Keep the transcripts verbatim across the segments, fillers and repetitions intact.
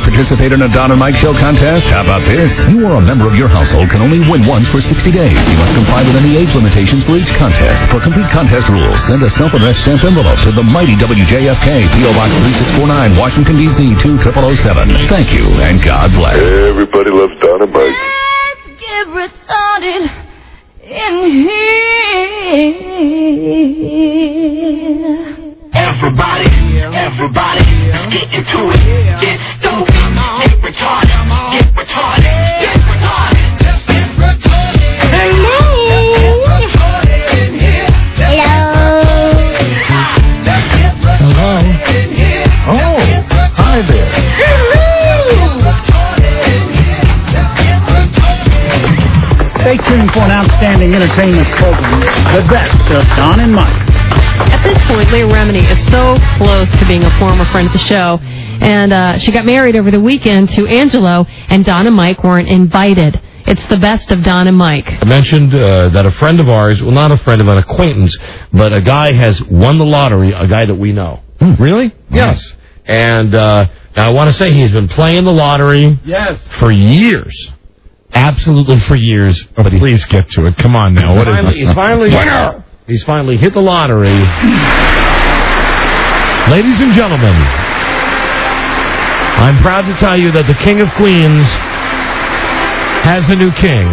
participate in a Don and Mike Show contest? How about this? You or a member of your household can only win once for sixty days. You must comply with any age limitations for each contest. For complete contest rules, send a self-addressed stamped envelope to the mighty W J F K, P O Box three six four nine, Washington, D C two zero zero zero seven. Thank you, and God bless. Everybody loves Don and Mike. Let's get retarded in here. Everybody, everybody, get into it. Get stoked, get retarded, get retarded, get retarded. Let's get retarded. Hello. Hello. Oh, hi there. Stay tuned for an outstanding entertainment program, the best of Don and Mike. At this point, Leah Remini is so close to being a former friend of the show, and uh, she got married over the weekend to Angelo, and Don and Mike weren't invited. It's the best of Don and Mike. I mentioned uh, that a friend of ours, well, not a friend of an acquaintance, but a guy has won the lottery, a guy that we know. Hmm, really? Yes. And uh, now I want to say he's been playing the lottery yes. for years. Absolutely for years. Oh, but please get to it. Come on now. What is finally, it? He's finally, Winner! He's finally hit the lottery. Ladies and gentlemen, I'm proud to tell you that the King of Queens has a new king.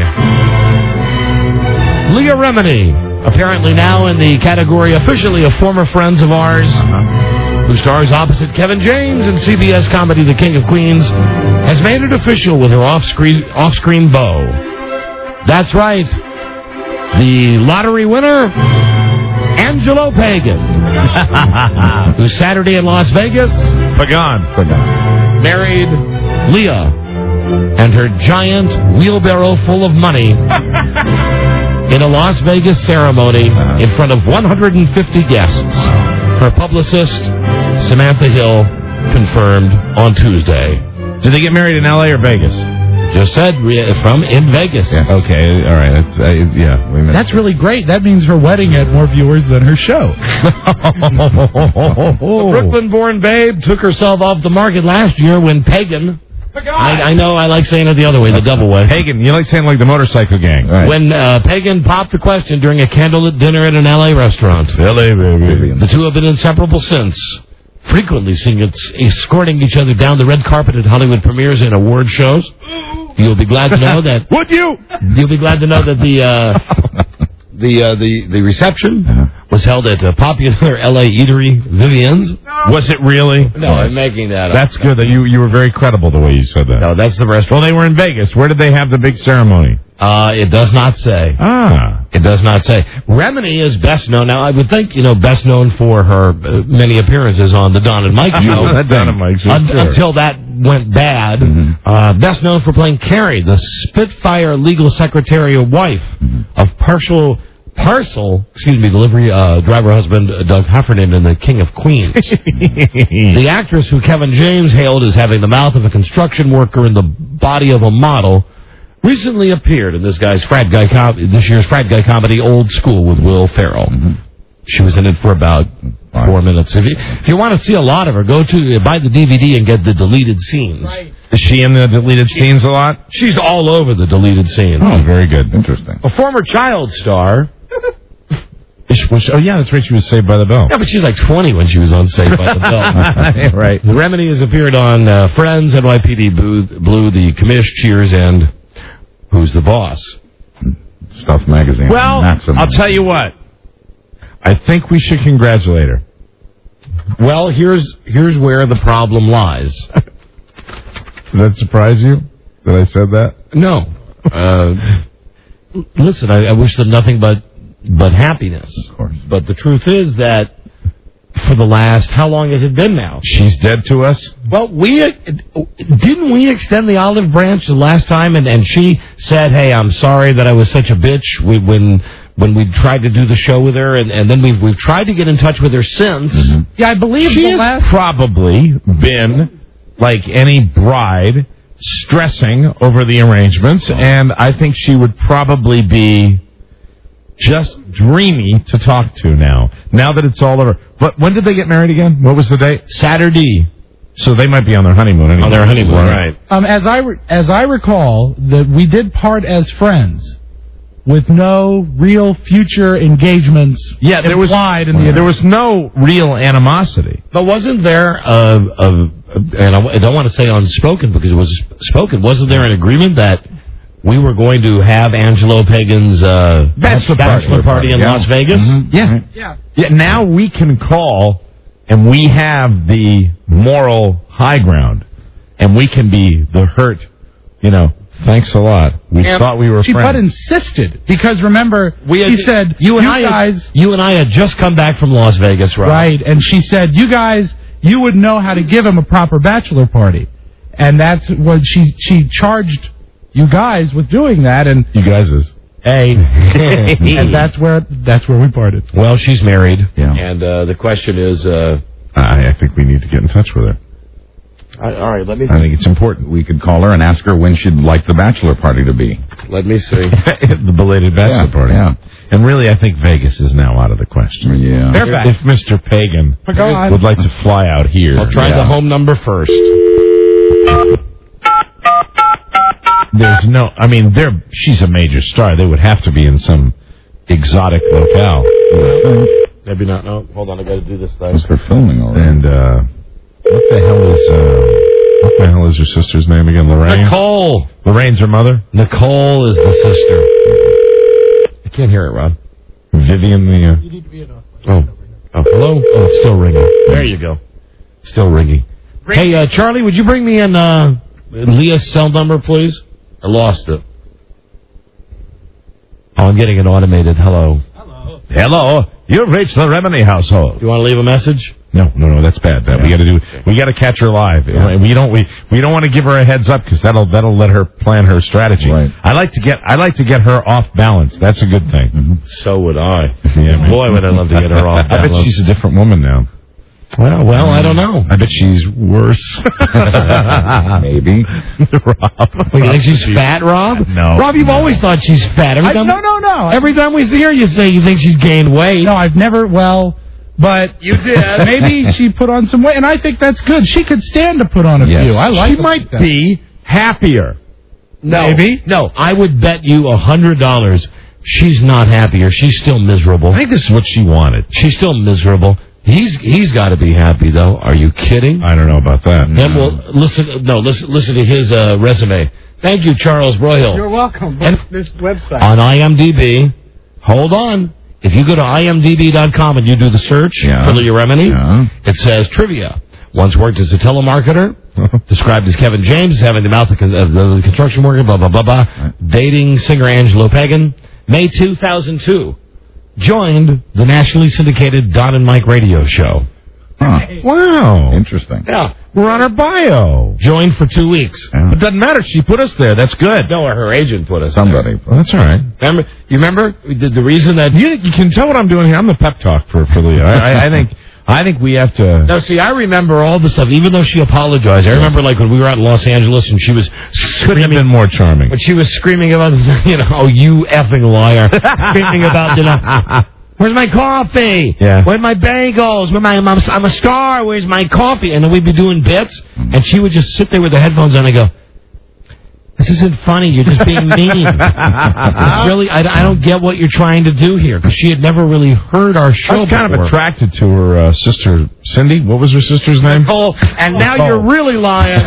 Leah Remini, apparently now in the category officially of former friends of ours, uh-huh. who stars opposite Kevin James in C B S comedy The King of Queens, has made it official with her off-screen, off-screen beau. That's right. The lottery winner, Angelo Pagan, who's Saturday in Las Vegas, Pagan, Pagan, married Leah and her giant wheelbarrow full of money in a Las Vegas ceremony in front of one hundred fifty guests. Her publicist, Samantha Hill, confirmed on Tuesday. Did they get married in L A or Vegas? Just said from in Vegas. Yes. Okay, all right. That's, uh, yeah, wait a minute. That's really great. That means her wedding had more viewers than her show. The Brooklyn-born babe took herself off the market last year when Pagan... I, I know I like saying it the other way, the double way. Pagan, you like saying like the motorcycle gang. Right. When uh, Pagan popped the question during a candlelit dinner at an L A restaurant. L A, baby. The two have been inseparable since. Frequently seen it escorting each other down the red carpet at Hollywood premieres and award shows. You'll be glad to know that... Would you? You'll be glad to know that the... Uh, The uh, the the reception was held at a popular L A eatery, Vivian's. Was it really? No, I'm making that up. That's good. That you you were very credible the way you said that. No, that's the restaurant. Well, they were in Vegas. Where did they have the big ceremony? Uh, it does not say. Ah. It does not say. Remini is best known. Now, I would think, you know, best known for her uh, many appearances on the Don and Mike show. the Don and Mike show. Un- sure. Until that went bad. Mm-hmm. Uh, best known for playing Carrie, the Spitfire legal secretarial wife mm-hmm. of partial... Parcel, excuse me, delivery uh, driver husband uh, Doug Heffernan in The King of Queens. The actress who Kevin James hailed as having the mouth of a construction worker and the body of a model recently appeared in this guy's frat guy com- this year's frat guy comedy Old School with Will Ferrell. Mm-hmm. She was in it for about four right. minutes. If you, if you want to see a lot of her, go to uh, buy the D V D and get the deleted scenes. Right. Is she in the deleted she, scenes a lot? She's all over the deleted scenes. Oh, very good. Interesting. A former child star. Oh, yeah, that's right. She was Saved by the Bell. Yeah, but she's like twenty when she was on Saved by the Bell. Right. Remini has appeared on uh, Friends, N Y P D Blue, Blue, The Commish, Cheers, and Who's the Boss? Stuff Magazine. Well, Maximum. I'll tell you what. I think we should congratulate her. Well, here's here's where the problem lies. Does that surprise you that I said that? No. Uh, listen, I, I wish them nothing but but happiness. Of course. But the truth is that for the last, how long has it been now? She's dead to us? Well, we didn't we extend the olive branch the last time, and, and she said, hey, I'm sorry that I was such a bitch we, when when we tried to do the show with her, and, and then we've, we've tried to get in touch with her since. Mm-hmm. Yeah, I believe she the has last... probably been, like any bride, stressing over the arrangements, oh. and I think she would probably be just dreamy to talk to now. Now that it's all over. But when did they get married again? What was the date? Saturday. So they might be on their honeymoon anyway. On their honeymoon, right. Um, as I re- as I recall, that we did part as friends, with no real future engagements. Yeah, there was implied in the there was no real animosity. But wasn't there a, a, and I don't want to say unspoken because it was spoken, wasn't there an agreement that we were going to have Angelo Pagan's uh, Bachelor party, bachelor party in yeah. Las Vegas? Mm-hmm. Yeah. Yeah. Yeah. Now we can call, and we have the moral high ground, and we can be the hurt, you know, thanks a lot. We And thought we were she friends. but insisted, because remember, We had- she said, you and you I guys... had, you and I had just come back from Las Vegas, Rob. Right, and she said, you guys, you would know how to give him a proper bachelor party. And that's what she she charged you guys with doing that, and You guys is. Hey. and that's where that's where we parted. Well, she's married, Yeah. and uh, the question is, uh, I, I think we need to get in touch with her. I, all right, let me I think it's important. We could call her and ask her when she'd like the bachelor party to be. let me see. The belated bachelor Yeah, party. yeah. And really, I think Vegas is now out of the question. Yeah. Fairfax. If Mister Pagan Go on. would like to fly out here. I'll try yeah. the home number first. There's no, I mean, they're, she's a major star. They would have to be in some exotic locale. Maybe not. No, hold on. I got to do this thing. They're filming already. And, uh, what the hell is, uh, what the hell is your sister's name again? Lorraine? Nicole. Lorraine's her mother? Nicole is the sister. I can't hear it, Rob. Vivian the, uh, Oh. Oh, hello? Oh, it's still ringing. There you go. Still ringing. Hey, uh, Charlie, would you bring me in uh, Leah's cell number, please? I lost it. Oh, I'm getting an automated hello. hello, you've reached the Remini household. You want to leave a message? No, no, no, that's bad. That we got to do. We got to catch her live. We don't. We we don't want to give her a heads up because that'll that'll let her plan her strategy. Right. I like to get I like to get her off balance. That's a good thing. Mm-hmm. So would I. Yeah, man. Boy, would I love to get her off I bet balance. she's a different woman now. Well, well, I don't know. I bet she's worse. Maybe. Rob. You think she's fat, Rob? No. Rob, you've No. always thought she's fat. Every I, time, no, no, no. Every time we see her, you say you think she's gained weight. No, I've never, well, but you did. Maybe she put on some weight, and I think that's good. She could stand to put on a Yes. few. I like She it might like that. be happier. No. Maybe. No, I would bet you a hundred dollars she's not happier. She's still miserable. I think this is what she wanted. She's still miserable. He's he's got to be happy though. Are you kidding? I don't know about that. Then we'll listen. No, listen. Listen to his uh, resume. Thank you, Charles Broyhill. You're welcome. And- This website. On IMDb. Hold on. If you go to I M D B dot com and you do the search Yeah. for Leah Remini, Yeah. it says trivia. Once worked as a telemarketer, described as Kevin James, having the mouth of con- of the construction worker, blah, blah, blah, blah. Dating singer Angelo Pagan. May two thousand two. Joined the nationally syndicated Don and Mike radio show. Huh. Wow. Interesting. Yeah. We're on her bio. Joined for two weeks. Yeah. It doesn't matter. She put us there. That's good. No, her agent put us Somebody. Well, that's all right. there. Remember, you remember the, the reason that... You, you can tell what I'm doing here. I'm the pep talk for, for Leah. I, I, I think I think we have to... No, see, I remember all the stuff, even though she apologized. I remember, like, when we were out in Los Angeles and she was Could have been more charming. When she was screaming about, you know, oh, you effing liar. Screaming about, you know, where's my coffee? Yeah. Where's my bagels? Where my, I'm, I'm a star. Where's my coffee? And then we'd be doing bits, and she would just sit there with the headphones on and go, this isn't funny. You're just being mean. It's really, I, I don't get what you're trying to do here, because she had never really heard our I show was kind before. of attracted to her uh, sister, Cindy. What was her sister's name? Nicole, and now Nicole. you're really lying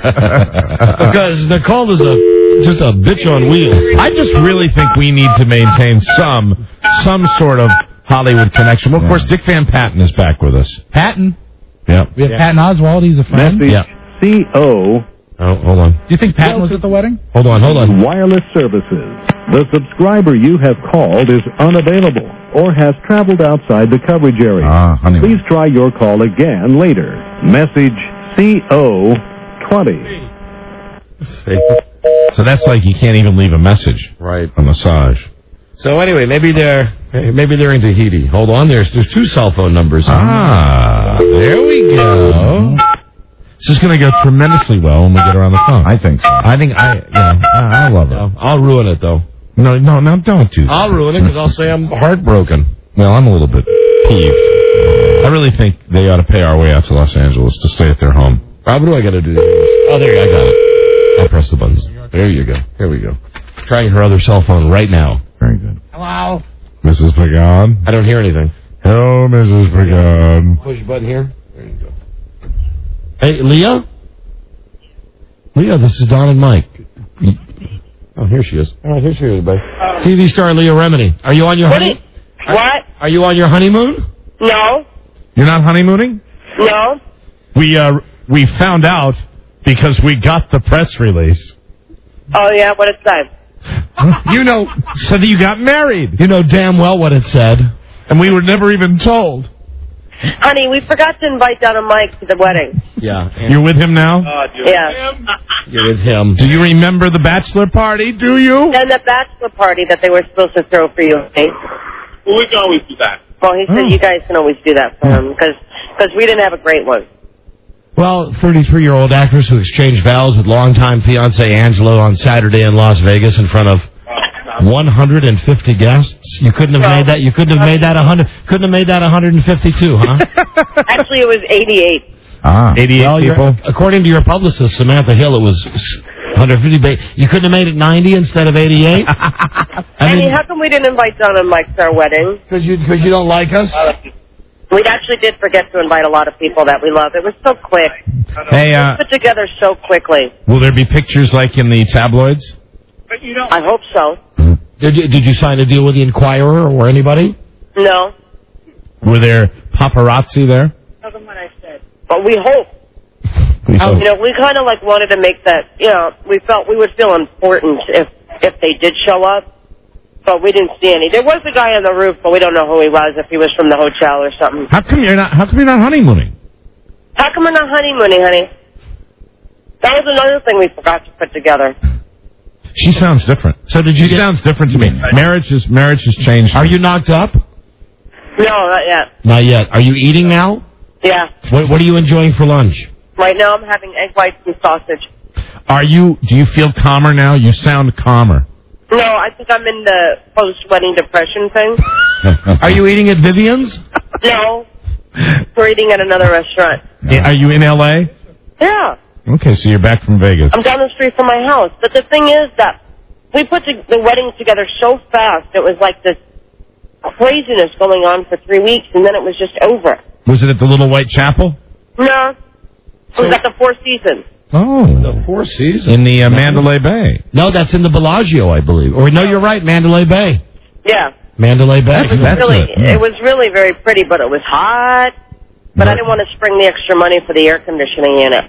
because Nicole is a just a bitch on wheels. I just really think we need to maintain some some sort of Hollywood connection. Well, of course, Dick Van Patten is back with us. Patton. Yeah. We have Patton Oswald. He's a friend. Message Yeah. C O Oh, hold on. Do you think Patton was at the wedding? Hold on, hold on. Wireless Services. The subscriber you have called is unavailable or has traveled outside the coverage area. Ah, honey. Please try your call again later. Message C O twenty. So that's like you can't even leave a message. Right. A massage. So anyway, maybe they're maybe they're in Tahiti. Hold on, there's there's two cell phone numbers. Ah, there we go. This is going to go tremendously well when we get her on the phone. I think so. I think I, you know, I, I love her. No, I'll ruin it though. No, no, no, don't do that. I'll ruin it because I'll say I'm heartbroken. Well, I'm a little bit peeved. I really think they ought to pay our way out to Los Angeles to stay at their home. Rob, what do I got to do? Oh, there you go. I got it. I press the buttons. There you go. Here we go. Trying her other cell phone right now. Very good. Hello? Missus Pagan. I don't hear anything. Hello, Missus Pagan. Push the button here. There you go. Hey, Leah? Leah, this is Don and Mike. Oh, here she is. Oh, here she is, everybody. T V star Leah Remini. Are you on your honey? What? Are you on your honeymoon? No. You're not honeymooning? No. We uh we found out because we got the press release. Oh, yeah? What it said? You know, said that you got married. You know damn well what it said. And we were never even told. Honey, we forgot to invite Don and Mike to the wedding. Yeah. You're with him now? Yeah. You're with him. Do you remember the bachelor party? Do you? And the bachelor party that they were supposed to throw for you, honey. Well, we can always do that. Well, he said Oh. you guys can always do that for him because we didn't have a great one. Well, thirty-three-year-old actress who exchanged vows with longtime fiancé Angelo on Saturday in Las Vegas in front of one hundred fifty guests. You couldn't have made that. You couldn't have made that one hundred. Couldn't have made that one hundred fifty-two, huh? Actually, it was eighty-eight. Ah. eighty-eight Well, you're- people. according to your publicist Samantha Hill, it was one hundred fifty. Ba- you couldn't have made it ninety instead of eighty-eight. I I mean, mean, how come we didn't invite Don and Mike to our wedding? because you because you don't like us. We actually did forget to invite a lot of people that we love. It was so quick. Hey, It uh, was put together so quickly. will there be pictures like in the tabloids? But you know, I hope so. Did you, did you sign a deal with the Inquirer or anybody? No. Were there paparazzi there? Tell them what I said. But we hope. We Um, hope. you know, we kind of like wanted to make that, you know, we felt we would feel important if if they did show up, but we didn't see any. There was a guy on the roof, but we don't know who he was, if he was from the hotel or something. How come you're not? How come you're not honeymooning? How come we're not honeymooning, honey? That was another thing we forgot to put together. She sounds different. So did you She get, sounds different to me. Marriage is marriage has changed. Are you knocked up? No, not yet. Not yet. Are you eating now? Yeah. What What are you enjoying for lunch? Right now I'm having egg whites and sausage. Are you? Do you feel calmer now? You sound calmer. No, I think I'm in the post-wedding depression thing. Are you eating at Vivian's? No. We're eating at another restaurant. Are you in L A? Yeah. Okay, so you're back from Vegas. I'm down the street from my house. But the thing is that we put the, the wedding together so fast. It was like this craziness going on for three weeks, and then it was just over. Was it at the Little White Chapel? No. It was at the Four Seasons. Oh, The Four Seasons. in the uh, Mandalay Bay. No, that's in the Bellagio, I believe. Or no, you're right, Mandalay Bay. Yeah. Mandalay Bay. It was That's really, it, yeah. it was really very pretty, but it was hot. But I didn't want to spring the extra money for the air conditioning unit.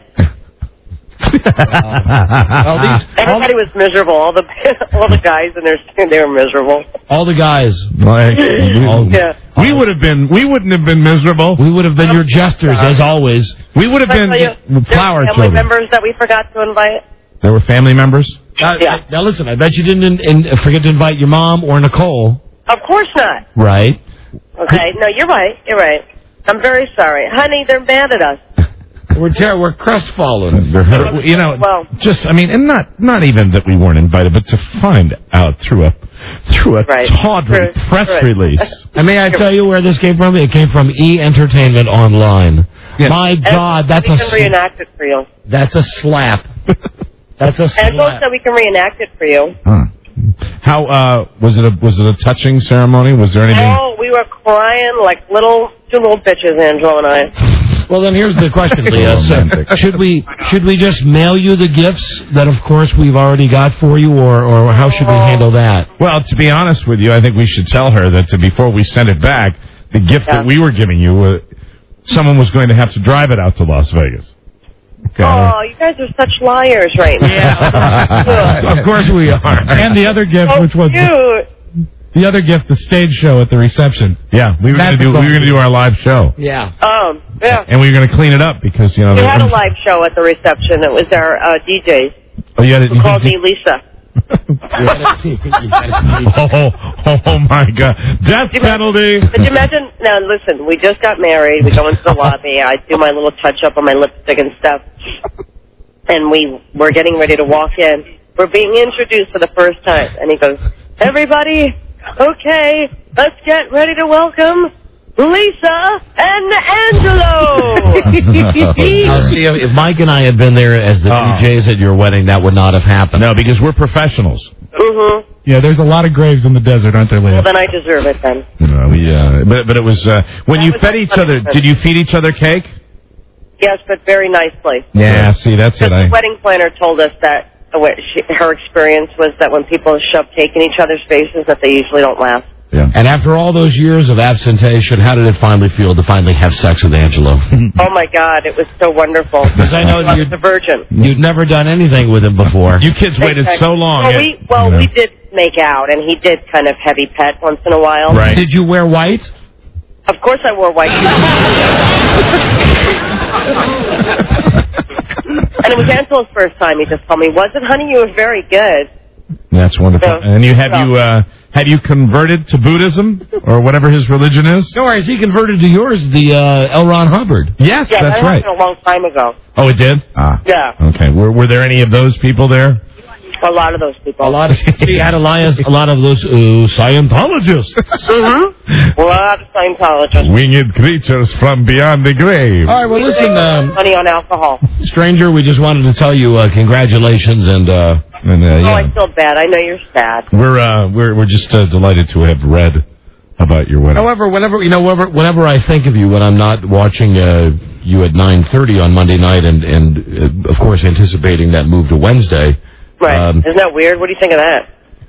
all, these, all, Everybody was miserable. All the all the guys in their they were miserable. all the guys. Like, we, Yeah. we would have been. We wouldn't have been miserable. We would have been your jesters, as always. We would have Did I been tell you, there flower were family children. members that we forgot to invite. There were family members. Uh, Yeah. Now, listen, I bet you didn't in, in, forget to invite your mom or Nicole. Of course not. Right. Okay, no, you're right. You're right. I'm very sorry, honey. They're mad at us. We're ter- we're crestfallen. You know, Well- just I mean, and not not even that we weren't invited, but to find out through a through a Right. tawdry True. press Right. release. And may I tell you where this came from? It came from E Entertainment Online. Yeah. My And God, that's we a can sl- reenact it for you. that's a slap. That's a And slap. also, we can reenact it for you. Huh. How uh, was it? A was it a touching ceremony? Was there anything? Oh, we were crying like little two little bitches, Angelo and I. Well, then here's the question, Leah. So, Romantic. should we should we just mail you the gifts that, of course, we've already got for you, or, or how should we handle that? Well, to be honest with you, I think we should tell her that uh, before we send it back, the gift Yeah. that we were giving you, uh, someone was going to have to drive it out to Las Vegas. Okay. Oh, you guys are such liars right now. Of course we are. And the other gift, Oh, which was the, cute. the other gift, the stage show at the reception. Yeah, we were going to do we were going to do our live show, Yeah. Um, yeah. and we were going to clean it up because you know We the- had a live show at the reception. It was our uh, D Js Oh, you had it. who called me Lisa. oh, oh, oh my God! Death penalty. Could you imagine? Now, listen, we just got married. We go into the lobby. I do my little touch-up on my lipstick and stuff. And we were getting ready to walk in. We're being introduced for the first time. And he goes, everybody, okay, let's get ready to welcome Lisa and Angelo. Now, see, if Mike and I had been there as the Oh. D Js at your wedding, that would not have happened. No, because we're professionals. Mm-hmm. Yeah, there's a lot of graves in the desert, aren't there, Leah? Well, then I deserve it then. No, we, uh, but but it was uh, when That you was fed a each funny other. trip. Did you feed each other cake? Yes, but very nicely. Yeah. See, that's it. The I, wedding planner told us that uh, what she, her experience was that when people shove cake in each other's faces, that they usually don't laugh. yeah. And after all those years of absentation, how did it finally feel to finally have sex with Angelo? Oh my God, it was so wonderful. Because I know I was you'd, a virgin. you'd never done anything with him before. You kids waited so long. Well, yeah. we well You know. we did make out, and he did kind of heavy pet once in a while. Right. Did you wear white? Of course, I wore white. And it was Angelo's first time. He just told me, "Was it, honey? You were very good." That's wonderful. So- and you have so- you uh, have you converted to Buddhism or whatever his religion is? No worries, he converted to yours, the uh, L. Ron Hubbard. Yes, Yeah, that's that right. happened a long time ago. Oh, it did. Ah. Yeah, Okay. Were were there any of those people there? a lot of those people. A lot of he had Elias, a lot of those uh, Scientologists. Mm-hmm. A lot of Scientologists. Winged creatures from beyond the grave. All right, well, listen, um, Money on alcohol. stranger, we just wanted to tell you uh, congratulations and. Uh, And, uh, Oh, yeah. I feel bad. I know you're sad. We're uh, we're we're just uh, delighted to have read about your wedding. However, whenever you know, whenever, whenever I think of you when I'm not watching uh, you at nine thirty on Monday night, and and uh, of course anticipating that move to Wednesday. Right. Um, Isn't that weird? What do you think of that?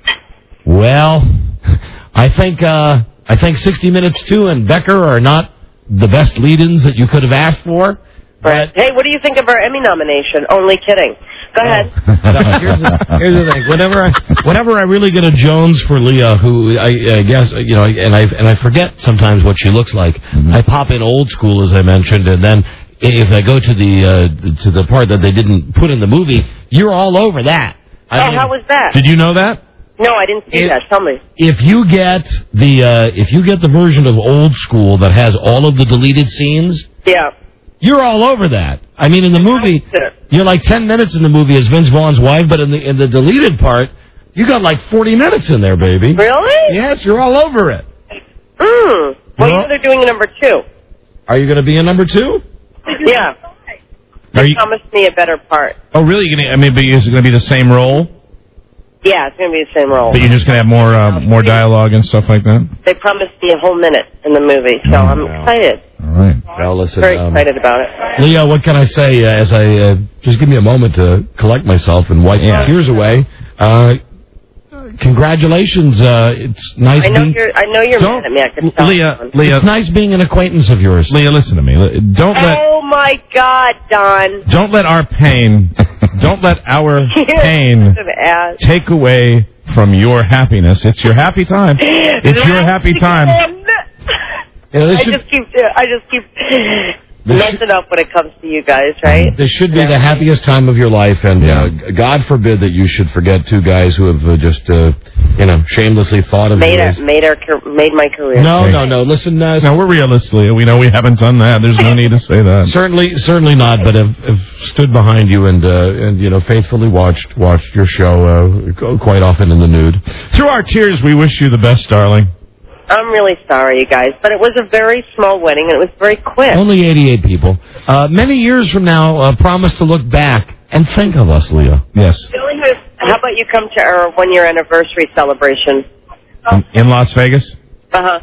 well, I think uh, I think sixty Minutes two and Becker are not the best lead-ins that you could have asked for. Right. Hey, what do you think of our Emmy nomination? Only kidding. Go ahead. No, here's, the, here's the thing. Whenever I, whenever I really get a Jones for Leah, who I, I guess you know, and I and I forget sometimes what she looks like. Mm-hmm. I pop in Old School, as I mentioned, and then if I go to the uh, to the part that they didn't put in the movie, you're all over that. I Oh, mean, how was that? Did you know that? No, I didn't see It- that. Tell me. If you get the uh, if you get the version of Old School that has all of the deleted scenes, Yeah. you're all over that. I mean, in the movie, you're like ten minutes in the movie as Vince Vaughn's wife, but in the in the deleted part, you got like forty minutes in there, baby. Really? Yes, you're all over it. Hmm. Well, you know they're doing a number two. Are you going to be in number two? Yeah. Are They you? promised me a better part. Oh, really? You gonna? I mean, but is it going to be the same role? Yeah, it's going to be the same role. But you're just going to have more uh, more dialogue and stuff like that. They promised me a whole minute in the movie, so I'm excited. All right. Well, listen, Very um, excited about it. Leah, what can I say? Uh, as I uh, just give me a moment to collect myself and wipe Yeah. the tears away. Uh, congratulations. Uh, it's nice. I know being, you're. I know you're Don't- mad at me. I can tell. Leah, Leah, It's nice being an acquaintance of yours. Leah, listen to me. Le- Don't let Oh my God, Don. don't let our pain, don't let our pain An ass. take away from your happiness. It's your happy time. It's your happy time. You know, this I should- just keep. I just keep This messing up when it comes to you guys, right? This should be the happiest time of your life, and uh, God forbid that you should forget two guys who have uh, just, uh, you know, shamelessly thought of Made you a, as... made our car- made my career. No, no, no. Listen, uh, No, we're realists, Leah. We know we haven't done that. There's no need to say that. certainly, certainly not. But have, have stood behind you and, uh, and you know, faithfully watched watched your show uh, quite often in the nude. Through our tears, we wish you the best, darling. I'm really sorry, you guys, but it was a very small wedding and it was very quick. Only eighty-eight people. Uh, many years from now, uh, promise to look back and think of us, Leah. Yes. How about you come to our one-year anniversary celebration? In, in Las Vegas. Uh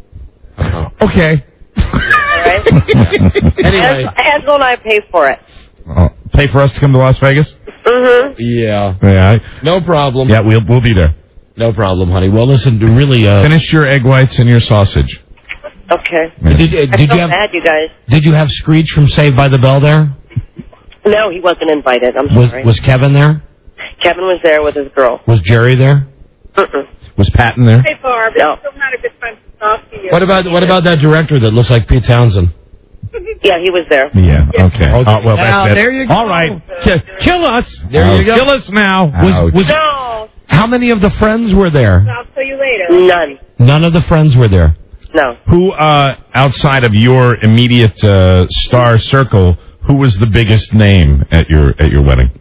huh. Okay. All right. Anyway. Hansel and I pay for it. Uh, pay for us to come to Las Vegas. Mm-hmm. Yeah. Yeah. I, No problem. yeah, we'll we'll be there. No problem, honey. Well, listen, really... Uh, Finish your egg whites and your sausage. Okay. did, uh, I did feel you have bad, you guys. Did you have Screech from Saved by the Bell there? No, he wasn't invited. I'm Was sorry. Was Kevin there? Kevin was there with his girl. Was Jerry there? Mm-mm. Was Patton there? Hey, Barb, No. it's still not a good time to talk to you. What about What about that director that looks like Pete Townsend? Yeah, he was there. Yeah. Okay. Okay. Oh, well, Now, that's it. there you go. All right. Ki- Kill us. There you go. Kill us now. Was, was, No, how many of the friends were there? I'll tell you later. None. None of the friends were there. No. Who, uh, outside of your immediate uh, star circle, who was the biggest name at your at your wedding?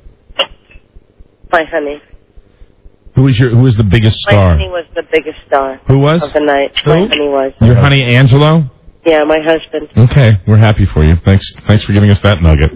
My honey. Who was your Who was the biggest My star? honey was the biggest star Who was? of the night. Who? My honey was. Your honey Angelo? Yeah, my husband. Okay, we're happy for you. Thanks, thanks for giving us that nugget.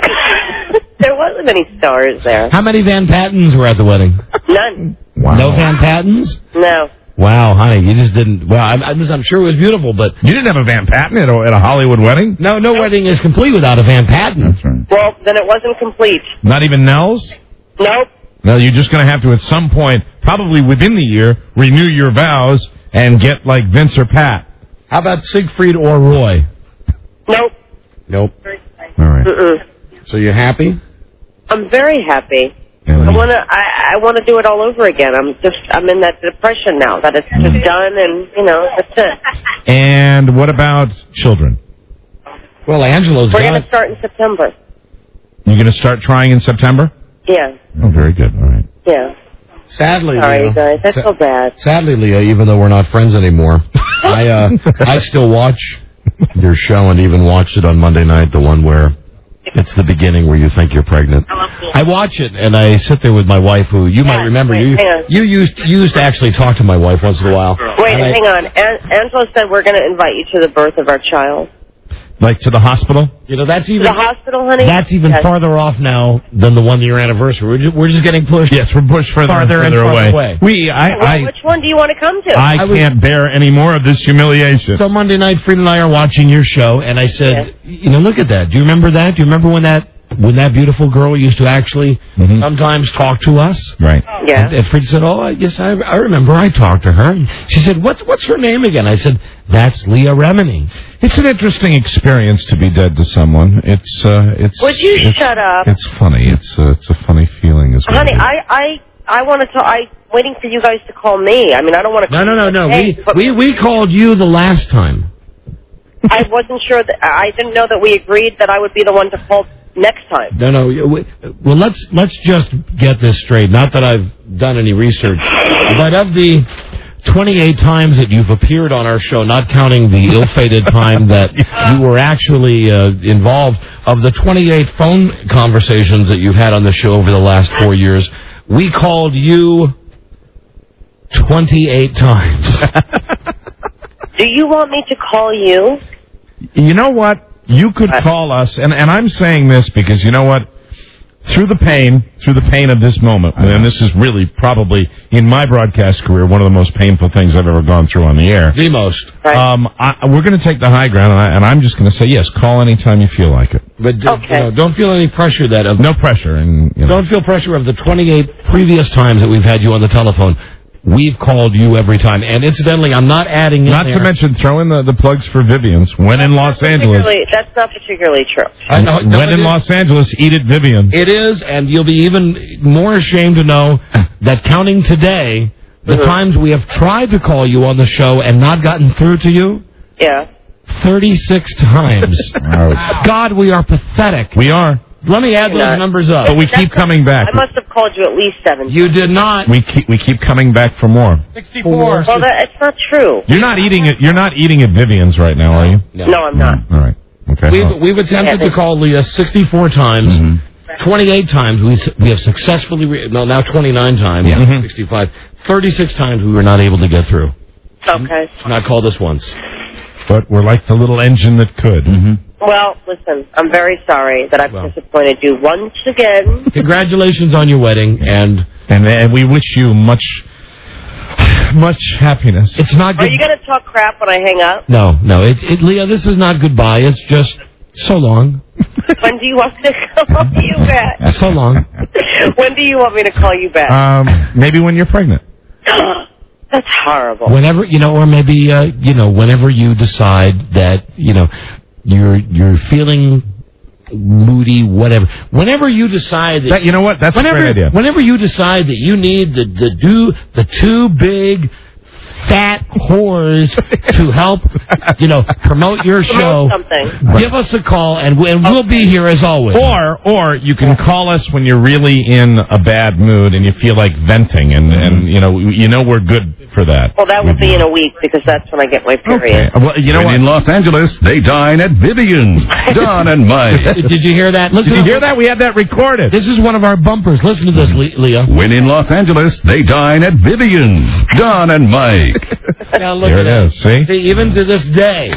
There wasn't any stars there. How many Van Pattens were at the wedding? None. Wow. No Van Pattens? No. Wow, honey, you just didn't. Well, I'm, I'm, I'm sure it was beautiful, but you didn't have a Van Patten at a, at a Hollywood wedding? No, no wedding is complete without a Van Patten. That's right. Well, then it wasn't complete. Not even Nell's? Nope. No, you're just going to have to, at some point, probably within the year, renew your vows and get like Vince or Pat. How about Siegfried or Roy? Nope. Nope. All right. Mm-mm. So you're happy? I'm very happy. Yeah, I want to. I, I want to do it all over again. I'm just. I'm in that depression now that it's just done, and you know that's it. And what about children? Well, Angelo's We're got... going to start in September. You're going to start trying in September? Yeah. Oh, very good. All right. Yeah. Sadly, Sorry, Leah, you guys. That's sa- so bad. Sadly, Leah, even though we're not friends anymore, I uh, I still watch your show and even watched it on Monday night, the one where it's the beginning where you think you're pregnant. I watch it and I sit there with my wife, who you might remember. wait, You hang on. you used you used to actually talk to my wife once in a while. Wait, And I- hang on. An- Angela said we're going to invite you to the birth of our child. Like to the hospital? You know, that's To even the hospital, honey? that's even Yes. farther off now than the one year anniversary. We're just, we're just getting pushed. Yes, we're pushed further, Farther and and further farther away. away. We, I, Well, I, which one do you want to come to? I, I was- can't bear any more of this humiliation. So Monday night, Frida and I are watching your show, and I said, you know, look at that. Do you remember that? Do you remember when that when that beautiful girl used to actually Mhm. sometimes talk to us? Right. Yeah. And, and Frida said, oh, I guess I, I remember. I talked to her. And she said, what, what's her name again? I said, that's Leah Remini. It's an interesting experience to be dead to someone. It's, uh, it's. Would you it's, shut up? It's funny. It's, uh, it's a funny feeling as well. Honey, I, I, I want to. I waiting for you guys to call me. I mean, I don't want to. No, no, no, no. Hey, We, but we, we called you the last time. I wasn't sure that. I didn't know that we agreed that I would be the one to call next time. No, no. we- Well, let's let's just get this straight. Not that I've done any research, but of the twenty-eight times that you've appeared on our show, not counting the ill-fated time that you were actually uh, involved, of the twenty-eight phone conversations that you've had on the show over the last four years, we called you twenty-eight times. Do you want me to call you? You know what? You could call us, and, and I'm saying this because, you know what? Through the pain, through the pain of this moment, and this is really probably, in my broadcast career, one of the most painful things I've ever gone through on the air. The most. Um, I, we're going to take the high ground, and, I, and I'm just going to say, yes, call anytime you feel like it. But d- Okay. you know, don't feel any pressure that of No pressure. And you know. don't feel pressure of the twenty-eight previous times that we've had you on the telephone. We've called you every time. And incidentally, I'm not adding in Not there. to mention, throw in the, the plugs for Vivian's. When in Los Angeles. Particularly- That's not particularly true. I know, no, when it in is- Los Angeles, eat at Vivian's. It is, and you'll be even more ashamed to know that counting today, the Mhm. times we have tried to call you on the show and not gotten through to you, Yeah. thirty-six times. Oh. God, we are pathetic. We are. Let me add those Not. numbers up. But we That's keep not- coming back. I must have called you at least seven. You did not. We keep we keep coming back for more. sixty-four. Well, that, it's not true. You're not eating it. You're not eating at Vivian's right now, are you? No. No, I'm not. All right. Okay. We've, we've attempted Yeah. to call Leah sixty-four times. Mm-hmm. twenty-eight times we s- we have successfully, re- no, now twenty-nine times, Yeah. Mhm. sixty-five, thirty-six times we were not able to get through. Okay. Not called us once. But we're like the little engine that could. Mm-hmm. Well, listen, I'm very sorry that I've Well. disappointed you once again. Congratulations on your wedding, and And, and we wish you much, much happiness. it's not Are good. you going to talk crap when I hang up? No, no, it, it, Leah, this is not goodbye. It's just so long. When do you want me to call you back? So long. When do you want me to call you back? Um, maybe when you're pregnant. That's horrible. Whenever, you know, or maybe, uh, you know, whenever you decide that, you know, you're you're feeling moody, whatever. Whenever you decide that, That, you know what? That's whenever, a great idea. Whenever you decide that you need the the do the two big fat whores to help, you know, promote your show, Promote something. give us a call, and, we, and we'll be here as always. Or, or you can call us when you're really in a bad mood and you feel like venting, and, and you know, you know we're good for that. Well, that will be in a week because that's when I get my period. Okay. Well, you know When what? in Los Angeles, they dine at Vivian's. Don and Mike. Did you hear that? Listen Did you to- hear that? We had that recorded. This is one of our bumpers. Listen to this, Le- Leah. When in Los Angeles, they dine at Vivian's. Don and Mike. Now look There at it that. is. See? See, even to this day,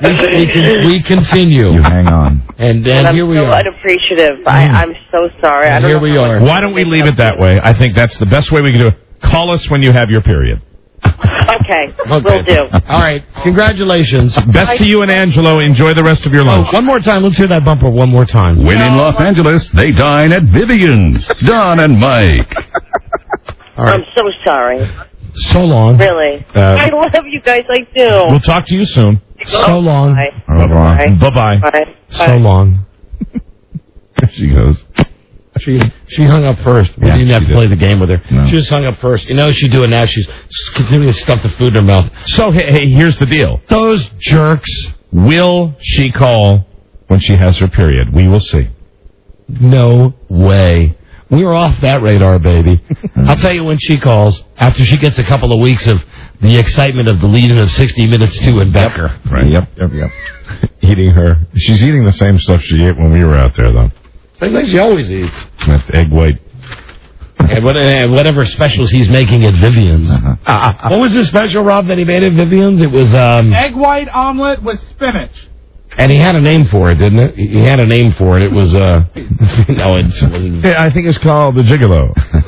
we, we, can, we continue. You hang on. And, And and I'm here we so are. unappreciative. I, I'm so sorry. I And don't here know we how are. much- Why don't we leave it that way? I think that's the best way we can do it. Call us when you have your period. Okay, Okay. will do. All right. Congratulations. Best to you and Angelo. Enjoy the rest of your lunch. Oh, one more time. Let's hear that bumper one more time. When in Los Angeles, they dine at Vivian's. Don and Mike. All right. I'm so sorry. So long. Really. Uh, I love you guys. I do. We'll talk to you soon. So long. Bye. Bye-bye. Bye-bye. Bye. So long. There she goes. She she hung up first. We Yeah, didn't have she to play did. the game with her. No. She just hung up first. You know what she's doing now? She's continuing to stuff the food in her mouth. So, hey, hey, here's the deal. Those jerks. Will she call when she has her period? We will see. No way. We're off that radar, baby. I'll tell you when she calls, after she gets a couple of weeks of the excitement of the lead-in of sixty minutes to and Becker. Right. Yep, yep, yep. Eating her. She's eating the same stuff she ate when we were out there, though. Same thing she always eats. That egg white. And what- and whatever specials he's making at Vivian's. Uh-huh. What was the special, Rob, that he made at Vivian's? It was, um... Egg white omelet with spinach. And he had a name for it, didn't it? He had a name for it. It was, uh... no, it wasn't... Yeah, I think it's called the Gigolo.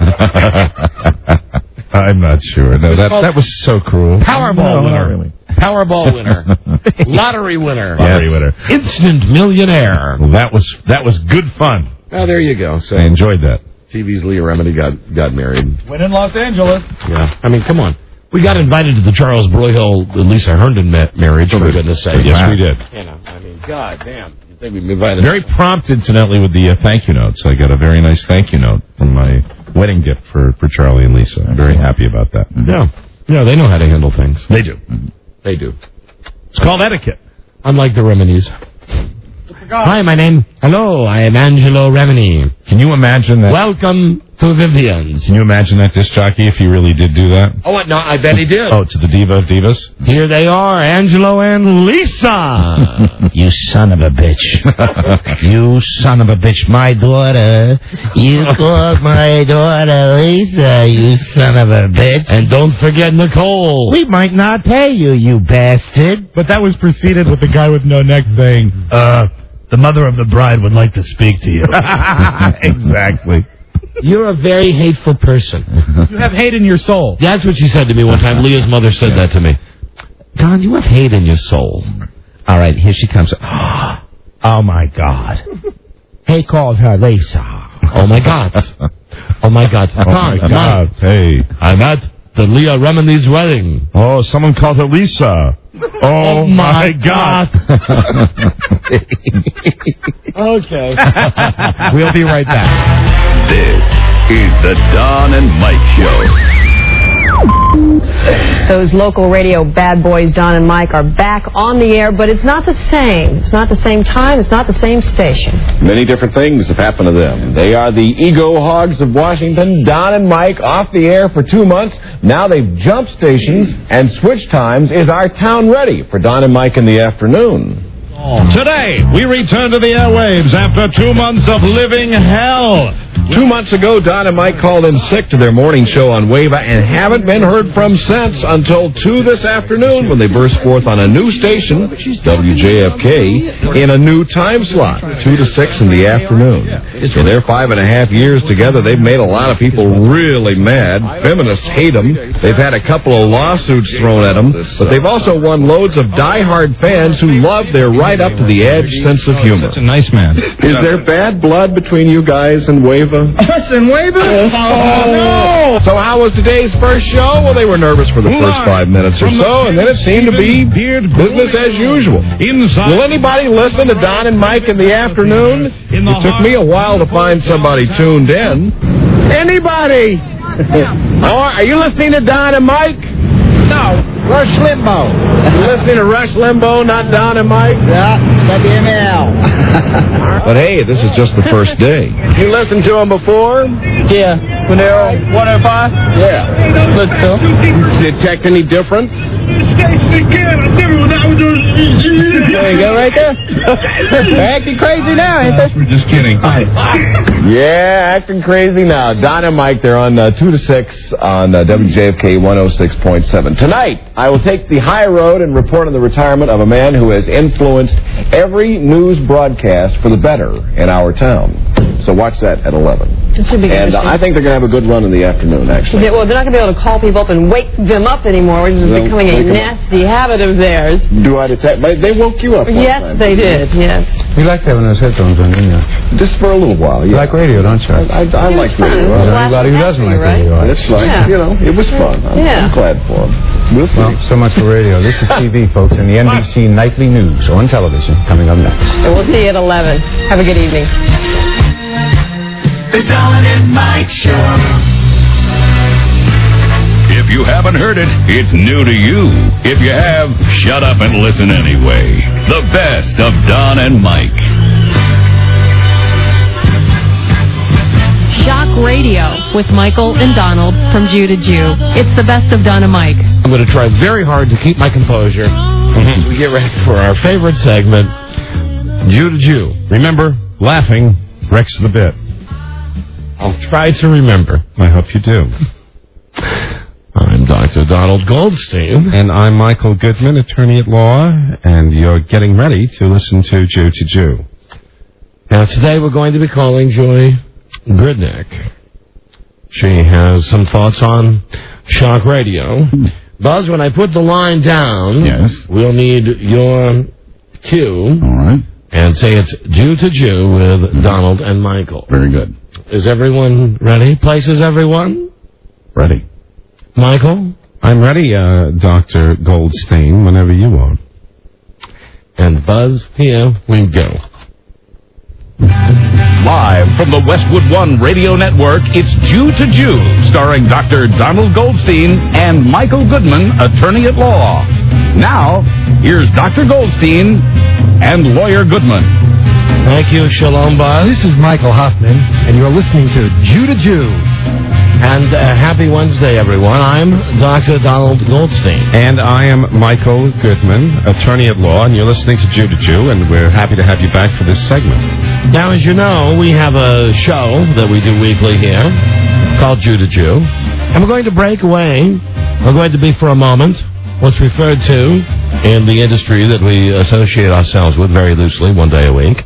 I'm not sure. No, that that was so cruel. Powerball No, winner. not really. Powerball winner. Lottery winner. Lottery winner. Instant millionaire. Well, that was that was good fun. Oh, there you go. So I enjoyed that. T V's Leah Remini got, got married. When in Los Angeles. Yeah. I mean, come on. We got invited to the Charles Broyhill, Lisa Herndon ma- marriage, for goodness sake. Yes, we did. You know, I mean, God damn. You think we'd be invited? Very prompt, incidentally, with the uh, thank you notes. I got a very nice thank you note from my wedding gift for, for Charlie and Lisa. I'm very happy about that. Yeah. Yeah, they know how to handle things. They do. They do. It's called etiquette. Unlike the Reminis. Hi, my name. Hello, I am Angelo Remini. Can you imagine that? Welcome to Vivian's. Can you imagine that disc jockey if he really did do that? Oh, what? No, I bet he did. Oh, to the diva of divas? Here they are, Angelo and Lisa. You son of a bitch. You son of a bitch. My daughter. You called my daughter Lisa, you son of a bitch. And don't forget Nicole. We might not pay you, you bastard. But that was preceded with the guy with no neck saying, uh, the mother of the bride would like to speak to you. Exactly. You're a very hateful person. You have hate in your soul. That's what she said to me one time. Leah's mother said that to me. Don, you have hate in your soul. All right, here she comes. Oh, my God. He called her Lisa. Oh, my God. Oh, my God. Oh, my Don, God. Hey. I'm at the Leah Remini's wedding. Oh, someone called her Lisa. Oh, Oh, my my God. Okay. We'll be right back. This is the Don and Mike Show. Those local radio bad boys, Don and Mike, are back on the air, but it's not the same. It's not the same time. It's not the same station. Many different things have happened to them. They are the ego hogs of Washington. Don and Mike off the air for two months. Now they've jumped stations and switched times. Is our town ready for Don and Mike in the afternoon? Today, we return to the airwaves after two months of living hell. Two months ago, Don and Mike called in sick to their morning show on Wava and haven't been heard from since until two this afternoon when they burst forth on a new station, W J F K, in a new time slot, two to six in the afternoon. In their five and a half years together, they've made a lot of people really mad. Feminists hate them. They've had a couple of lawsuits thrown at them, but they've also won loads of diehard fans who love their right up to the edge sense of humor. Such a nice man. Is there bad blood between you guys and Wava? Us and Wava? Oh, no! So how was today's first show? Well, they were nervous for the first five minutes or so, and then it seemed to be business as usual. Will anybody listen to Don and Mike in the afternoon? It took me a while to find somebody tuned in. Anybody? Oh, are you listening to Don and Mike? No. Rush Limbaugh. You listening to Rush Limbaugh, not Don and Mike? Yeah, W M L. But hey, this is just the first day. You listened to him before? Yeah. Monero one oh five? Yeah. Let's go. Detect any difference? There you go, right there. They're acting crazy now, ain't they? We're just kidding. Yeah, acting crazy now. Don and Mike, they're on uh, two to six on uh, W J F K one oh six point seven. Tonight, I will take the high road and report on the retirement of a man who has influenced every news broadcast for the better in our town. So watch that at eleven. It should be and uh, I think they're going to have a good run in the afternoon, actually. They, well, they're not going to be able to call people up and wake them up anymore, which is They'll becoming a wake 'em up. nasty habit of theirs. Do I detect? They woke you up. one Yes, time. they did, yes. You like having those headphones on, didn't you? Just for a little while, yeah. You like radio, don't you? I, I, I like fun. radio. It was Well, Anybody who doesn't like radio. It's like, Yeah. you know, it was fun. I'm, Yeah. I'm glad for him. We'll see. Well, so much for radio. This is T V, folks, and the N B C Nightly News on television coming up next. So we'll see you at eleven. Have a good evening. The Don and Mike Show. If you haven't heard it, it's new to you. If you have, shut up and listen anyway. The best of Don and Mike. Shock Radio with Michael and Donald from Jew to Jew. It's the best of Don and Mike. I'm going to try very hard to keep my composure as we get ready for our favorite segment, Jew to Jew. Remember, laughing wrecks the bit. I'll try to remember. I hope you do. I'm Doctor Donald Goldstein. And I'm Michael Goodman, attorney at law, and you're getting ready to listen to Jew to Jew. Now, today we're going to be calling Joy Gridnick. She has some thoughts on Shock Radio. Buzz, when I put the line down, Yes. we'll need your cue. All right. And say it's Jew to Jew with mm-hmm. Donald and Michael. Very good. Is everyone ready? Places everyone? Ready. Michael? I'm ready, uh, Doctor Goldstein, whenever you are. And Buzz, here we go. Live from the Westwood One Radio Network, it's Jew to Jew, starring Doctor Donald Goldstein and Michael Goodman, attorney at law. Now, here's Doctor Goldstein and Lawyer Goodman. Thank you, Shalom Buzz. This is Michael Hoffman, and you're listening to Jew to Jew. And uh, happy Wednesday, everyone. I'm Doctor Donald Goldstein. And I am Michael Goodman, attorney at law, and you're listening to Jew to Jew, and we're happy to have you back for this segment. Now, as you know, we have a show that we do weekly here called Jew to Jew. And we're going to break away. We're going to be, for a moment, what's referred to in the industry that we associate ourselves with very loosely, one day a week,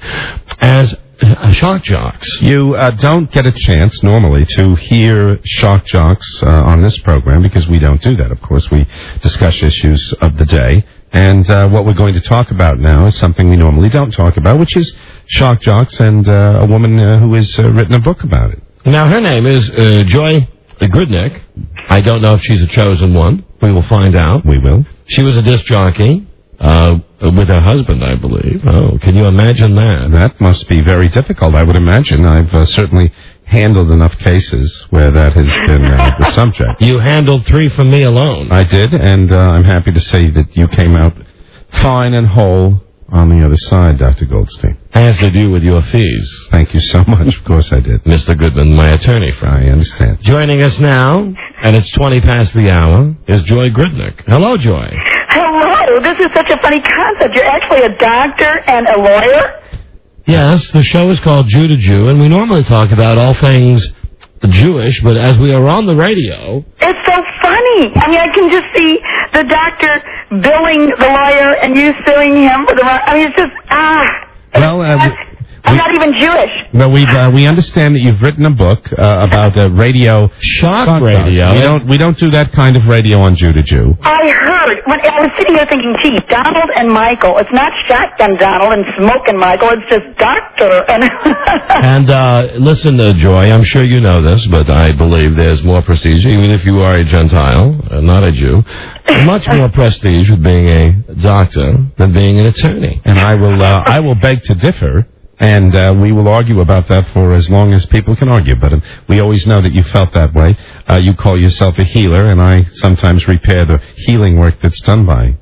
as uh, shock jocks. You uh, don't get a chance normally to hear shock jocks uh, on this program because we don't do that. Of course, we discuss issues of the day. And uh, what we're going to talk about now is something we normally don't talk about, which is shock jocks and uh, a woman uh, who has uh, written a book about it. Now, her name is uh, Joy Gridnick. I don't know if she's a chosen one. We will find out. We will. She was a disc jockey uh, with her husband, I believe. Oh, can you imagine that? That must be very difficult, I would imagine. I've uh, certainly handled enough cases where that has been uh, the subject. You handled three for me alone. I did, and uh, I'm happy to say that you came out fine and whole on the other side, Doctor Goldstein. As did you with your fees. Thank you so much. Of course I did. Mister Goodman, my attorney friend. I understand. Joining us now, and it's twenty past the hour, is Joy Gridnick. Hello, Joy. Hello. This is such a funny concept. You're actually a doctor and a lawyer? Yes, the show is called Jew to Jew, and we normally talk about all things Jewish, but as we are on the radio... It's so funny. I mean, I can just see the doctor billing the lawyer and you suing him for the... I mean, it's just, ah... Well, uh, I'm not even Jewish. Well, we uh, we understand that you've written a book uh, about uh, radio shock, shock radio. Docs. We don't we don't do that kind of radio on Jew to Jew. I heard when I was sitting there thinking, gee, Donald and Michael. It's not Shotgun Donald and Smoking Michael. It's just Doctor and. And uh, listen, uh, Joy. I'm sure you know this, but I believe there's more prestige, even if you are a Gentile, uh, not a Jew. Much more prestige with being a doctor than being an attorney. And I will uh, I will beg to differ. And uh, we will argue about that for as long as people can argue. But um, we always know that you felt that way. Uh, you call yourself a healer, and I sometimes repair the healing work that's done by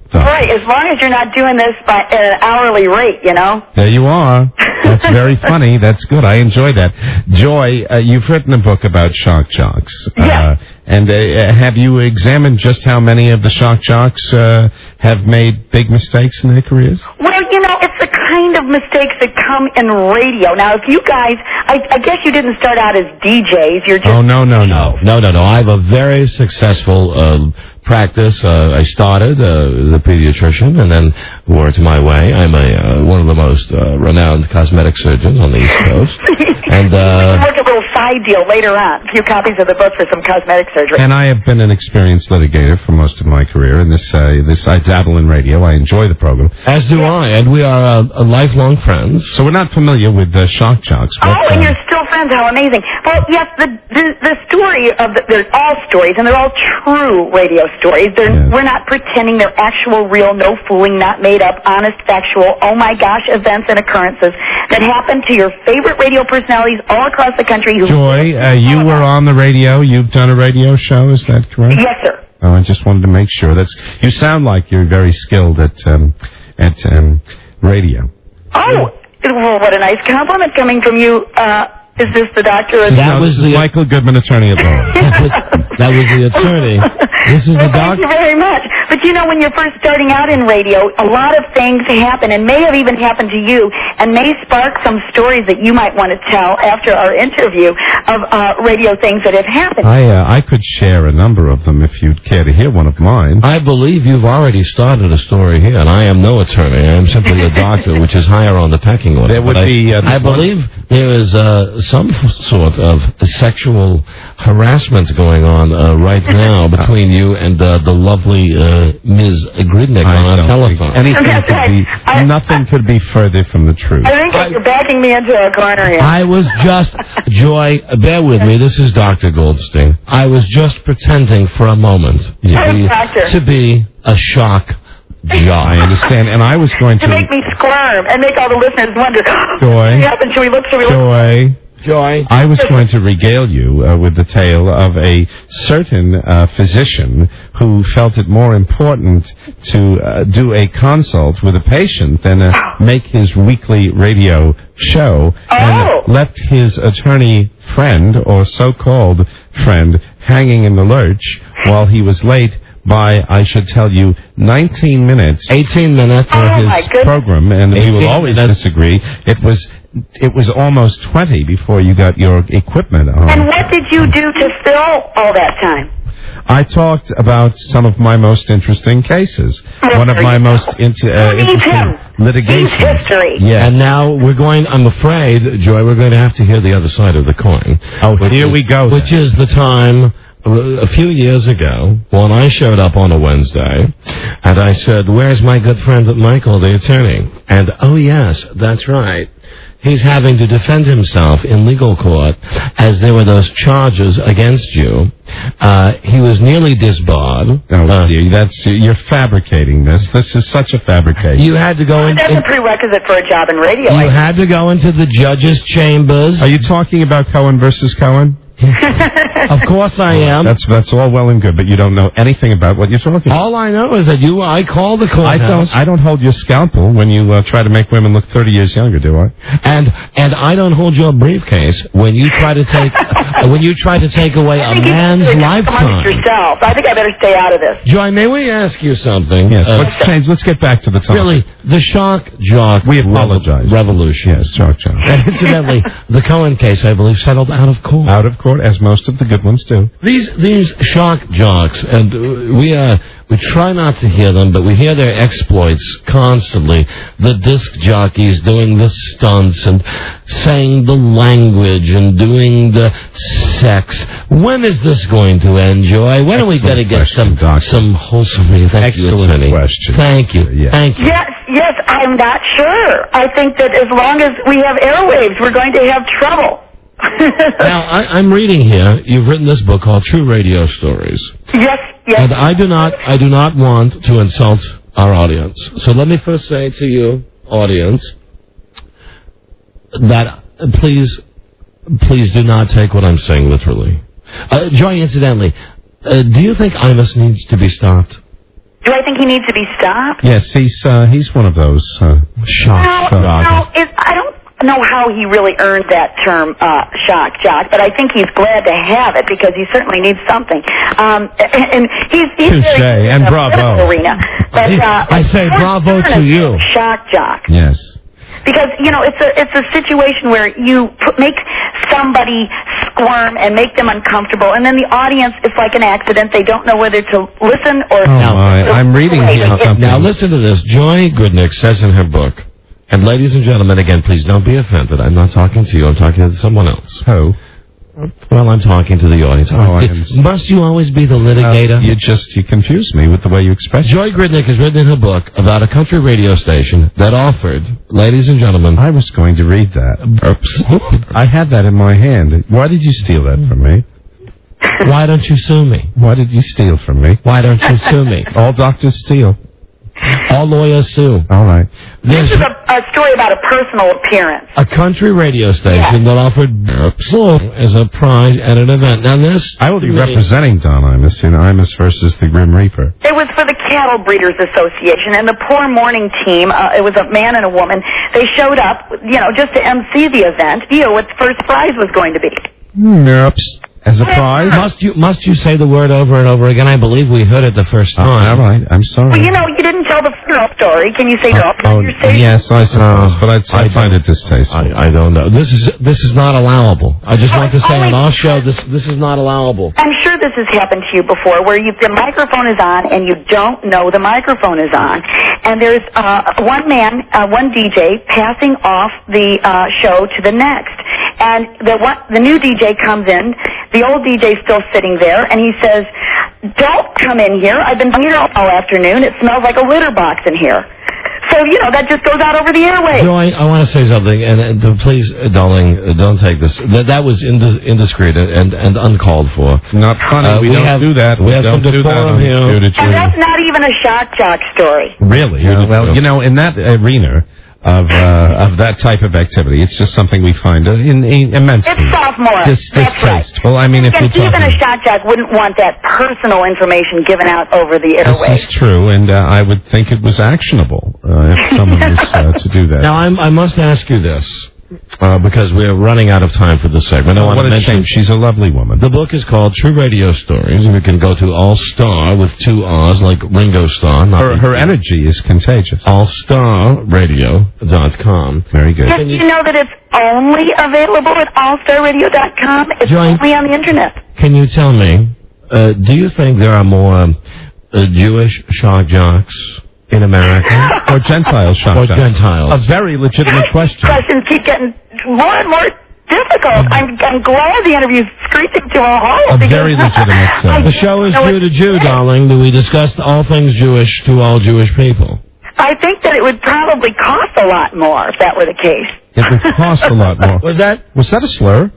Right, as long as you're not doing this by at an hourly rate, you know? There you are. That's very funny. That's good. I enjoy that. Joy, uh, you've written a book about shock jocks. Yeah. Uh, and uh, have you examined just how many of the shock jocks uh, have made big mistakes in their careers? Well, you know, it's the kind of mistakes that come in radio. Now, if you guys, I, I guess you didn't start out as D Js. You're just... Oh, no, no, no. No, no, no. I have a very successful uh, practice. Uh, I started uh, the pediatrician and then worked my way. I'm a uh, one of the most uh, renowned cosmetic surgeons on the East Coast. and uh, work a little side deal later on. A few copies of the book for some cosmetic surgery. And I have been an experienced litigator for most of my career. And this, uh, this I dabble in radio. I enjoy the program. As do I. And we are uh, uh, lifelong friends. So we're not familiar with uh, shock jocks. Oh, What, and uh, you're still friends. How amazing. Well, yes, the the, the story of the, they're all stories, and they're all true radio stories. They're, Yes. We're not pretending. They're actual, real, no fooling, not made up, honest, factual, oh my gosh, events and occurrences that happen to your favorite radio personalities all across the country. Who Joy, uh, you were on the radio. You've done a radio show. Is that correct? Yes, sir. Oh, I just wanted to make sure. That's. You sound like you're very skilled at um, at um, radio. Oh, well, what a nice compliment coming from you. Uh, is this the doctor? Or That was the Michael Goodman, attorney at law. that, was, that was the attorney. This is the Well, thank doctor. you very much. But you know, when you're first starting out in radio, a lot of things happen, and may have even happened to you, and may spark some stories that you might want to tell after our interview of uh, radio things that have happened. I uh, I could share a number of them if you'd care to hear one of mine. I believe you've already started a story here, and I am no attorney. I am simply a doctor, which is higher on the pecking order. There would But I, be, uh, I believe there is uh, some sort of sexual harassment going on uh, right now between you and uh, the lovely uh, Miz Gridnick I on our don't telephone. think Anything That's could right. be, I- nothing could be further from the truth. I think that you're backing me into a corner here. I was just, Joy, bear with me, this is Doctor Goldstein. I was just pretending for a moment to, Yes, be, doctor. to be a shock jock. I understand, and I was going to to. make me squirm and make all the listeners wonder, Joy. what happened? Should we look? Should we look? Joy. Joy. I was going to regale you uh, with the tale of a certain uh, physician who felt it more important to uh, do a consult with a patient than uh, make his weekly radio show, and Oh. left his attorney friend, or so-called friend, hanging in the lurch while he was late by, I should tell you, nineteen minutes. eighteen minutes. For Oh, my his goodness. program, and we will eighteen always minutes. disagree. It was it was almost twenty before you got your equipment on. And what did you do to fill all that time? I talked about some of my most interesting cases. Oh, One of there my you most go. inter- uh, Leave interesting him. litigations. He's history. Yes. And now we're going, I'm afraid, Joy, we're going to have to hear the other side of the coin. Oh, Which here is- we go. Which is the time, uh, a few years ago, when I showed up on a Wednesday, and I said, where's my good friend Michael, the attorney? And, oh yes, that's right. He's having to defend himself in legal court as there were those charges against you. Uh, he was nearly disbarred. Oh, Uh, dear, that's you're fabricating this. This is such a fabrication. you had to go in, That's in- a prerequisite for a job in radio. you I- had to go into the judge's chambers. Are you talking about Cohen versus Cohen? Of course I am. That's that's all well and good, but you don't know anything about what you're talking about. All I know is that you, I called the I courthouse, don't. I don't hold your scalpel when you uh, try to make women look thirty years younger, do I? and and I don't hold your briefcase when you try to take uh, when you try to take away I a think you man's should amongst lifetime. yourself. I think I better stay out of this. Joy, may we ask you something? Yes. Uh, let's change. Let's get back to the topic. really, the shock jock. We revo- apologize. revolution. Yes, shock jock. And incidentally, the Cohen case, I believe, settled out of court. Out of court, as most of the good ones do. These these shock jocks, and uh, we uh, we try not to hear them, but we hear their exploits constantly. The disc jockeys doing the stunts and saying the language and doing the sex. When is this going to end, Joy? When are we going to get question, some Doctor. some wholesome? Thank you, Excellent attorney. question. Thank you. Yes. Thank you. Yes, yes, I'm not sure. I think that as long as we have airwaves, we're going to have trouble. Now I, I'm reading here. You've written this book called True Radio Stories. Yes, yes. And I do not, I do not want to insult our audience. So let me first say to you, audience, that uh, please, please do not take what I'm saying literally. Uh, Joy, incidentally, uh, do you think Imus needs to be stopped? Do I think he needs to be stopped? Yes, he's uh, he's one of those uh, shock No, jock. no, it, I don't know how he really earned that term, uh, shock jock, but I think he's glad to have it because he certainly needs something. Um, and, and he's, he's Touche, very good in and the bravo. political arena. But, uh, I say George bravo Stern to is you. a shock jock. Yes. Because, you know, it's a it's a situation where you put, make somebody squirm and make them uncomfortable, and then the audience, it's like an accident. They don't know whether to listen or... Oh, my. I'm reading Wait, here it- something. Now listen to this. Joy Goodnick says in her book, and ladies and gentlemen, again, please don't be offended. I'm not talking to you. I'm talking to someone else. Who? Well, I'm talking to the audience. Oh, I Did- understand. must you always be the litigator? Uh, you just you confused me with the way you expressed it. Joy Gridnick has written in her book about a country radio station that offered, ladies and gentlemen... I was going to read that. Oops. I had that in my hand. Why did you steal that from me? Why don't you sue me? Why did you steal from me? Why don't you sue me? All doctors steal. All lawyers sue. All right. This is a, a story about a personal appearance. A country radio station that offered as a prize at an event. Now this... I will be representing Don Imus in Imus versus the Grim Reaper. It was for the Cattle Breeders Association, and the Poor Morning team, uh, it was a man and a woman, they showed up, you know, just to emcee the event, you know, what the first prize was going to be. Nerps. As a prize? Must you must you say the word over and over again? I believe we heard it the first time. Oh, all right. I'm sorry. Well, you know, you didn't tell the funeral story. Can you say no? Oh, Your station? yes, I suppose, but I'd, I, I find it distasteful. I, I don't know. This is this is not allowable. I just want to say on our show, this this is not allowable. I'm sure this has happened to you before, where you, the microphone is on and you don't know the microphone is on, and there's uh, one man, uh, one D J, passing off the uh, show to the next, and the one, the new D J comes in, the old D J's still sitting there, and he says, "Don't come in here. I've been here all afternoon. It smells like a litter box in here." So, you know, that just goes out over the airwaves. Joy, I want to say something, and, and please, uh, darling, uh, don't take this. That, that was indis- indiscreet and, and uncalled for. Not funny. Uh, we, we don't have- do that. we have don't some do that decorum on here. Judah And Jew. that's not even a shock jock story. Really? Uh, well, you know, in that arena of uh, of that type of activity, it's just something we find uh, in, in immensely It's sophomore. dis- That's right. distasteful. I mean, if And you're even talking... a shock jock wouldn't want that personal information given out over the airwaves. This is true, and uh, I would think it was actionable uh, if someone was uh, to do that. Now, I'm, I must ask you this, uh, because we're running out of time for this segment. I Oh, want what to a mention shame. She's a lovely woman. the book is called True Radio Stories, and you can go to All Star with two R's, like Ringo Starr. Not Her, her energy is contagious. all star radio dot com. Very good. Did you know that it's only available at all star radio dot com? It's Joy- only on the internet. Can you tell me, uh, do you think there are more um, uh, Jewish shock jocks in America? Or Gentile shock Or jocks. Gentiles. A very legitimate question. Questions keep getting more and more difficult. I'm, I'm glad the interview's screeching to a halt. A because very legitimate uh, I The show is know Jew what to to Jew, say. darling. Do we discuss all things Jewish to all Jewish people? I think that it would probably cost a lot more if that were the case. It would cost a lot more. Was that Was that a slur?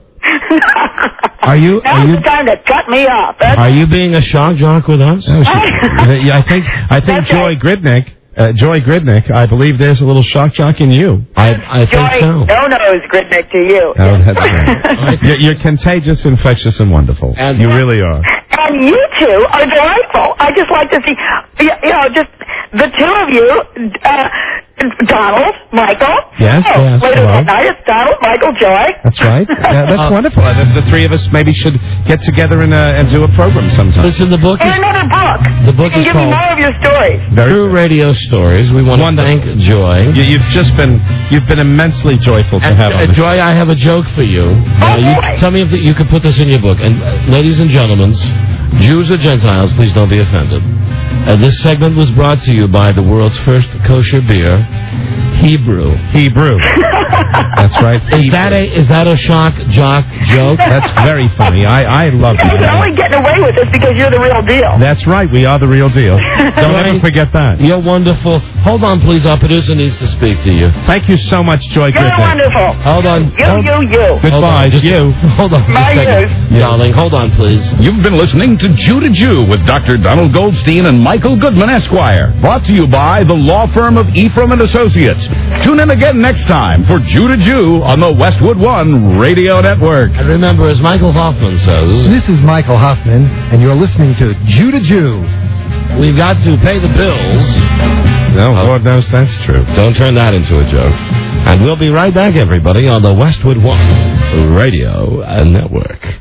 Are you? Are Now's you? the time to cut me off. That's Are you being a shock jock with us? Oh, she- yeah, I think. I think That's Joy right. Gridnick. Uh, Joy Gridnick. I believe there's a little shock jock in you. I, I think Joy, so. no nose, Gridnick to you. Oh, that's right. you're, you're contagious, infectious, and wonderful. And- you really are. And you two are delightful. I just like to see, you you know, just the two of you, uh, Donald, Michael. Yes, Oh, yes, later hello. that night, it's Donald, Michael, Joy. That's right. Yeah, that's Uh, wonderful. The, the three of us maybe should get together and, uh, and do a program sometime. Listen, the book is And another book. The book you is can give me called- more of your stories. Very True good. Radio Stories. We want to Wonderful. thank Joy. You, you've just been you've been immensely joyful to And, have uh, on the show. Joy, I have a joke for you. Now, you boy. tell me if the, you can put this in your book. And uh, ladies and gentlemen, Jews or Gentiles, please don't be offended. Uh, this segment was brought to you by the world's first kosher beer, Hebrew. Hebrew. That's right. Is that a is that a shock jock joke? That's very funny. I, I love You're that. only getting away with this because you're the real deal. That's right. We are the real deal. Don't Joy, ever forget that. You're wonderful. Hold on, please. Our producer needs to speak to you. Thank you so much, Joy You're Griffin. wonderful. Hold on. You, Hold- you, you. Hold Goodbye. on, just- you. Hold on. just a My second. news. Darling, hold on, please. You've been listening to Jew to Jew with Doctor Donald Goldstein and Michael Goodman, Esquire. Brought to you by the law firm of Ephraim and Associates. Tune in again next time for Jew to Jew on the Westwood One Radio Network. And remember, as Michael Hoffman says, This is Michael Hoffman, and you're listening to Jew to Jew. we've got to pay the bills. No, Lord knows that's true. Don't turn that into a joke. And we'll be right back, everybody, on the Westwood One Radio and Network.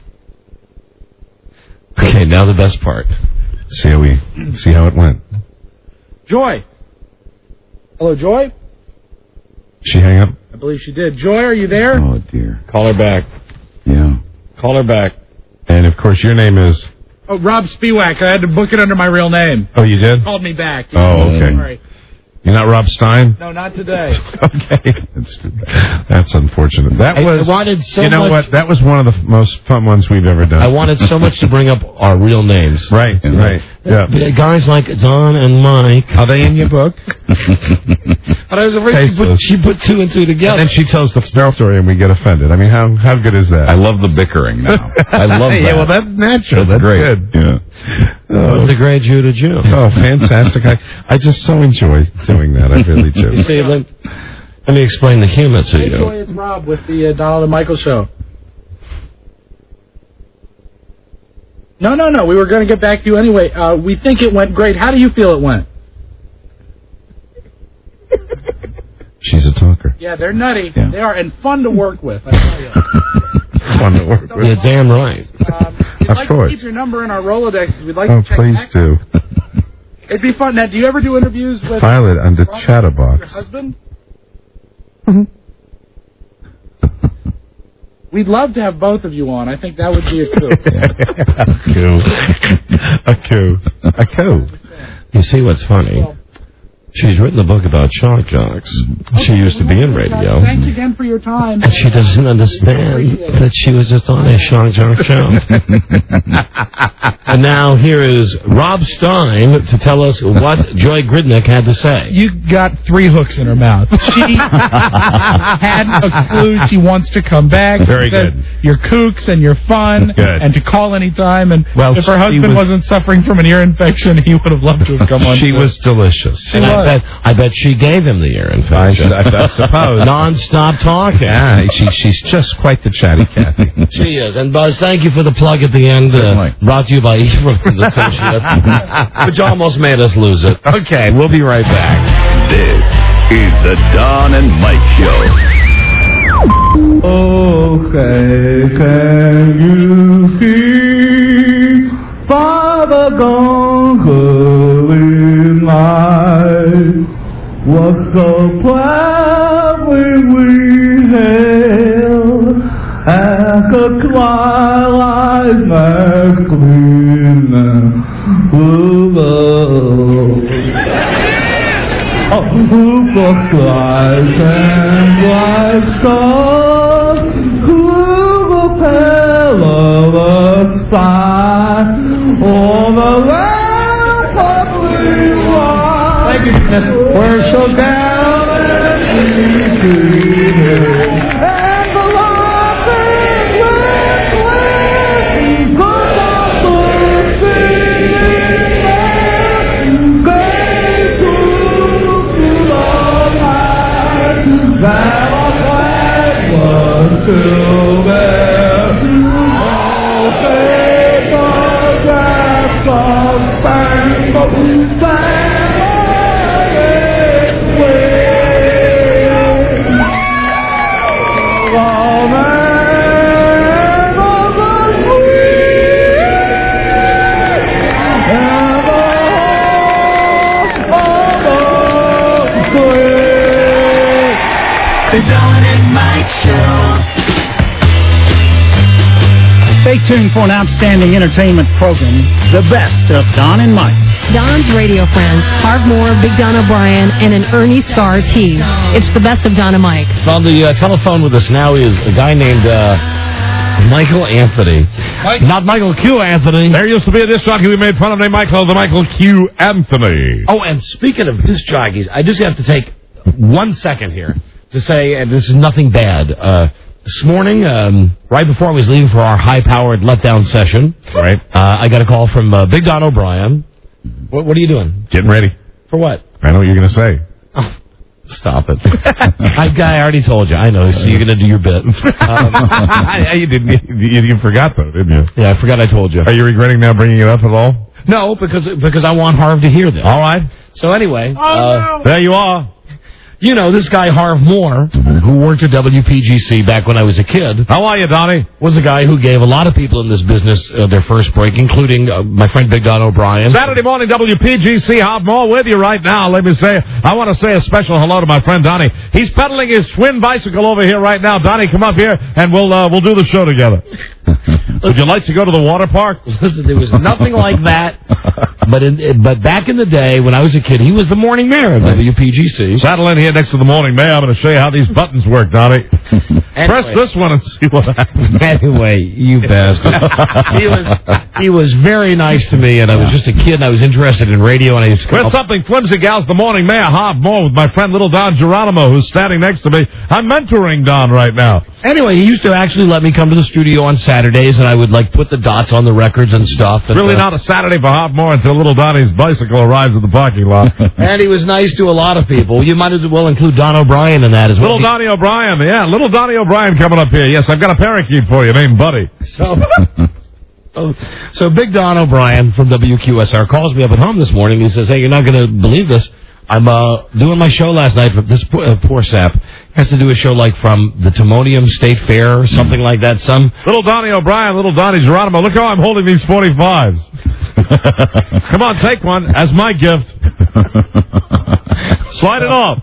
Okay, now the best part. See how we see how it went. Joy. Hello, Joy? She hang up? I believe she did. Joy, are you there? Oh, dear. Call her back. Yeah. Call her back. And, of course, your name is... Oh, Rob Spiewak. I had to book it under my real name. Oh, you did? He called me back. Oh, okay. Sorry. You're not Rob Stein? No, not today. Okay. That's, that's unfortunate. That I was... wanted so you know much- what? That was one of the f- most fun ones we've ever done. I wanted so much to bring up our real names. Right, right. Yeah. But guys like Don and Mike. Are they in your book? But I was afraid she put, she put two and two together. And then she tells the story and we get offended. I mean, how how good is that? I love the bickering now. I love that. Yeah, well, that's natural. That's That's, great. good. Yeah. Oh, the great Judah Jew. Oh, fantastic. I, I just so enjoy doing that. I really do. You see, let, let me explain the humor to Hey, you. Joy, it's Rob with the uh, Donald and Michael Show. No, no, no. We were going to get back to you anyway. Uh, we think it went great. How do you feel it went? She's a talker. Yeah, they're nutty. Yeah. They are, and fun to work with, I tell you. Fun to work with. You're damn right. Um, we'd Of like course. to keep your number in our Rolodex. We'd like Oh, to check please back. do. It'd be fun. Now, do you ever do interviews with File it under Robert, Chatterbox. your husband? Mm-hmm. We'd love to have both of you on. I think that would be a coup. A coup. A coup. A coup. You see what's funny? She's written a book about shock jocks. She used to be in radio. Thanks again for your time. And she doesn't understand that she was just on a shock jock show. And now here is Rob Stein to tell us what Joy Gridnick had to say. You got three hooks in her mouth. She had a clue she wants to come back. Very She said, good. You're kooks and you're fun. Good. And to call any time. And Well, if her she husband was- wasn't suffering from an ear infection, he would have loved to have come on. She too. was delicious. And I bet, I bet she gave him the ear infection. I, I suppose. Non-stop talking. Yeah, she, she's just quite the chatty Cathy. She is. And Buzz, thank you for the plug at the end. Uh, brought to you by Ephraim and Associates. Which almost made us lose it. Okay, we'll be right back. This is the Don and Mike Show. Okay, can you see Father gone hurling light? What's the plan we held as the twilight makes clean Oh, who was bright and bright stars? Who will tell of the sky? All the lamp of we ride. Thank you, Miss. We're so down and easy. And the laughing wind goes out the singing. Great to the light that our flag was still there. All paper that was spangled, The Don and Mike Show. Stay tuned for an outstanding entertainment program, the best of Don and Mike. Don's radio friends, Harv Moore, Big Don O'Brien, and an Ernie Scar tease. It's the best of Don and Mike. On the uh, telephone with us now is a guy named uh, Michael Anthony. Mike? Not Michael Q. Anthony. There used to be a disc jockey we made fun of named Michael, the Michael Q. Anthony. Oh, and speaking of disc jockeys, I just have to take one second here to say, and this is nothing bad. Uh, this morning, um, right before I was leaving for our high-powered letdown session, right? Uh, I got a call from uh, Big Don O'Brien. What, what are you doing? Getting ready. For what? I know what you're going to say. Oh, stop it. I, I already told you. I know, so you're going to do your bit. Um, you, didn't, you, you forgot, though, didn't you? Yeah, I forgot I told you. Are you regretting now bringing it up at all? No, because because I want Harv to hear this. All right. So anyway, oh, uh, no. There you are. You know, this guy Harv Moore, who worked at W P G C back when I was a kid. How are you, Donnie? Was a guy who gave a lot of people in this business uh, their first break, including uh, my friend Big Don O'Brien. Saturday morning, W P G C, Harv Moore with you right now. Let me say, I want to say a special hello to my friend Donnie. He's pedaling his twin bicycle over here right now. Donnie, come up here, and we'll uh, we'll do the show together. Would you like to go to the water park? Listen, there was nothing like that. But in, but back in the day, when I was a kid, he was the morning mayor of W P G C. Saddle in here next to the morning mayor. I'm going to show you how these buttons work, Donnie. Anyway. Press this one and see what happens. Anyway, you bastard. he was he was very nice to me, and I was just a kid, and I was interested in radio, and I used to We're something flimsy gals, the morning mayor, Harv Moore, with my friend Little Don Geronimo, who's standing next to me. I'm mentoring Don right now. Anyway, he used to actually let me come to the studio on Saturdays, and I would, like, put the dots on the records and stuff. And, really uh, not a Saturday for Harv Moore until Little Donnie's bicycle arrives at the parking lot. And he was nice to a lot of people. You might as well include Don O'Brien in that as well. Little Donnie O'Brien, yeah. Little Donnie O'Brien coming up here. Yes, I've got a parakeet for you named Buddy. So... Oh, so Big Don O'Brien from W Q S R calls me up at home this morning. He says, hey, you're not going to believe this. I'm uh, doing my show last night. For this poor, uh, poor sap has to do a show like from the Timonium State Fair or something like that. Some Little Donnie O'Brien, Little Donnie Geronimo. Look how I'm holding these forty-fives. Come on, take one as my gift. Slide it off.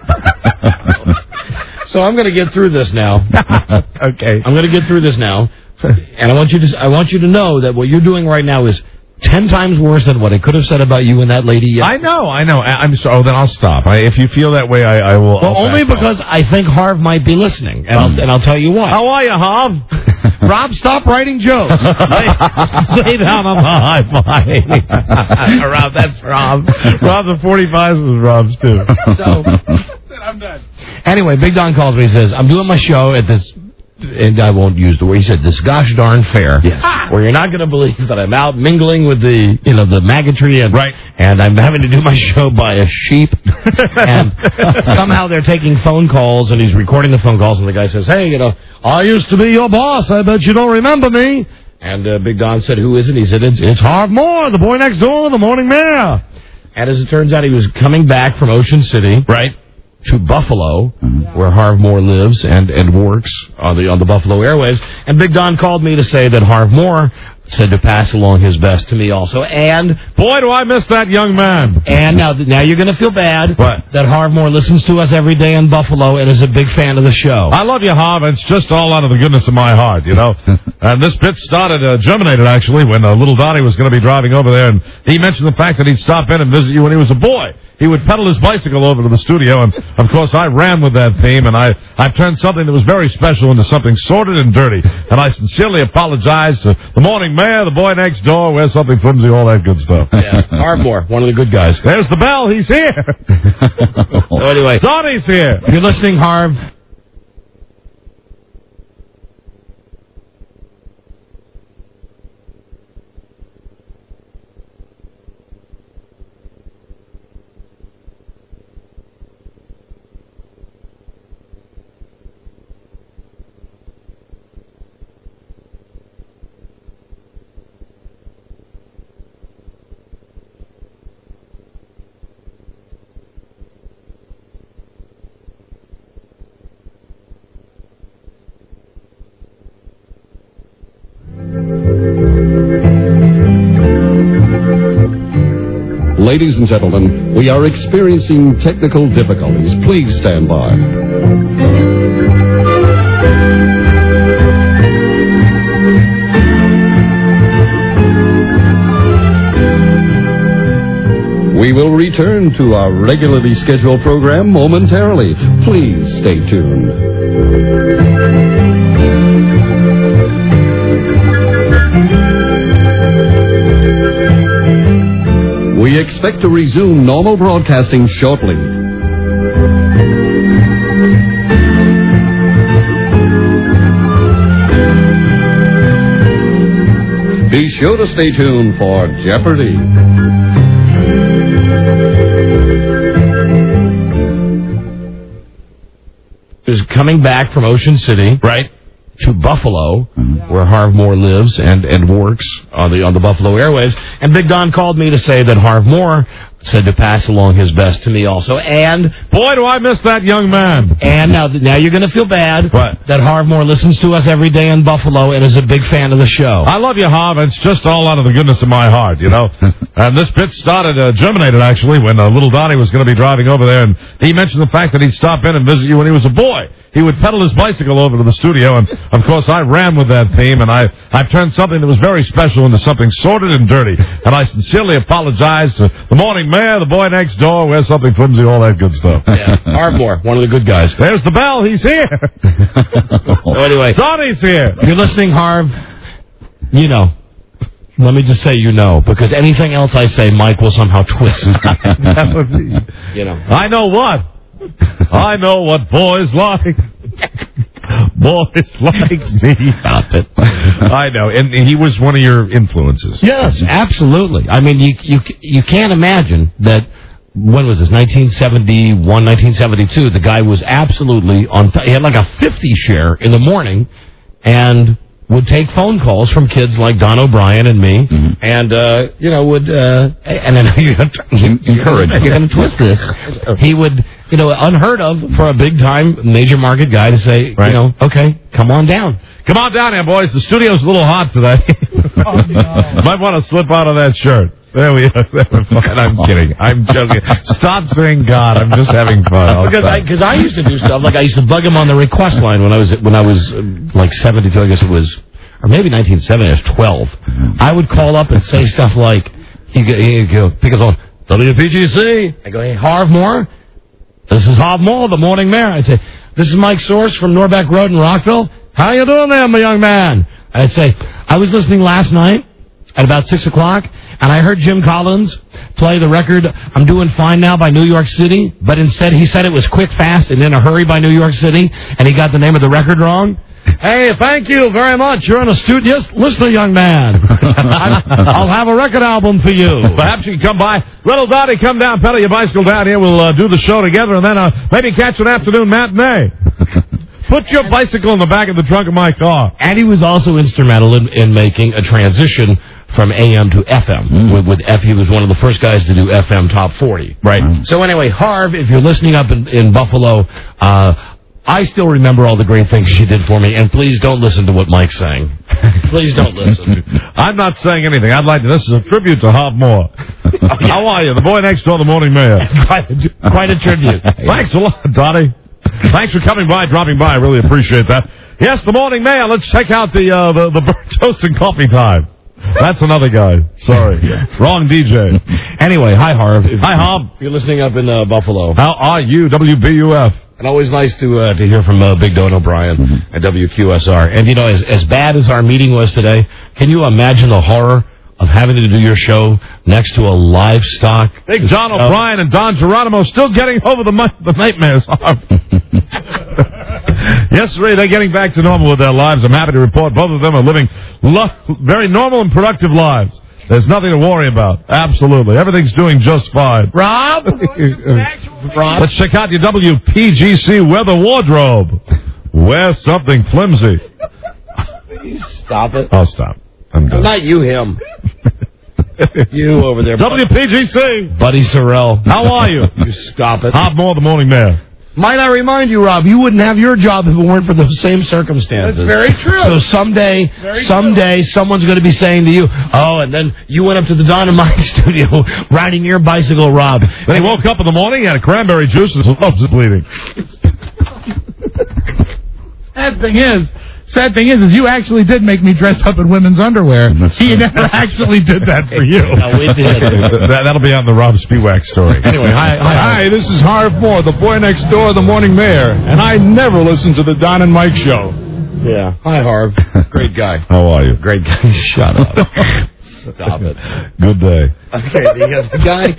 So I'm going to get through this now. Okay. I'm going to get through this now. And I want you to I want you to know that what you're doing right now is ten times worse than what I could have said about you and that lady yesterday. I know, I know. I, I'm sorry. Oh, then I'll stop. I, if you feel that way, I, I will. Well, I'll only because off. I think Harv might be listening, and I'll and I'll tell you why. How are you, Harv? Rob, stop writing jokes. lay, lay down on the high five. Rob, that's Rob. Rob, the forty-fives was Rob's too. So, I'm done. Anyway, Big Don calls me. He says, "I'm doing my show at this." And I won't use the word. He said, this gosh darn fair. Yes. Where you're not going to believe that I'm out mingling with the, you know, the maggotry. And, right. And I'm having to do my show by a sheep. And somehow they're taking phone calls, and he's recording the phone calls, and the guy says, hey, you know, I used to be your boss. I bet you don't remember me. And uh, Big Don said, who is it? He said, it's, it's Harv Moore, the boy next door, the morning mayor. And as it turns out, he was coming back from Ocean City. Right. To Buffalo, mm-hmm. where Harv Moore lives and, and works on the on the Buffalo airwaves. And Big Don called me to say that Harv Moore said to pass along his best to me also. And boy, do I miss that young man. And now now you're going to feel bad what? that Harv Moore listens to us every day in Buffalo and is a big fan of the show. I love you, Harv. It's just all out of the goodness of my heart, you know. And this bit started, uh, germinated, actually, when uh, little Donnie was going to be driving over there, and he mentioned the fact that he'd stop in and visit you when he was a boy. He would pedal his bicycle over to the studio, and, of course, I ran with that theme, and I, I've turned something that was very special into something sordid and dirty. And I sincerely apologize to the morning mayor, the boy next door, wear something flimsy, all that good stuff. Yeah, Harv Moore, one of the good guys. There's the bell. He's here. So anyway, Donnie's here. If you're listening, Harv, Ladies and gentlemen, we are experiencing technical difficulties. Please stand by. We will return to our regularly scheduled program momentarily. Please stay tuned. We expect to resume normal broadcasting shortly. Be sure to stay tuned for Jeopardy! Is coming back from Ocean City. Right. to Buffalo, where Harv Moore lives and, and works on the on the Buffalo airwaves. And Big Don called me to say that Harv Moore said to pass along his best to me also. And boy, do I miss that young man. And now, now you're going to feel bad what? that Harv Moore listens to us every day in Buffalo and is a big fan of the show. I love you, Harv. It's just all out of the goodness of my heart, you know. And this bit started, uh, germinated, actually, when uh, little Donnie was going to be driving over there, and he mentioned the fact that he'd stop in and visit you when he was a boy. He would pedal his bicycle over to the studio, and, of course, I ran with that theme, and I, I've turned something that was very special into something sordid and dirty. And I sincerely apologize to the morning mayor, the boy next door, wear something flimsy, all that good stuff. Yeah, Harv Moore, one of the good guys. There's the bell. He's here. So anyway, Donnie's here. If you're listening, Harv, you know. Let me just say you know, because anything else I say, Mike will somehow twist. That would be, you know. I know what. I know what boys like. Boys like me. Stop it. I know, and he was one of your influences. Yes, absolutely. I mean, you you you can't imagine that. When was this? nineteen seventy-one, nineteen seventy-two. The guy was absolutely on. He had like a fifty share in the morning, and would take phone calls from kids like Don O'Brien and me, mm-hmm. and uh, you know would uh, and then you're going to encourage. You're going to twist this. He would, you know, unheard of for a big time major market guy to say, right. you know, okay, come on down, come on down here, boys. The studio's a little hot today. Oh, no. Might want to slip out of that shirt. There we are. I'm kidding. I'm joking. Stop saying God. I'm just having fun. I'll because I because I used to do stuff like I used to bug him on the request line when I was when I was uh, like seventy-two. I guess it was, or maybe nineteen seventy. I was twelve. I would call up and say stuff like, "He go, he go pick up on W P G C." I go, "Hey, Harv Moore, this is Harv Moore, the morning mayor." I'd say, "This is Mike Source from Norbeck Road in Rockville. How you doing there, my young man?" I'd say, "I was listening last night at about six o'clock, and I heard Jim Collins play the record I'm Doing Fine Now by New York City, but instead he said it was Quick, Fast, and In a Hurry by New York City, and he got the name of the record wrong. Hey, thank you very much. You're an astute listener, young man. I'll have a record album for you. Perhaps you can come by. Little Dottie, come down, pedal your bicycle down here. We'll uh, do the show together, and then uh, maybe catch an afternoon matinee. Put your bicycle in the back of the trunk of my car. And he was also instrumental in, in making a transition from A M to F M. Mm. With, with F, he was one of the first guys to do F M Top forty. Right. Mm. So anyway, Harv, if you're listening up in, in Buffalo, uh, I still remember all the great things she did for me, and please don't listen to what Mike's saying. Please don't listen. I'm not saying anything. I'd like to. This is a tribute to Harv Moore. Okay. How are you? The boy next door, the morning mayor. quite, a, quite a tribute. Thanks a lot, Dottie. Thanks for coming by, dropping by. I really appreciate that. Yes, the morning mayor. Let's check out the uh, the, the toast and coffee time. That's another guy. Sorry. Wrong D J. Anyway, hi, Harv. If, hi, Harv. You're listening up in uh, Buffalo. How are you, W B U F? And always nice to uh, to hear from uh, Big Don O'Brien mm-hmm. at W Q S R. And, you know, as, as bad as our meeting was today, can you imagine the horror of having to do your show next to a livestock? Big Don uh, O'Brien and Don Geronimo still getting over the, the nightmares. Yesterday, they're getting back to normal with their lives. I'm happy to report both of them are living lo- very normal and productive lives. There's nothing to worry about. Absolutely. Everything's doing just fine. Rob? Rob? Let's check out your W P G C weather wardrobe. Wear something flimsy. Stop it. I'll stop. I'm done. Not you, him. You over there. W P G C. Buddy Sorrell. How are you? You stop it. Harv Moore, the morning mayor. Might I remind you, Rob, you wouldn't have your job if it weren't for those same circumstances. That's very true. So someday, very someday, true. someone's going to be saying to you, oh, and then you went up to the Don and Mike studio riding your bicycle, Rob. Then he woke up in the morning, he had a cranberry juice, and his nose was bleeding. Sad thing is, sad thing is, is you actually did make me dress up in women's underwear. He never actually did that for you. No, we did. that, that'll be on the Rob Spiewak story. Anyway, hi, hi, hi, this is Harv Moore, the boy next door, the morning mayor, and I never listen to the Don and Mike show. Yeah. Hi, Harv. Great guy. How are you? Great guy. Shut up. Stop it. Good day. Okay, the other guy.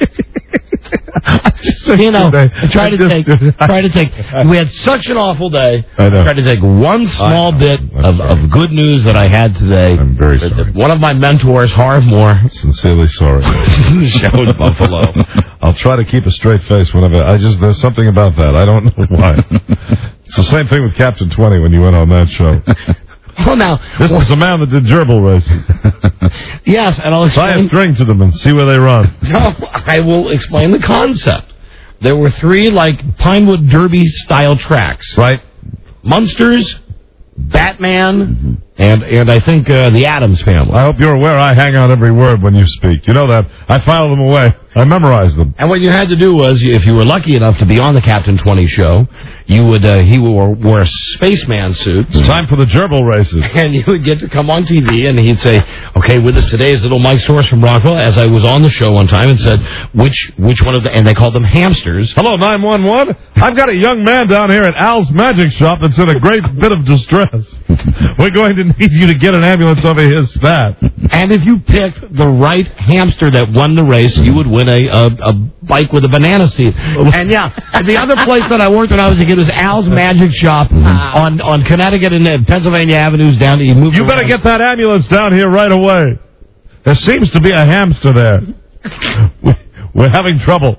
You know, I try to take, try to take, we had such an awful day. I know. I tried to take one small bit of, of good news that I had today. I'm very sorry. One of my mentors, Harv Moore. Sincerely sorry. Show in Buffalo. I'll try to keep a straight face whenever, I just, there's something about that. I don't know why. It's the same thing with Captain twenty when you went on that show. Well, now this is the man that did gerbil races. Yes, and I'll explain. Tie a string to them and see where they run. No, I will explain the concept. There were three, like, Pinewood Derby-style tracks. Right. Munsters, Batman, and and I think uh, the Addams Family. I hope you're aware I hang out every word when you speak. You know that. I file them away. I memorize them. And what you had to do was, if you were lucky enough to be on the Captain twenty show, you would uh, he would wear a spaceman suit. It's time for the gerbil races. And you would get to come on T V, and he'd say, "Okay, with us today is little Mike Source from Rockville." As I was on the show one time, and said, "Which which one of the?" And they called them hamsters. Hello, nine one one. I've got a young man down here at Al's Magic Shop that's in a great bit of distress. We're going to need you to get an ambulance over his stat. And if you picked the right hamster that won the race, you would win a, a, a bike with a banana seat. And yeah, the other place that I worked when I was a kid was Al's Magic Shop on, on Connecticut and Pennsylvania Avenues down to you. Move you better around. get that ambulance down here right away. There seems to be a hamster there. We're having trouble.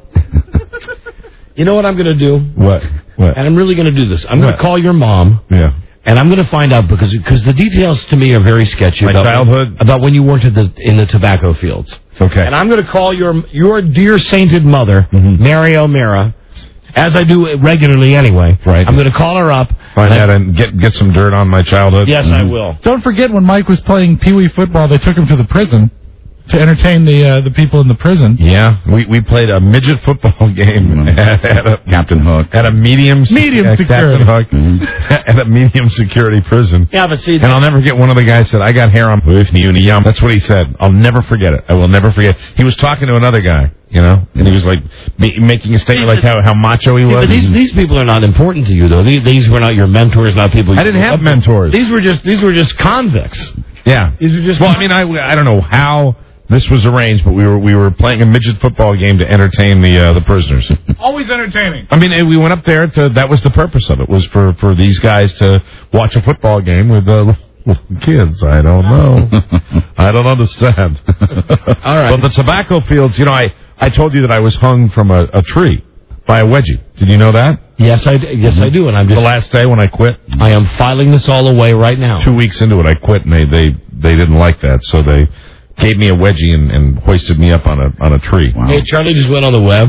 You know what I'm going to do? What? What? And I'm really going to do this. I'm going What? to call your mom. Yeah. And I'm going to find out because because the details to me are very sketchy. My about, childhood? About when you worked at the, in the tobacco fields. Okay. And I'm going to call your your dear sainted mother, Mm-hmm. Mary O'Mara, as I do regularly anyway. Right. I'm going to call her up. Find and out I- and get get some dirt on my childhood. Yes, I will. Don't forget when Mike was playing Pee Wee football, they took him to the prison to entertain the uh, the people in the prison. Yeah, we we played a midget football game at, at a Captain Hook. at a medium Medium uh, security. Captain Hook at a medium security prison. Yeah, but see, And I'll never forget one of the guys said, "I got hair on with me and yum." That's what he said. I'll never forget it. I will never forget. He was talking to another guy, you know, and he was like be, making a statement like how how macho he Yeah, was. but these these people are not important to you though. These, these were not your mentors, not people. You I didn't have mentors. These were just these were just convicts. Yeah. These were just. Well, I mean, I, I don't know how this was arranged, but we were we were playing a midget football game to entertain the uh, the prisoners. Always entertaining. I mean, and we went up there to. That was the purpose of it. Was for for these guys to watch a football game with uh, little kids. I don't know. I don't understand. All right. But the tobacco fields. You know, I I told you that I was hung from a, a tree by a wedgie. Did you know that? Yes, I d- yes I do, and I'm just The last day when I quit. I am filing this all away right now. Two weeks into it, I quit, and they they, they didn't like that, so they gave me a wedgie and, and hoisted me up on a on a tree. Wow. Hey, Charlie just went on the web,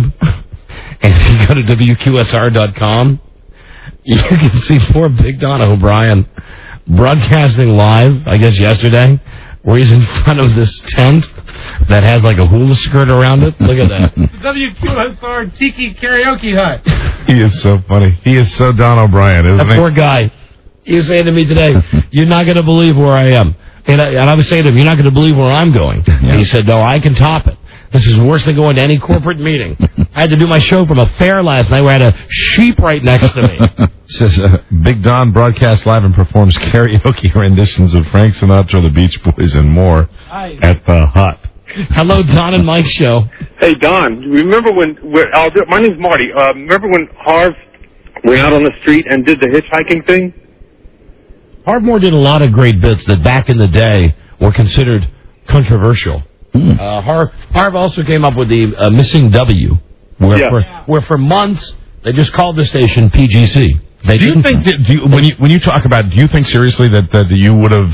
and if you go to W Q S R dot com, you can see poor Big Don O'Brien broadcasting live, I guess yesterday, where he's in front of this tent that has like a hula skirt around it. Look at that. W Q S R Tiki Karaoke Hut. He is so funny. He is so Don O'Brien, isn't That he? poor guy. He was saying to me today, "You're not going to believe where I am." And I, and I was saying to him, "You're not going to believe where I'm going." And he said, "No, I can top it. This is worse than going to any corporate meeting. I had to do my show from a fair last night where I had a sheep right next to me." Says uh, Big Don broadcasts live and performs karaoke renditions of Frank Sinatra, the Beach Boys, and more Hi. at the Hut. Hello, Don and Mike show. Hey, Don, remember when, we're, I'll do, my name's Marty, uh, remember when Harv went out on the street and did the hitchhiking thing? Harv Moore did a lot of great bits that back in the day were considered controversial. Mm. Uh, Harv, Harv also came up with the uh, Missing W, where, Yeah. for, where for months they just called the station P G C. They Do you didn't- think that, do you, when you when you talk about, do you think seriously that, that you would have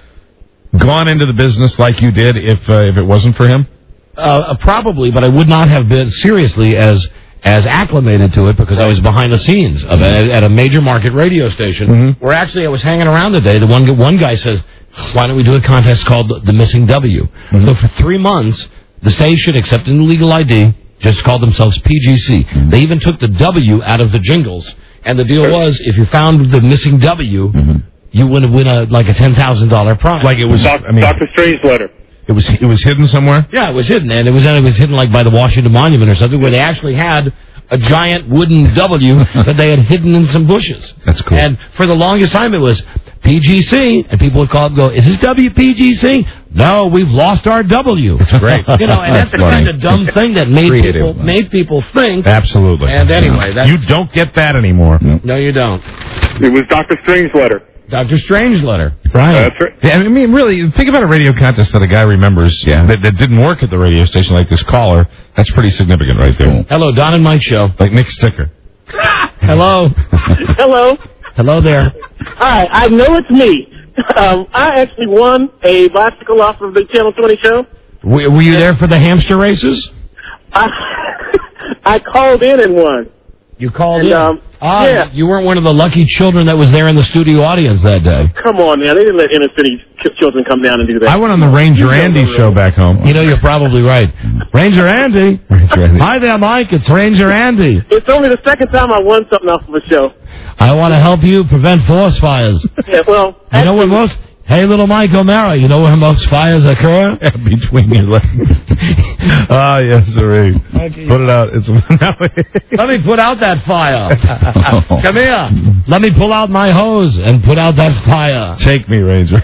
gone into the business like you did if uh, if it wasn't for him? Uh, uh, probably, but I would not have been seriously as as acclimated to it because I was behind the scenes of a, at a major market radio station Mm-hmm. where actually I was hanging around today. The one one guy says, "Why don't we do a contest called the Missing W?" Mm-hmm. So for three months, the station, except in the legal I D, just called themselves P G C. Mm-hmm. They even took the W out of the jingles, and the deal was if you found the Missing W, Mm-hmm. you would win a like a ten thousand dollar prize. Like it was, Doc, I mean, Doctor Strange letter. it was it was hidden somewhere. Yeah, it was hidden, and it was and it was hidden like by the Washington Monument or something, where they actually had a giant wooden W that they had hidden in some bushes. That's cool. And for the longest time, it was P G C, and people would call up and go, "Is this W P G C?" No, we've lost our W. It's great. You know, and that's the funny. kind of dumb thing that made Creative. people made people think. Absolutely. And anyway, that's, You don't get that anymore. no, you don't. It was Doctor Strange letter. Doctor Strange letter. Right. That's right. Yeah, I mean, really, think about a radio contest that a guy remembers Yeah. that, that didn't work at the radio station like this caller. That's pretty significant right there. Hello, Don and Mike show. Like Nick Sticker. Hello. Hello. Hello there. Hi, I know it's me, Um, I actually won a bicycle off of the Channel twenty show. Were, were you there for the hamster races? I I called in and won. You called and, in? Um, ah, yeah. You weren't one of the lucky children that was there in the studio audience that day. Come on, man. They didn't let inner city ch- children come down and do that. I went on the Ranger Andy show back home. You know, you're probably right. Ranger Andy. Ranger Andy. Hi there, Mike. It's Ranger Andy. It's only the second time I won something off of a show. I want to help you prevent forest fires. Yeah, well, you know what most... Hey, little Mike O'Mara, you know where most fires occur? Between your legs. Ah, yes, sir. Okay. Put it out. It's Let me put out that fire. Come here. Let me pull out my hose and put out that fire. Take me, Ranger.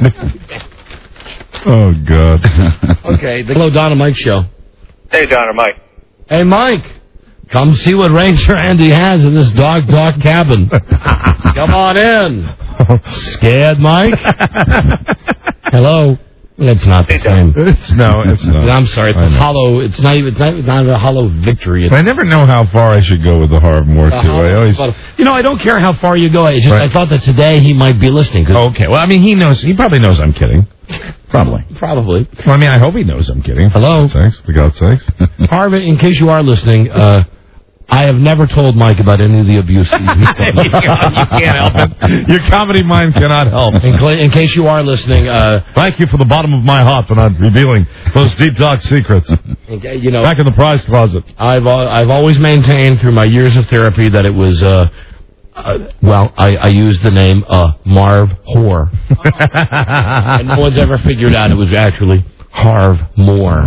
Oh, God. Okay, the Hello, Don and Mike show. Hey, Don and Mike. Hey, Mike. Come see what Ranger Andy has in this dark, dark cabin. Come on in. Scared, Mike? Hello? It's not the same. It's, no, it's not. I'm sorry. It's a hollow. It's not even. It's not, it's not a hollow victory. It's I never know how far I should go with the Harv Moore, too. I always... You know, I don't care how far you go. I just right. I thought that today he might be listening. Okay. Well, I mean, he knows. He probably knows I'm kidding. Probably. Probably. Well, I mean, I hope he knows I'm kidding. Hello? For God's sakes. For God's sakes. Harv, in case you are listening, uh, I have never told Mike about any of the abuse that you've done. You can't help it. Your comedy mind cannot help. In, cl- in case you are listening, uh, thank you for the bottom of my heart for not revealing those deep, dark secrets. Okay, you know, back in the prize closet. I've uh, I've always maintained through my years of therapy that it was, uh, uh, well, I, I used the name uh, Marv Whore. And no one's ever figured out it was actually Harv Moore.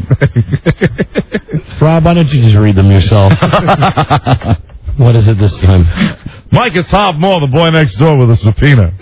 Rob, why don't you just read them yourself? What is it this time? Mike, it's Harv Moore, the boy next door with a subpoena.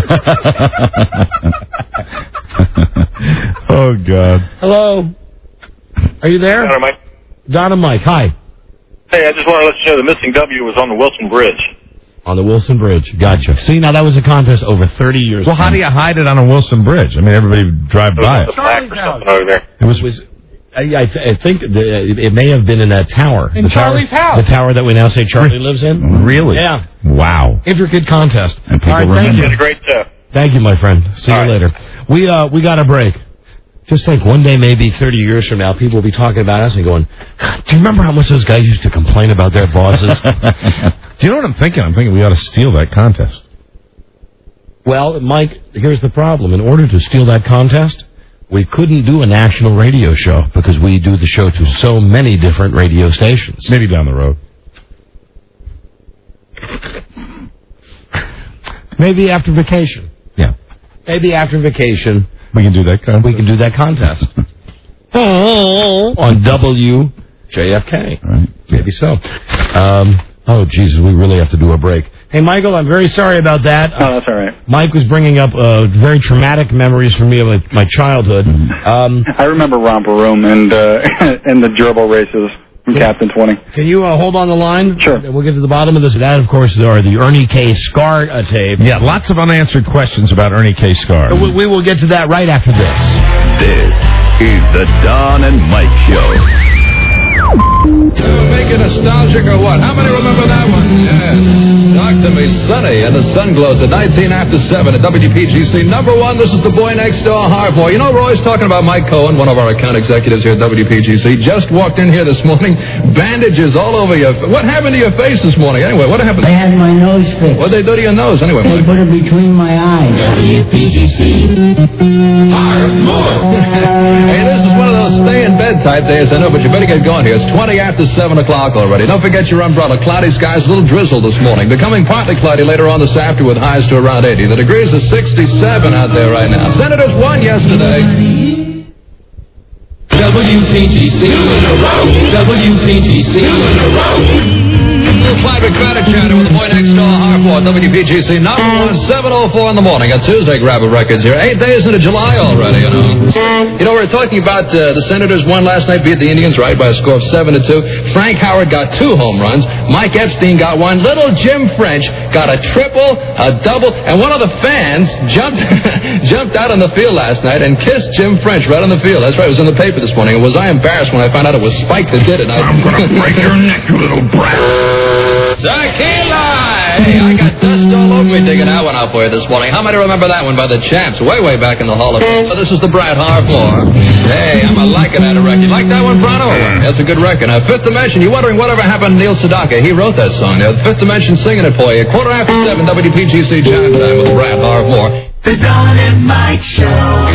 Oh, God. Hello. Are you there? Don and Mike. Don and Mike, hi. Hey, I just want to let you know the missing W was on the Wilson Bridge. On the Wilson Bridge. Gotcha. See, now that was a contest over thirty years Well, ago. how do you hide it on a Wilson Bridge? I mean, everybody would drive by it. Over there. It was... was I, I, th- I think the, it may have been in that tower. In the Charlie's tower, house. The tower that we now say Charlie lives in. Really? Yeah. Wow. Intricate contest. And people All right, thank remember. you. It's a great show. Thank you, my friend. See All you right. later. We uh we got a break. Just think, one day, maybe thirty years from now, people will be talking about us and going, do you remember how much those guys used to complain about their bosses? Do you know what I'm thinking? I'm thinking we ought to steal that contest. Well, Mike, here's the problem. In order to steal that contest, we couldn't do a national radio show because we do the show to so many different radio stations. Maybe down the road. Maybe after vacation. Yeah. Maybe after vacation. We can do that contest. We can do that contest. On W J F K. Right. Maybe so. Um, oh, Jesus, we really have to do a break. Hey, Michael, I'm very sorry about that. Oh, that's all right. Mike was bringing up uh, very traumatic memories for me of my, my childhood. Um, I remember Romper Room and uh, and the gerbil races from Captain twenty. Can you uh, hold on the line? Sure. We'll get to the bottom of this. That, of course, are the Ernie K. Scar uh, tape. Yeah, lots of unanswered questions about Ernie K. Scar. We, we will get to that right after this. This is the Don and Mike Show. To make it nostalgic or what? How many remember that one? Yes. Talk to me, Sonny, and the Sun Glows at nineteen after seven at W P G C. Number one, this is the boy next door, Harv Moore. You know, we're always talking about Mike Cohen, one of our account executives here at W P G C. Just walked in here this morning, bandages all over your face. What happened to your face this morning? Anyway, what happened? I had my nose fixed. What'd they do to your nose? Anyway, They Mike. put it between my eyes. W P G C. Harv Moore. Hey, this is one of those stay-in-bed type days, I know, but you better get going here. It's twenty after seven o'clock already. Don't forget your umbrella. Cloudy skies, a little drizzle this morning. Becoming partly cloudy later on this afternoon with highs to around eighty. The degrees are sixty-seven out there right now. Senators won yesterday. W P G C. Two in a row. W P G C. Two in a row. Little Clyde McFadden chatter with the boy next door, Harford, W P G C, number one, seven oh four in the morning. On Tuesday, grab a records here. Eight days into July already, you know. You know, we were talking about uh, the Senators won last night, beat the Indians, right, by a score of seven to two. Frank Howard got two home runs. Mike Epstein got one. Little Jim French got a triple, a double, and one of the fans jumped jumped out on the field last night and kissed Jim French right on the field. That's right, it was in the paper this morning. And was I embarrassed when I found out it was Spike that did it? I... I'm going to break your neck, you little brat. Tequila! Hey, I got dust all over We'll be digging that one out for you this morning. How many remember that one by the Champs? Way, way back in the Hall of Fame. So this is the Brad Harfloor. Hey, I'm a liking that record. You like that one, Bruno? That's a good record. Now, Fifth Dimension, you're wondering whatever happened to Neil Sedaka. He wrote that song. Now, Fifth Dimension singing it for you. Quarter after seven, W P G C Chinatown with Brad Harfloor. The Don and Mike Show.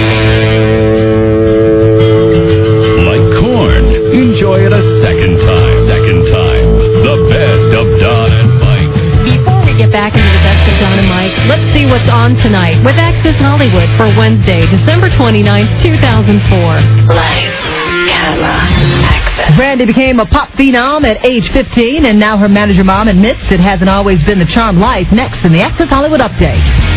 Like corn. Enjoy it a second time. Second time. The best of Don and Mike. Before we get back into the best of Don and Mike, let's see what's on tonight with Access Hollywood for Wednesday, December twenty-ninth, two thousand four. Life, camera, access. Brandy became a pop phenom at age fifteen, and now her manager mom admits it hasn't always been the charmed life. Next in the Access Hollywood Update.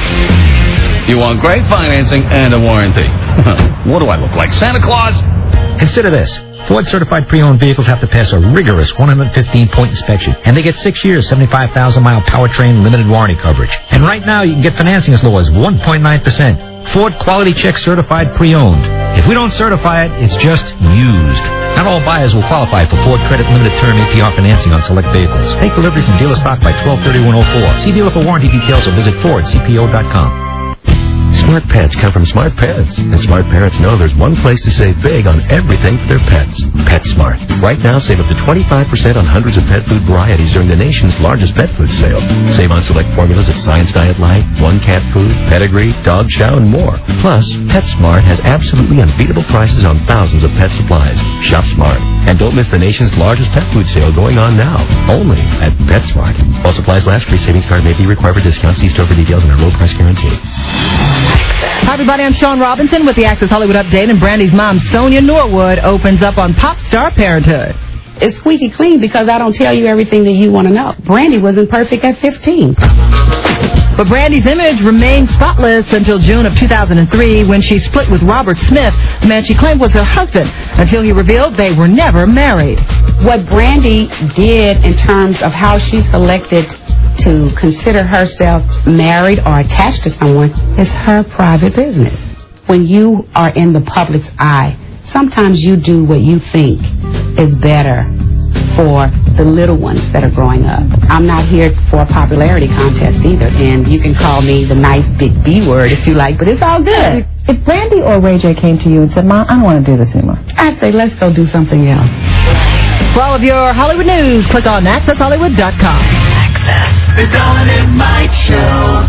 You want great financing and a warranty. What do I look like, Santa Claus? Consider this. Ford certified pre-owned vehicles have to pass a rigorous one hundred fifteen point inspection, and they get six years, seventy-five thousand mile powertrain limited warranty coverage. And right now, you can get financing as low as one point nine percent. Ford Quality Check certified pre-owned. If we don't certify it, it's just used. Not all buyers will qualify for Ford Credit Limited Term A P R financing on select vehicles. Take delivery from dealer stock by twelve thirty-one oh four. See dealer for warranty details or visit Ford C P O dot com. Smart pets come from smart parents, and smart parents know there's one place to save big on everything for their pets. PetSmart. Right now, save up to twenty-five percent on hundreds of pet food varieties during the nation's largest pet food sale. Save on select formulas of Science Diet Life, One Cat Food, Pedigree, Dog Chow, and more. Plus, PetSmart has absolutely unbeatable prices on thousands of pet supplies. Shop smart. And don't miss the nation's largest pet food sale going on now. Only at PetSmart. While supplies last, free savings card may be required for discounts. See store for details and a low price guarantee. Hi, everybody. I'm Sean Robinson with the Access Hollywood Update, and Brandy's mom, Sonia Norwood, opens up on pop star parenthood. It's squeaky clean because I don't tell you everything that you want to know. Brandy wasn't perfect at fifteen. But Brandy's image remained spotless until June of two thousand three when she split with Robert Smith, the man she claimed was her husband, until he revealed they were never married. What Brandy did in terms of how she selected to consider herself married or attached to someone is her private business. When you are in the public's eye, sometimes you do what you think is better for the little ones that are growing up. I'm not here for a popularity contest either, and you can call me the nice big B word if you like, but it's all good. If Brandy or Ray J came to you and said, Mom, I don't want to do this anymore, I'd say, let's go do something else. For all of your Hollywood news, click on access hollywood dot com. The Don and Mike Show.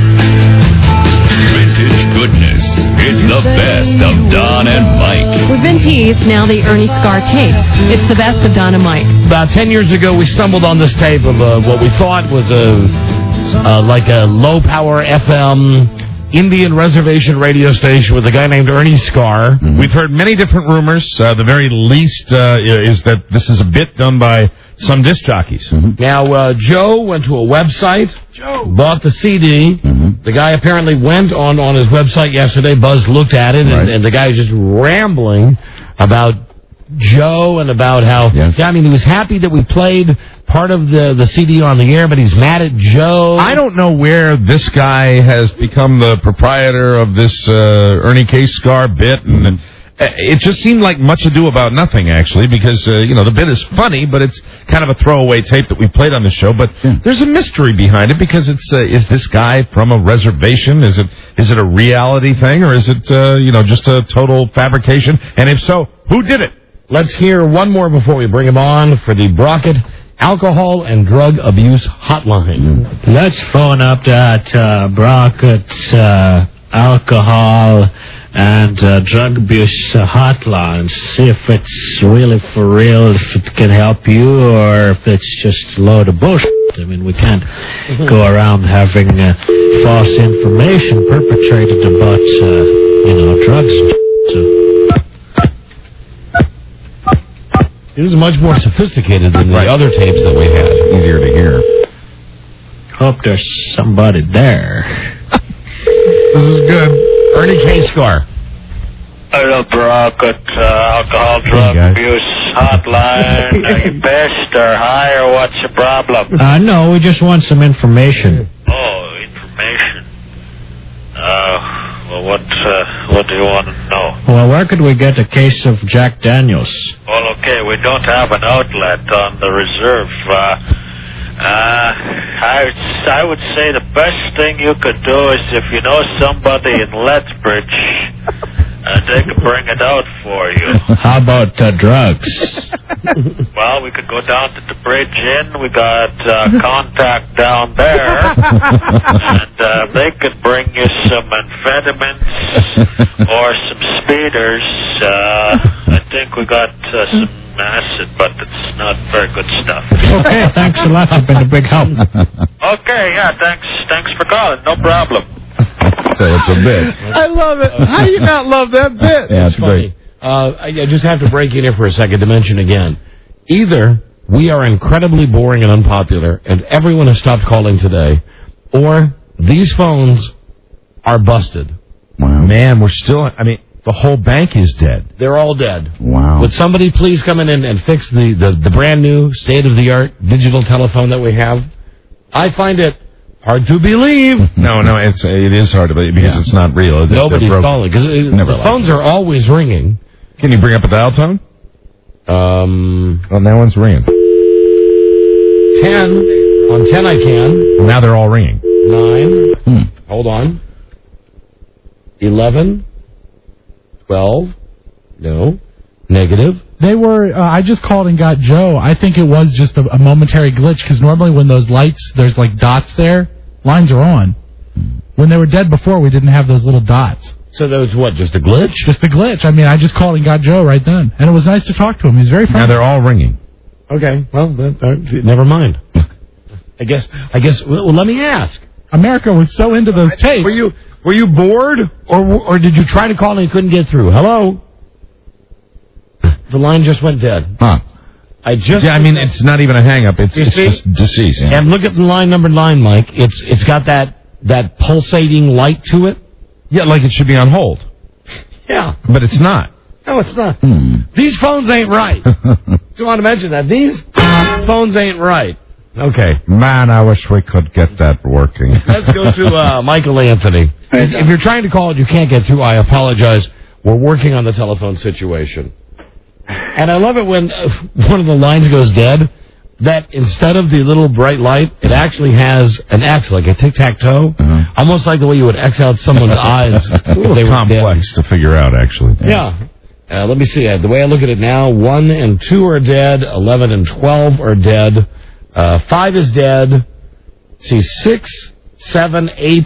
Vintage goodness. It's the best of Don and Mike. We've been teased, now the Ernie Scar tape. It's the best of Don and Mike. About ten years ago, we stumbled on this tape of uh, what we thought was a uh, like a low-power F M Indian reservation radio station with a guy named Ernie Scar. Mm-hmm. We've heard many different rumors. Uh, the very least uh, is that this is a bit done by some disc jockeys. Mm-hmm. Now, uh, Joe went to a website, Joe. bought the C D. Mm-hmm. The guy apparently went on, on his website yesterday. Buzz looked at it, right. and, and the guy was just rambling about Joe and about how, yes. I mean, he was happy that we played part of the, the C D on the air, but he's mad at Joe. I don't know where this guy has become the proprietor of this uh, Ernie K. Scar bit, and, and it just seemed like much ado about nothing, actually, because, uh, you know, the bit is funny, but it's kind of a throwaway tape that we played on the show, but yeah. there's a mystery behind it, because it's, uh, is this guy from a reservation? Is it is it a reality thing, or is it, uh, you know, just a total fabrication? And if so, who did it? Let's hear one more before we bring him on for the Brockett Alcohol and Drug Abuse Hotline. Let's phone up that uh, Brockett uh, Alcohol and uh, Drug Abuse uh, Hotline. See if it's really for real, if it can help you, or if it's just a load of bullshit. I mean, we can't mm-hmm. go around having uh, false information perpetrated about, uh, you know, drugs. So. It is much more sophisticated than right. the other tapes that we had. Easier to hear. Hope there's somebody there. This is good. Ernie K. Scar. Hello, Brockett, uh, Alcohol, Drug Abuse Hotline. Are you pissed or high, or what's the problem? Uh, no, we just want some information. Oh, information. Uh... Well, what, uh, what do you want to know? Well, where could we get a case of Jack Daniels? Well, okay, we don't have an outlet on the reserve. Uh, Uh, I would, I would say the best thing you could do is if you know somebody in Lethbridge, uh, they could bring it out for you. How about uh, drugs? Well, we could go down to the Bridge Inn. We got uh, contact down there, and uh, they could bring you some amphetamines or some speeders. Uh, I think we got uh, some acid, but it's not very good stuff. Okay, thanks a lot. You've been a big help. Okay, yeah, thanks. Thanks for calling. No problem. So it's a bit. I love it. How do you not love that bit? Yeah, it's funny. Uh, I I just have to break in here for a second to mention again. Either we are incredibly boring and unpopular, and everyone has stopped calling today, or these phones are busted. Wow. Man, we're still, I mean, the whole bank is dead. They're all dead. Wow. Would somebody please come in and, and fix the, the, the brand new, state-of-the-art digital telephone that we have? I find it hard to believe. No, no, it's it is hard to believe because Yeah. it's not real. It's, Nobody's calling because the phones are always ringing. Can you bring up a dial tone? Um, well, that one's ringing. Ten. On ten I can. Now they're all ringing. Nine. Hmm. Hold on. Eleven. Twelve. No. Negative. They were, uh, I just called and got Joe. I think it was just a, a momentary glitch because normally when those lights, there's like dots there, lines are on. When they were dead before, we didn't have those little dots. So that was what, just a glitch? Just a glitch. I mean, I just called and got Joe right then. And it was nice to talk to him. He's very friendly. Now they're all ringing. Okay. Well, that, that, never mind. I guess, I guess, well, well, let me ask. America was so into those tapes. Were you, were you bored or, or did you try to call and you couldn't get through? Hello? The line just went dead. Huh. I just. Yeah, I mean, it's not even a hang-up. It's, You it's see? just deceased. And look at the line number nine, Mike. It's it's got that, that pulsating light to it. Yeah, like it should be on hold. Yeah. But it's not. No, it's not. Hmm. These phones ain't right. Do you want to mention that? These phones ain't right. Okay. Man, I wish we could get that working. Let's go to uh, Michael Anthony. If, if you're trying to call and you can't get through, I apologize. We're working on the telephone situation. And I love it when uh, one of the lines goes dead, that instead of the little bright light, it actually has an X, like a tic-tac-toe, Uh-huh. almost like the way you would X out someone's eyes. A little They were complex to figure out, actually. Yeah. Uh, let me see. Uh, the way I look at it now, one and two are dead. Eleven and twelve are dead. Uh, five is dead. Let's see, six, seven, eight,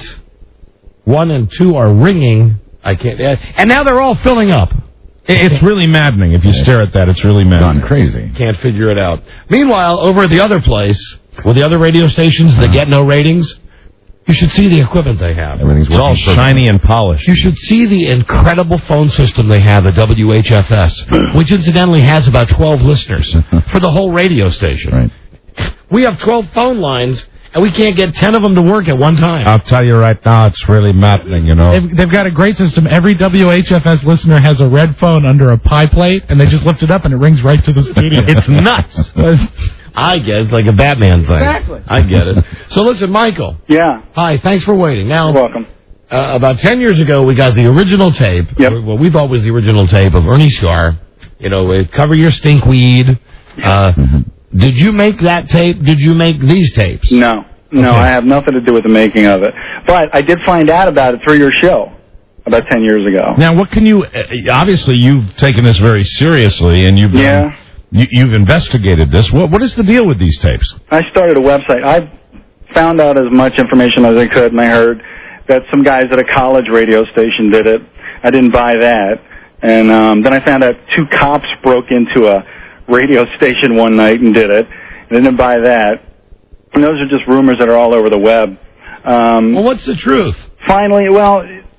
one and two are ringing. I can't. Uh, and now they're all filling up. It- It's really maddening. If you stare at that, it's really maddening. Gone crazy. Can't figure it out. Meanwhile, over at the other place, with the other radio stations that get no ratings, you should see the equipment they have. Everything's it's all shiny and polished. You should see the incredible phone system they have at W H F S, which incidentally has about twelve listeners for the whole radio station. Right. We have twelve phone lines, and we can't get ten of them to work at one time. I'll tell you right now, it's really maddening, you know. They've, they've got a great system. Every W H F S listener has a red phone under a pie plate, and they just lift it up, and it rings right to the studio. It's nuts. I get it. It's like a Batman thing. Exactly. I get it. So listen, Michael. Yeah. Hi, thanks for waiting. Now, You're welcome. Uh, about ten years ago, we got the original tape. Yep. What we thought was the original tape of Ernie Scar. You know, uh, Cover Your Stinkweed. Uh, did you make that tape? Did you make these tapes? No. No, Okay. I have nothing to do with the making of it. But I did find out about it through your show about ten years ago. Now, what can you? Uh, obviously, you've taken this very seriously, and you've done- Yeah. you, you've investigated this. What what is the deal with these tapes? I started a website. I found out as much information as I could, and I heard that some guys at a college radio station did it. I didn't buy that. And um, then I found out two cops broke into a radio station one night and did it. I didn't buy that. And those are just rumors that are all over the web. Um, Well, what's the truth? Finally, well,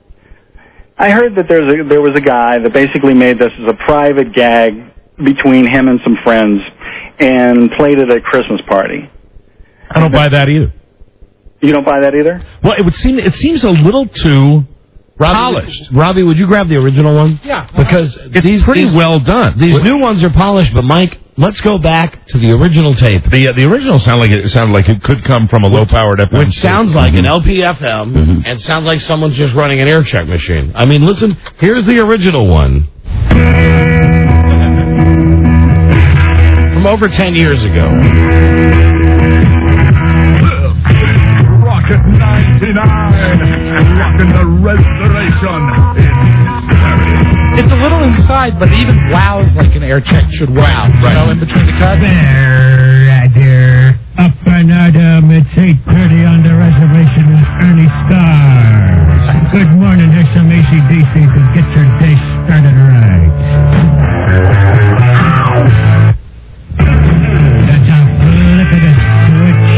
I heard that there's a, there was a guy that basically made this as a private gag between him and some friends and played it at a Christmas party. I don't buy that either. You don't buy that either? Well, it would seem it seems a little too Robbie, polished. Robbie, would you grab the original one? Yeah. Because It's these pretty these, well done. These new ones are polished, but Mike, let's go back to the original tape. The uh, the original sound like it sounded like it could come from a low powered F M. Which sounds like an L P F M Mm-hmm. and sounds like someone's just running an air check machine. I mean, listen, here's the original one. From over ten years ago. eighty-nine, rocking the restoration in Surrey. It's a little inside, but it even wows like an air check should wow. Right. You know, in between the cuts. There, there. Up and Adam, it's eight thirty on the reservation with Ernie Stars. Good morning, here's some A C D C to get your day started right. That's how flip of the switch.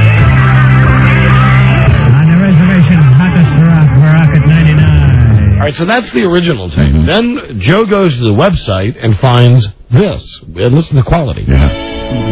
On the reservation, hottest rock, Rocket ninety-nine. All right, so that's the original tape. Mm-hmm. Then Joe goes to the website and finds this. And listen to the quality. Yeah.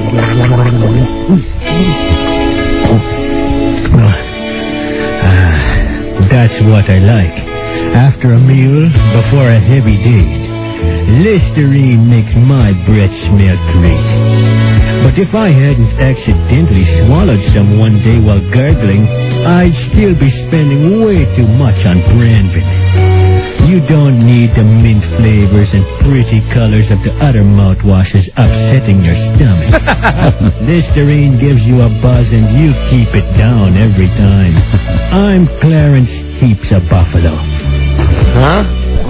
Ah, that's what I like. After a meal, before a heavy date, Listerine makes my breath smell great. But if I hadn't accidentally swallowed some one day while gargling, I'd still be spending way too much on Brandon. You don't need the mint flavors and pretty colors of the other mouthwashes upsetting your stomach. Listerine gives you a buzz and you keep it down every time. I'm Clarence Heaps of Buffalo. Huh?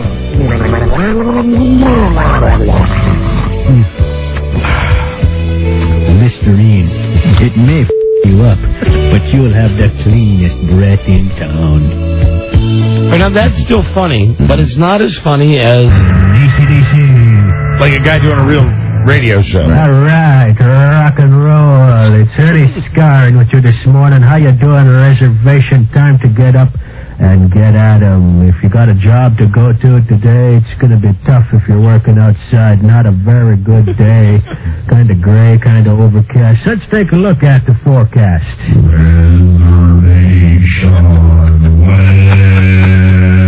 Listerine. It may f*** you up, but you'll have the cleanest breath in town. Right, now that's still funny, but it's not as funny as D C D C. Like a guy doing a real radio show. All right, rock and roll. It's Ernie Scarred with you this morning. How you doing? Reservation time to get up and get at 'em. If you got a job to go to today, it's going to be tough if you're working outside. Not a very good day. Kind of gray, kind of overcast. Let's take a look at the forecast. Reservation weather.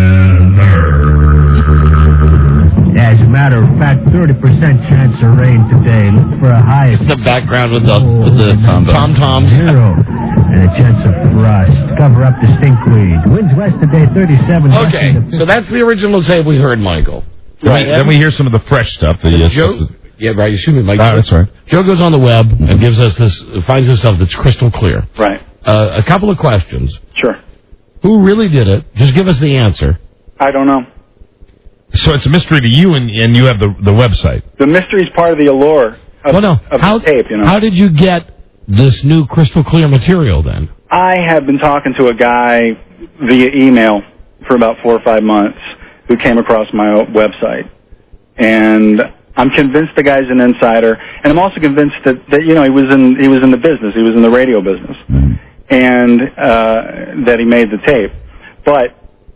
As a matter of fact, thirty percent chance of rain today. Look for a high. the background with the, with the tom-toms. Zero. And a chance of frost. Cover up the stinkweed. Winds west today, thirty-seven. Okay, so that's the original tape we heard, Michael. Right. Then we hear some of the fresh stuff. The, The uh, Joe, stuff yeah, right. Excuse me, Mike. Ah, that's right. Joe goes on the web and gives us this, finds himself that's crystal clear. Right. Uh, a couple of questions. Sure. Who really did it? Just give us the answer. I don't know. So it's a mystery to you, and, and you have the the website. The mystery's part of the allure of, well, no. of how, the tape, you know. How did you get this new crystal clear material then? I have been talking to a guy via email for about four or five months who came across my website. And I'm convinced the guy's an insider, and I'm also convinced that, that you know, he was in he was in the business, he was in the radio business, mm-hmm. and uh, that he made the tape. But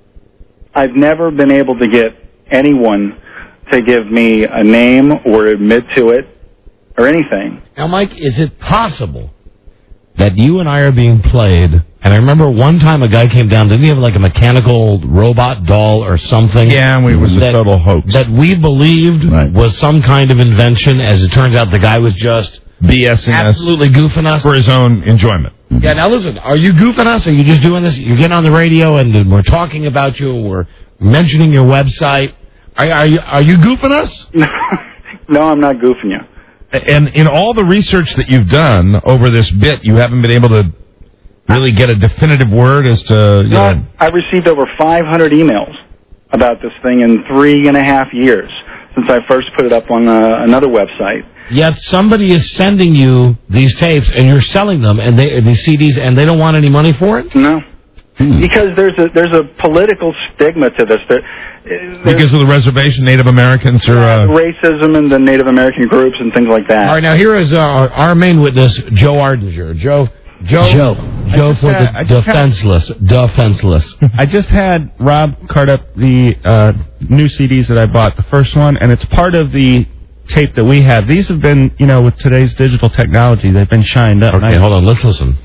I've never been able to get anyone to give me a name or admit to it or anything. Now, Mike, is it possible that you and I are being played? And I remember one time a guy came down, didn't he have like a mechanical robot doll or something? Yeah, and it was that, a total hoax. That we believed right. was some kind of invention. As it turns out, the guy was just BSing absolutely us goofing us. For his own enjoyment. Yeah, now listen, are you goofing us? Are you just doing this? You're getting on the radio and we're talking about you, we're mentioning your website. Are, are, you, are you goofing us? No, I'm not goofing you. And in all the research that you've done over this bit, you haven't been able to really get a definitive word as to... You no, know, I've received over five hundred emails about this thing in three and a half years since I first put it up on uh, another website. Yet somebody is sending you these tapes, and you're selling them, and they these C Ds, and they don't want any money for it? No. Hmm. Because there's a there's a political stigma to this. There, because of the reservation, Native Americans or uh... racism in the Native American groups and things like that. All right, now here is uh, our, our main witness, Joe Ardinger. Joe, Joe, Joe, Joe for had, the defenseless, had, defenseless. I just had Rob card up the uh, new C Ds that I bought, the first one, and it's part of the tape that we have. These have been, you know, with today's digital technology, they've been shined up. Okay, nice. hold on, let's listen.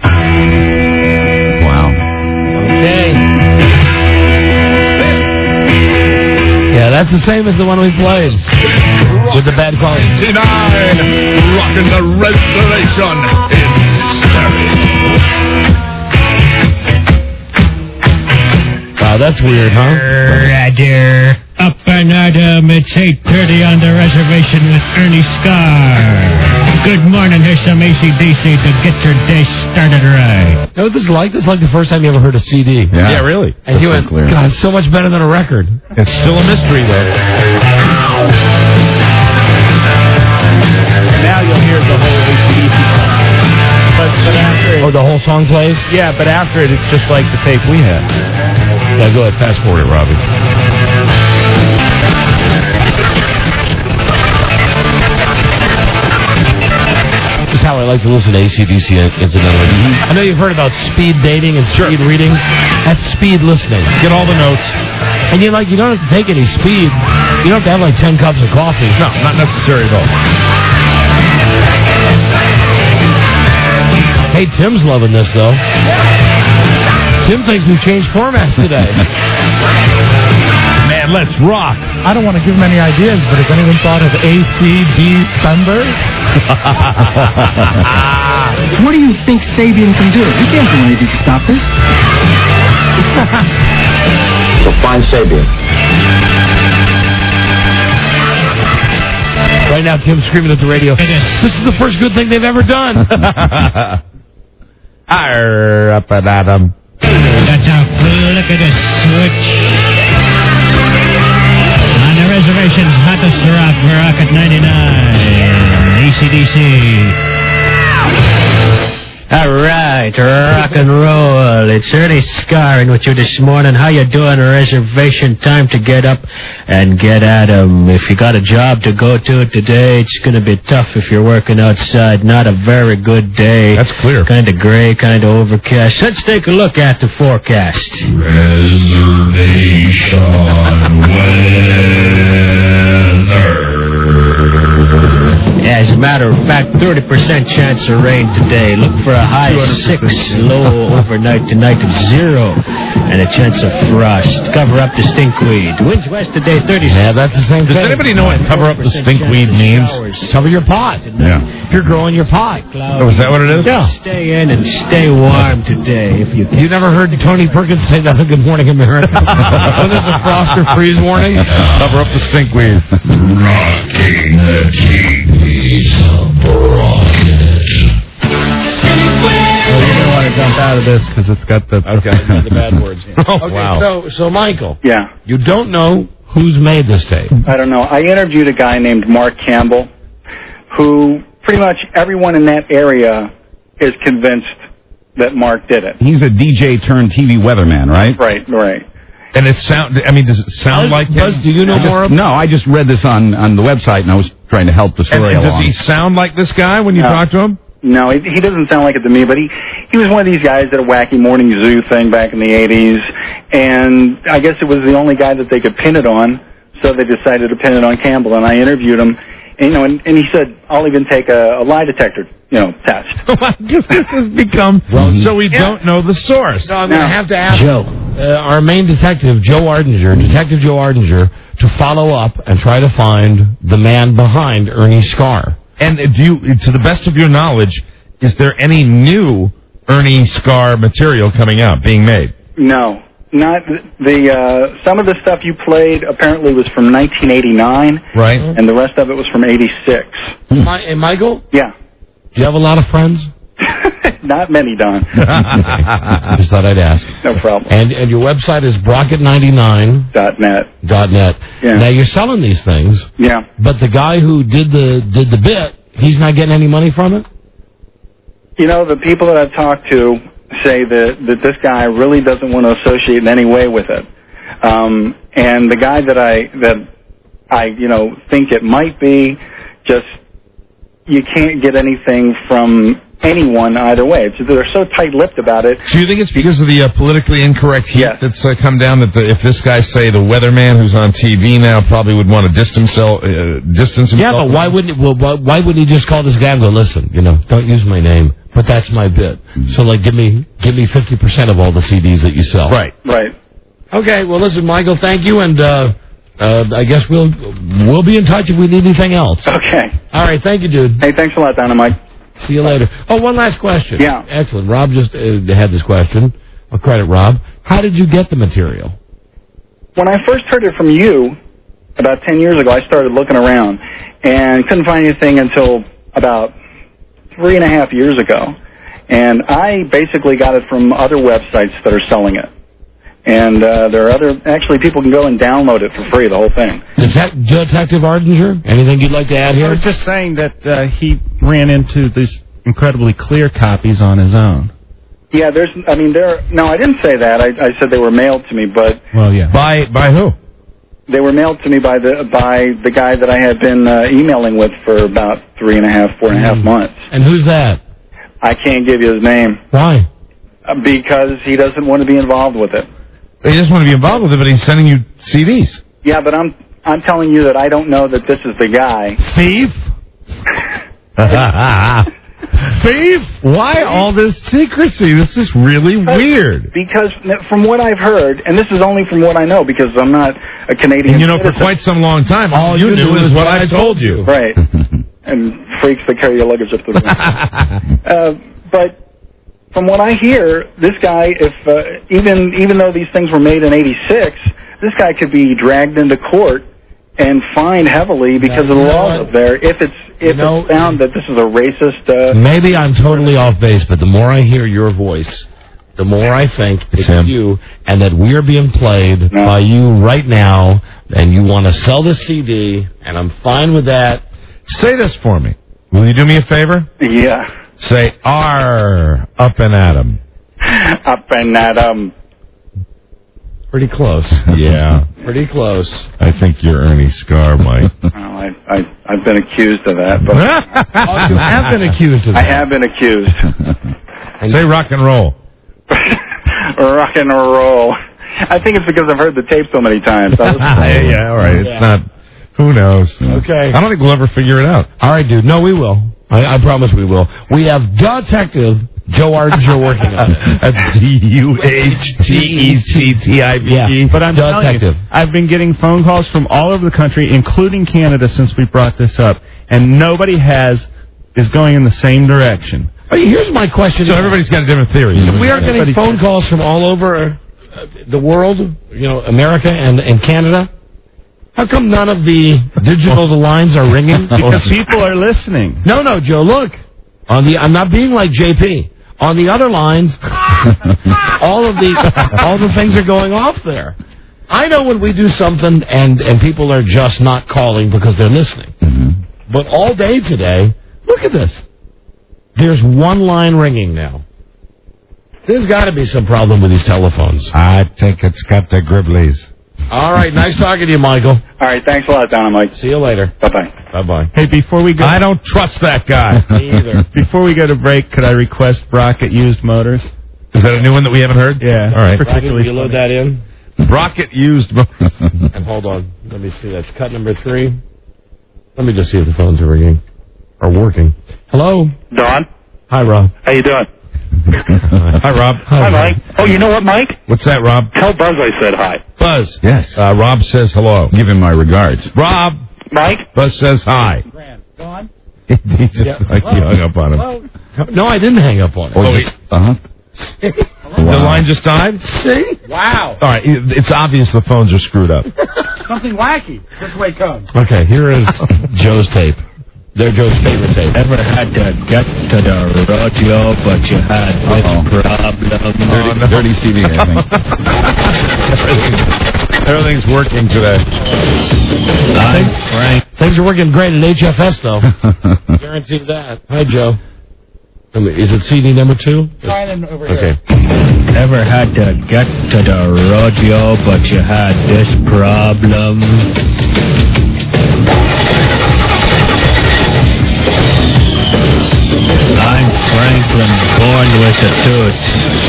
Wow. Okay. Yeah, that's the same as the one we played. With the bad quality. eighty-nine, rocking the restoration in Surrey. Wow, that's weird, huh? Roger. Up and Adam, it's eight thirty on the reservation with Ernie Scar. Good morning. Here's some A C D C to get your day started right. You know what this is like? This is like the first time you ever heard a C D. Yeah, yeah really. And That's you went, clear. God, it's so much better than a record. It's still a mystery, though. Now you'll hear the whole A C D C song. But, but after it, Oh, the whole song plays? yeah, but after it, it's just like the tape we had. Yeah, go ahead. Fast forward it, Robbie. This is how I like to listen to A C D C, incidentally. I know you've heard about speed dating and speed reading. That's speed listening. Get all the notes. And you like, you don't have to take any speed. You don't have to have like ten cups of coffee. No, not necessary at all. Hey, Tim's loving this, though. Tim thinks we've changed formats today. Man, let's rock. I don't want to give him any ideas, but has anyone thought of A C D Thunder? What do you think Sabian can do? He can't do anything to stop this. So find Sabian. Right now, Tim's screaming at the radio. This is the first good thing they've ever done. Arr, up and at 'em. That's how look at the switch. On the reservation's hottest rock, rock at ninety-nine. A C D C. All right, rock and roll. It's Ernie Scarring with you this morning. How you doing? Reservation time to get up and get at 'em. If you got a job to go to today, it's going to be tough if you're working outside. Not a very good day. That's clear. Kind of gray, kind of overcast. Let's take a look at the forecast. Reservation weather. As a matter of fact, thirty percent chance of rain today. Look for a high of six, low overnight tonight of zero, and a chance of frost. Cover up the stinkweed. Winds west today, thirty. Yeah, that's the same Does thing. anybody know what cover up the stinkweed means? Cover your pot. Yeah. You're growing your pot. Oh, is that what it is? Yeah. Stay in and stay warm today if you can. You never heard Tony Perkins say that on Good Morning America? When there's a frost or freeze warning? Cover up the stinkweed. Rocking the keys of rocket. Well, you're going to want to jump out of this because it's got the, Okay. the bad words in it. Oh, Okay, wow. so, so Michael, Yeah. you don't know who's made this tape. I don't know. I interviewed a guy named Mark Campbell, who pretty much everyone in that area is convinced that Mark did it. He's a D J turned T V weatherman, right? Right, right. And it sound. I mean, does it sound Buzz, like Buzz, him? do you know I just- more? No, I just read this on, on the website, and I was trying to help the And, story and does along. he sound like this guy when you No. talk to him? No, he, he doesn't sound like it to me, but he, he was one of these guys that a wacky morning zoo thing back in the eighties, and I guess it was the only guy that they could pin it on, so they decided to pin it on Campbell, and I interviewed him, and, you know, and, and he said, I'll even take a, a lie detector, you know, test. Oh, I guess this has become so we don't know the source. So I'm going to No. have to ask Joe. uh, our main detective, Joe Ardinger, Detective Joe Ardinger, to follow up and try to find the man behind Ernie Scar. And do you, to the best of your knowledge, is there any new Ernie Scar material coming out, being made? No, not the, uh, some of the stuff you played apparently was from nineteen eighty-nine, Right. and the rest of it was from eighty-six. My, and Michael, Yeah. do you have a lot of friends? Not many, Don. Just thought I'd ask. No problem. And and your website is brocket ninety-nine Dot net. dot net. Yeah. Now you're selling these things, Yeah. but the guy who did the did the bit, he's not getting any money from it? You know, the people that I've talked to say that, that this guy really doesn't want to associate in any way with it. Um, and the guy that I, that I, you know, think it might be, just, you can't get anything from anyone either way. It's, they're so tight-lipped about it. Do you think it's because of the uh, politically incorrect heat Yes. that's uh, come down that the, if this guy, say, the weatherman who's on T V now probably would want to distance himself, uh, distance himself? Yeah, but why wouldn't he, well, why, why wouldn't he just call this guy and go, listen, you know, don't use my name, but that's my bit. So, like, give me give me fifty percent of all the C Ds that you sell. Right. Right. Okay, well, listen, Michael, thank you, and uh, uh, I guess we'll we'll be in touch if we need anything else. Okay. All right, thank you, dude. Hey, thanks a lot, Dynamite. See you later. Oh, one last question. Yeah. Excellent. Rob just uh, had this question. I'll credit Rob. How did you get the material? When I first heard it from you, about ten years ago, I started looking around and couldn't find anything until about three and a half years ago, and I basically got it from other websites that are selling it. And uh, there are other, actually, people can go and download it for free, the whole thing. Det- Detective Ardinger, anything you'd like to add here? I was just saying that uh, he ran into these incredibly clear copies on his own. Yeah, there's, I mean, there, no, I didn't say that. I, I said they were mailed to me, but... Well, yeah. By by who? They were mailed to me by the by the guy that I had been uh, emailing with for about three and a half, four and a half months. And who's that? I can't give you his name. Why? Uh, because he doesn't want to be involved with it. He doesn't want to be involved with it, but he's sending you C Ds. Yeah, but I'm I'm telling you that I don't know that this is the guy. Thief? Thief? Why all this secrecy? This is really weird. Because from what I've heard, and this is only from what I know, because I'm not a Canadian And you know, for citizen. quite some long time, all you knew is what I told you. Right. And freaks that carry your luggage up the room. uh, but from what I hear, this guy, if uh, even even though these things were made in eighty-six, this guy could be dragged into court and fined heavily because of the laws up there if it's if know, it's found that this is a racist. Uh, Maybe I'm totally off base, but the more I hear your voice, the more I think it's him. you, and that we're being played No. by you right now, and you want to sell the C D, and I'm fine with that. Say this for me. Will you do me a favor? yeah. Say R up and at 'em. Up and at um. Pretty close. Yeah. Pretty close. I think you're Ernie Scar, Mike. Well, I, I I've been accused of that, but Oh, you have been accused of I that. have been accused. Say rock and roll. Rock and roll. I think it's because I've heard the tape so many times. I was- yeah, yeah, all right. Yeah. It's not. Who knows? Okay. I don't think we'll ever figure it out. All right, dude. No, we will. I, I promise we will. We have Detective Joe Ardinger working on it. That's D U H T E C T I V E. But I'm telling Detective. you, I've been getting phone calls from all over the country, including Canada, since we brought this up, and nobody has is going in the same direction. Hey, here's my question. So everybody's got a different theory. We are getting phone calls from all over uh, the world, you know, America and, and Canada. How come none of the digital lines are ringing? Because people are listening. No, no, Joe, look. On the, I'm not being like J P. On the other lines, all of the all the things are going off there. I know when we do something and, and people are just not calling because they're listening. Mm-hmm. But all day today, look at this. There's one line ringing now. There's got to be some problem with these telephones. I think it's got the Gribblies. All right, nice talking to you, Michael. All right, thanks a lot, Dynamite. See you later. Bye-bye. Bye-bye. Hey, before we go, I don't trust that guy. Me either. before we go to break, could I request Brockett Used Motors? Is that a new one that we haven't heard? Yeah. All right. Particularly you load that in. Brockett used. And hold on. Let me see. That's cut number three. Let me just see if the phones are ringing. Are working. Hello? Don, Hi, Rob. how you doing? Hi, Rob. Hi, Mike. Oh, you know what, Mike? What's that, Rob? Tell Buzz I said hi. Buzz. Yes. Uh, Rob says hello. Give him my regards. Rob. Mike? Buzz says hi. Gone? he just Yeah. like he hung up on him. No, I didn't hang up on it. Or Oh, just, uh-huh. The line just died? See? Wow. All right. it- It's obvious the phones are screwed up. Something wacky. This way it comes. Okay, here is Joe's tape. They're Joe's favorite tape. Ever had to get to the rodeo, but you had this problem? Dirty, dirty C D, I think. Everything's, everything's working today. Things, Frank. things are working great at H F S, though. Guarantee that. Hi, Joe. I mean, is it C D number two? Trying over Okay. Ever had to get to the rodeo, but you had this problem? I'm Franklin, born with a tooth.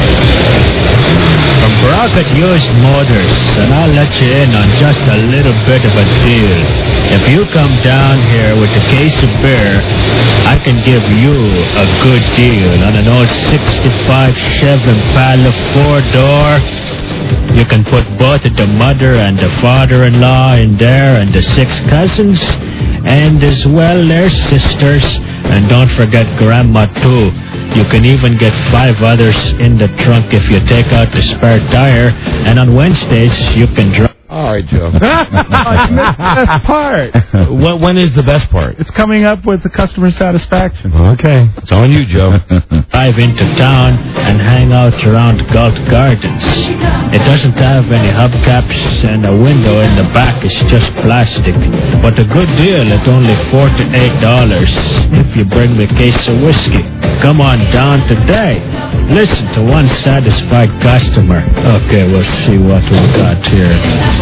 From Brockett Used Motors, and I'll let you in on just a little bit of a deal. If you come down here with a case of beer, I can give you a good deal on an old sixty-five Chevy Impala four-door. You can put both the mother and the father-in-law in there and the six cousins, and as well their sisters. And don't forget Grandma, too. You can even get five others in the trunk if you take out the spare tire. And on Wednesdays, you can drive. Oh, Sorry, Joe. That's the best part. when, when is the best part? It's coming up with the customer satisfaction. Okay. It's on you, Joe. Drive into town and hang out around Galt Gardens. It doesn't have any hubcaps and a window in the back is just plastic. But a good deal at only four to eight dollars if you bring me a case of whiskey. Come on down today. Listen to one satisfied customer. Okay, we'll see what we got here.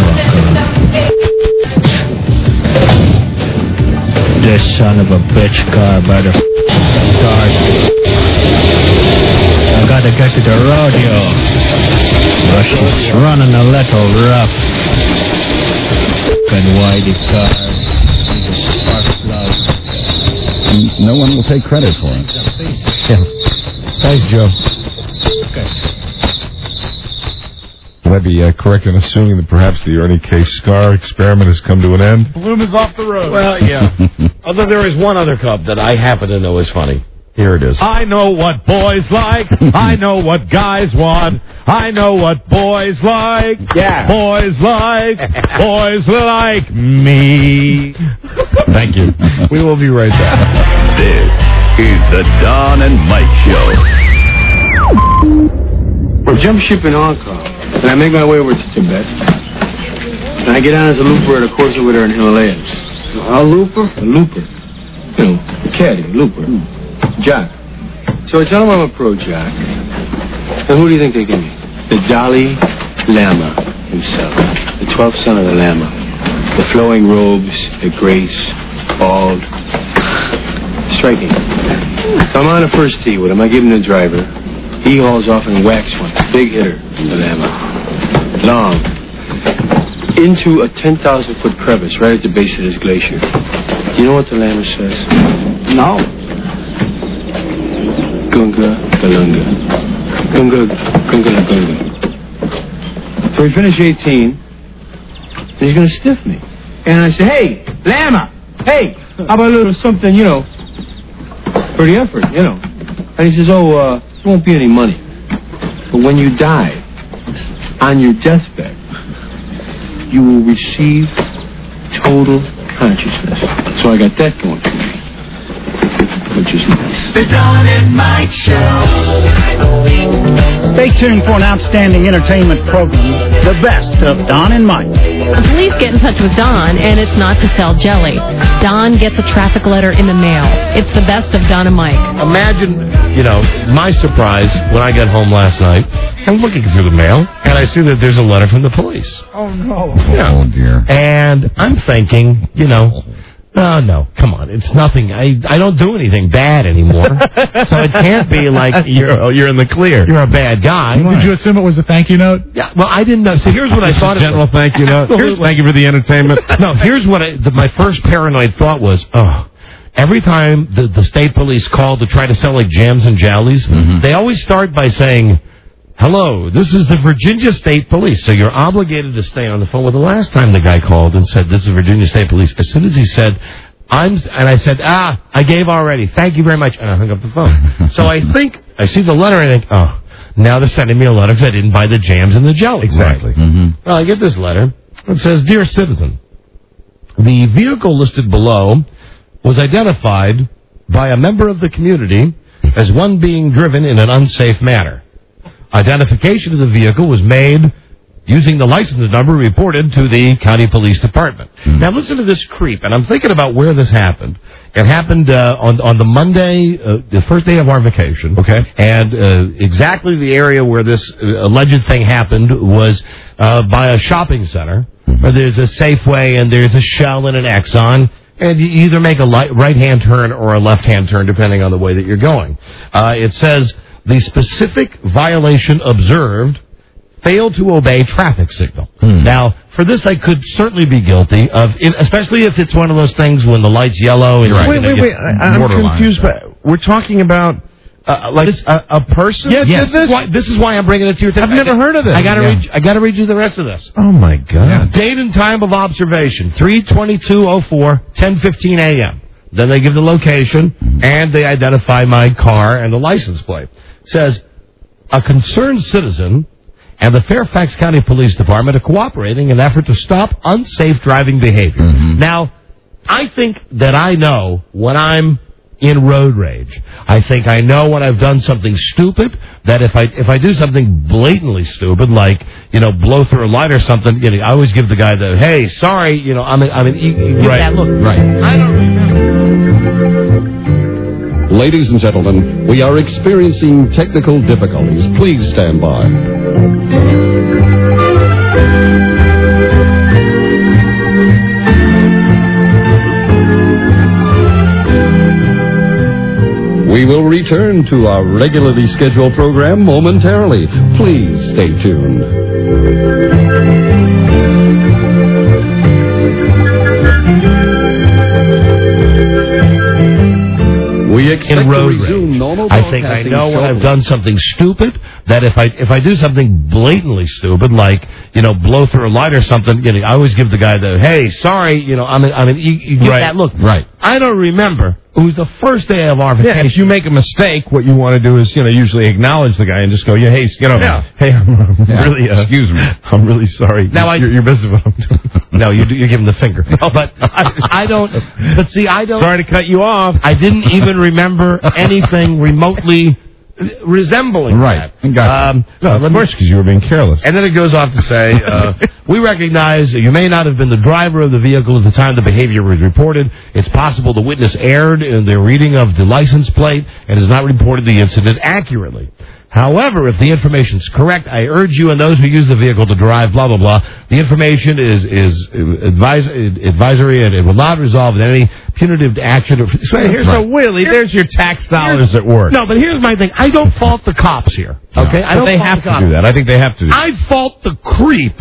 This son of a bitch car better start. I gotta get to the rodeo. Russia's running a little rough. Fucking whitey car. Spark plug. No one will take credit for it. Yeah. Thanks, Joe. Would I be uh, correct in assuming that perhaps the Ernie K. Scar experiment has come to an end? Bloom is off the road. Well, yeah. Although there is one other cup that I happen to know is funny. Here it is. I know what boys like. I know what guys want. I know what boys like. Yeah. Boys like. Boys like me. Thank you. We will be right back. This is the Don and Mike Show. We're jump shipping Hong Kong, and I make my way over to Tibet. And I get on as a looper at a course over there in Himalayas. A looper? A looper. You know, a caddy, looper. Jack. So I tell them I'm a pro Jack. And who do you think they give me? The Dalai Lama himself. The twelfth son of the Lama. The flowing robes, the grace, bald. Striking. So I'm on the first tee with him. I give him the driver. He hauls off and whacks one. Big hitter, the Lama. Long. Into a ten thousand foot crevice right at the base of this glacier. Do you know what the Lama says? No. Gunga, Galunga. Gunga, Gunga, Gunga. So we finish eighteen, and he's going to stiff me. And I say, hey, Lama, hey, how about a little something, you know, for the effort, you know. And he says, oh, uh, there won't be any money. But when you die, on your deathbed, you will receive total consciousness. So I got that going for me. Which is nice. The Don and Mike Show. Stay tuned for an outstanding entertainment program, the best of Don and Mike. Police get in touch with Don, and it's not to sell jelly. Don gets a traffic letter in the mail. It's the best of Don and Mike. Imagine, you know, my surprise when I got home last night. I'm looking through the mail, and I see that there's a letter from the police. Oh, no. Yeah. Oh, dear. And I'm thinking, you know, no, no, come on. It's nothing. I I don't do anything bad anymore. So it can't be like you're oh, you're in the clear. You're a bad guy. Did you assume it was a thank you note? Yeah, well, I didn't know. So here's what I thought. General thank you note. Here's, thank you for the entertainment. No, here's what I, the, my first paranoid thought was, oh, every time the, the state police call to try to sell like jams and jellies, mm-hmm. they always start by saying, hello, this is the Virginia State Police. So you're obligated to stay on the phone. Well, the last time the guy called and said, this is Virginia State Police, as soon as he said, I'm, and I said, ah, I gave already. Thank you very much. And I hung up the phone. So I think, I see the letter and I think, oh, now they're sending me a letter because I didn't buy the jams and the jelly. Exactly. Right. Mm-hmm. Well, I get this letter. It says, Dear Citizen, the vehicle listed below was identified by a member of the community as one being driven in an unsafe manner. Identification of the vehicle was made using the license number reported to the county police department. Mm-hmm. Now listen to this creep, and I'm thinking about where this happened. It happened uh, on on the Monday, uh, the first day of our vacation. Okay. And uh, exactly the area where this uh, alleged thing happened was uh, by a shopping center, mm-hmm. where there's a Safeway and there's a Shell and an Exxon. And you either make a li- right-hand turn or a left-hand turn, depending on the way that you're going. Uh, it says, the specific violation observed failed to obey traffic signal. Hmm. Now, for this, I could certainly be guilty of, it, especially if it's one of those things when the light's yellow. And right. Wait, wait, wait. I'm confused. But we're talking about uh, like this, a, a person. Yes, yes. This? Why, this is why I'm bringing it to your attention. I've never heard of this. I got to yeah. read. I got to read you the rest of this. Oh my God. Yeah. Date and time of observation: three twenty-two oh four, ten fifteen a.m. Then they give the location and they identify my car and the license plate. It says a concerned citizen and the Fairfax County Police Department are cooperating in an effort to stop unsafe driving behavior. Mm-hmm. Now, I think that I know when I'm in road rage. I think I know when I've done something stupid, that if I if I do something blatantly stupid, like, you know, blow through a light or something, you know, I always give the guy the, hey, sorry, you know, I'm an, I'm an, you, you give Right, that look. right. I don't remember. Ladies and gentlemen, we are experiencing technical difficulties. Please stand by. We will return to our regularly scheduled program momentarily. Please stay tuned. We expect in road to resume rage. normal I think I broadcasting know when shortly. I've done something stupid, that if I if I do something blatantly stupid, like, you know, blow through a light or something, you know, I always give the guy the, hey, sorry, you know, I'm an, I'm an, you, you give Right, that look. right. I don't remember. It was the first day of our vacation. Yeah, if you make a mistake, what you want to do is, you know, usually acknowledge the guy and just go, yeah, hey, you know, Yeah. hey, I'm, I'm Yeah. really, uh, Excuse me. I'm really sorry. Now you're, I- you're busy, but I'm No, you do, you give him the finger. But I, I don't. But see, I don't. Sorry to cut you off. I didn't even remember anything remotely resembling Right. that. Gotcha. Um, No, of course, because you were being careless. And then it goes on to say, uh, we recognize that you may not have been the driver of the vehicle at the time the behavior was reported. It's possible the witness erred in their reading of the license plate and has not reported the incident accurately. However, if the information is correct, I urge you and those who use the vehicle to drive, blah, blah, blah. The information is is advise, advisory and it will not result in any punitive action. So, here's so the- Willie, there's your tax dollars at work. No, but here's my thing. I don't fault the cops here. Okay, I But don't they fault have the to cops. do that. I think they have to do that. I fault the creep.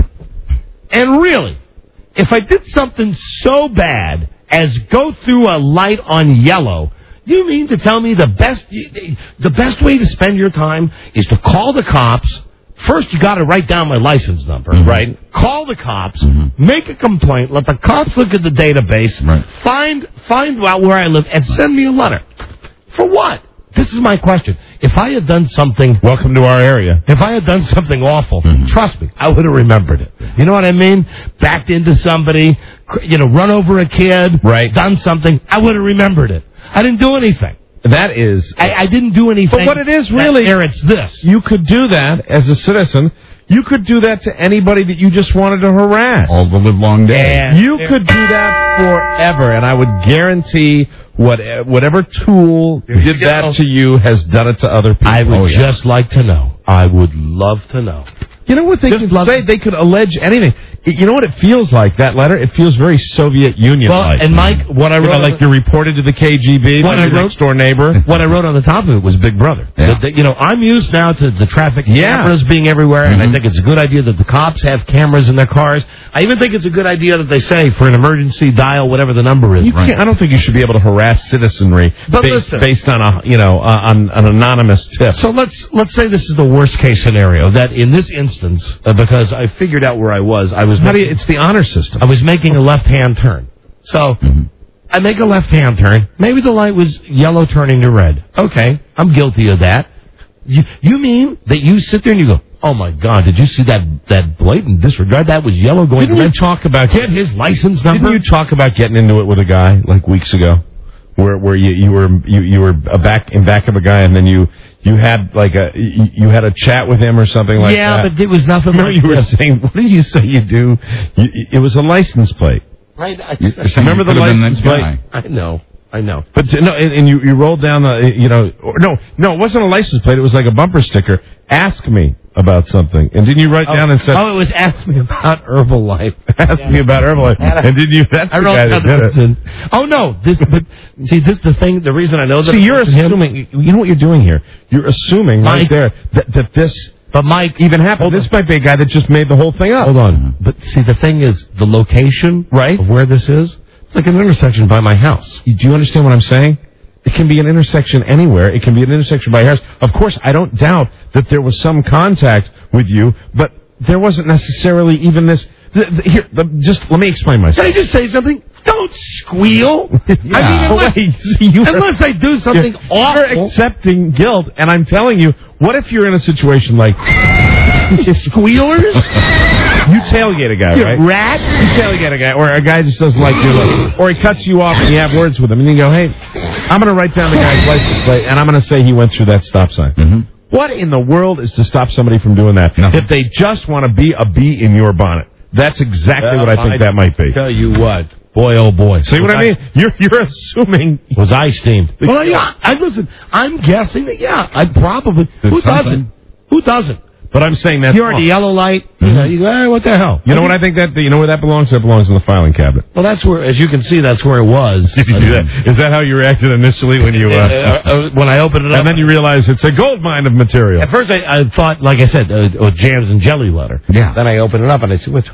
And really, if I did something so bad as go through a light on yellow, you mean to tell me the best the best way to spend your time is to call the cops? First, you got to write down my license number, Mm-hmm. right? Call the cops, make a complaint, let the cops look at the database, find find out where I live, and send me a letter. For what? This is my question. If I had done something... Welcome to our area. If I had done something awful, trust me, I would have remembered it. You know what I mean? Backed into somebody, cr- you know, run over a kid, right. done something, I would have remembered it. I didn't do anything. That is... I, I didn't do anything. But what it is really... There, it's this. You could do that as a citizen. You could do that to anybody that you just wanted to harass. All the live long day. And You could do that forever, and I would guarantee what, whatever tool did that to you has done it to other people. I would Oh, yeah. just like to know. I would love to know. You know what they Just could love say? to- They could allege anything. You know what it feels like, that letter? It feels very Soviet Union-like. Well, and Mike, what I You wrote... know, on like the- you're reported to the K G B, What like I your wrote- next-door neighbor. What I wrote on the top of it was Big Brother. Yeah. That- that, you know, I'm used now to the traffic Yeah. cameras being everywhere, and I Mhm. think it's a good idea that the cops have cameras in their cars. I even think it's a good idea that they say for an emergency dial whatever the number is. You can't, I don't think you should be able to harass citizenry But based, listen. based on a you know uh, on an anonymous tip. So let's let's say this is the worst case scenario. That in this instance, uh, because I figured out where I was, I was How do you, making, it's the honor system. I was making a left-hand turn. So I make a left-hand turn. Maybe the light was yellow turning to red. Okay, I'm guilty of that. You, you mean that you sit there and you go, oh my God, did you see that that blatant disregard? That was yellow going Didn't to you red. talk about Get his license number. Didn't you talk about getting into it with a guy like weeks ago, where where you, you were you, you were a back in back of a guy and then you you had like a you, you had a chat with him or something like yeah, that? but it was nothing Remember like you were this. saying, what did you say you do? You, it was a license plate. Right? I, You're saying Remember you the could have been license that plate? guy. I know. I know. But no, and, and you you rolled down the you know or, no no it wasn't a license plate. It was like a bumper sticker. Ask me about something, and didn't you write Oh, down and said, oh, it was ask me about Herbalife. ask me about Herbalife, and didn't you? That's I the wrote guy down that did it. the Oh no, this. But see, this is the thing. The reason I know that. See, you're it's him- assuming. You know what you're doing here? You're assuming right Mike- there that, that this But Mike, even happened. This might be a guy that just made the whole thing up. hold on. But see, the thing is, the location Right. of where this is. It's like an intersection by my house. Do you understand what I'm saying? It can be an intersection anywhere. It can be an intersection by your house. Of course, I don't doubt that there was some contact with you, but there wasn't necessarily even this. The, the, here, the, just let me explain myself. Can I just say something? Don't squeal. I mean, Yeah. unless, Wait, you are- unless I do something you're, awful. You're accepting guilt, and I'm telling you, what if you're in a situation like Squealers? You tailgate a guy, You right? rat? You tailgate a guy, or a guy just doesn't like your look. Or he cuts you off and you have words with him, and you go, hey, I'm going to write down the guy's license plate, and I'm going to say he went through that stop sign. Mm-hmm. What in the world is to stop somebody from doing that? Nothing. If they just want to be a bee in your bonnet. That's exactly Well, what I think I that might be. Tell you what. Boy, oh boy. See what I mean? You're you're assuming Was I steamed? Well, yeah. I listen. I'm guessing that. Yeah, I probably. Who doesn't? Who doesn't? But I'm saying that You're at the yellow light. You know, you go, hey, what the hell? You know what I think that you know where that belongs? That belongs in the filing cabinet. Well, that's where, as you can see, that's where it was. Did you do that? Is that how you reacted initially when you uh, uh, uh, when I opened it up? And then you realize it's a gold mine of material. At first, I, I thought, like I said, uh, a jams and jelly letter. Yeah. Then I opened it up and I said, "What's?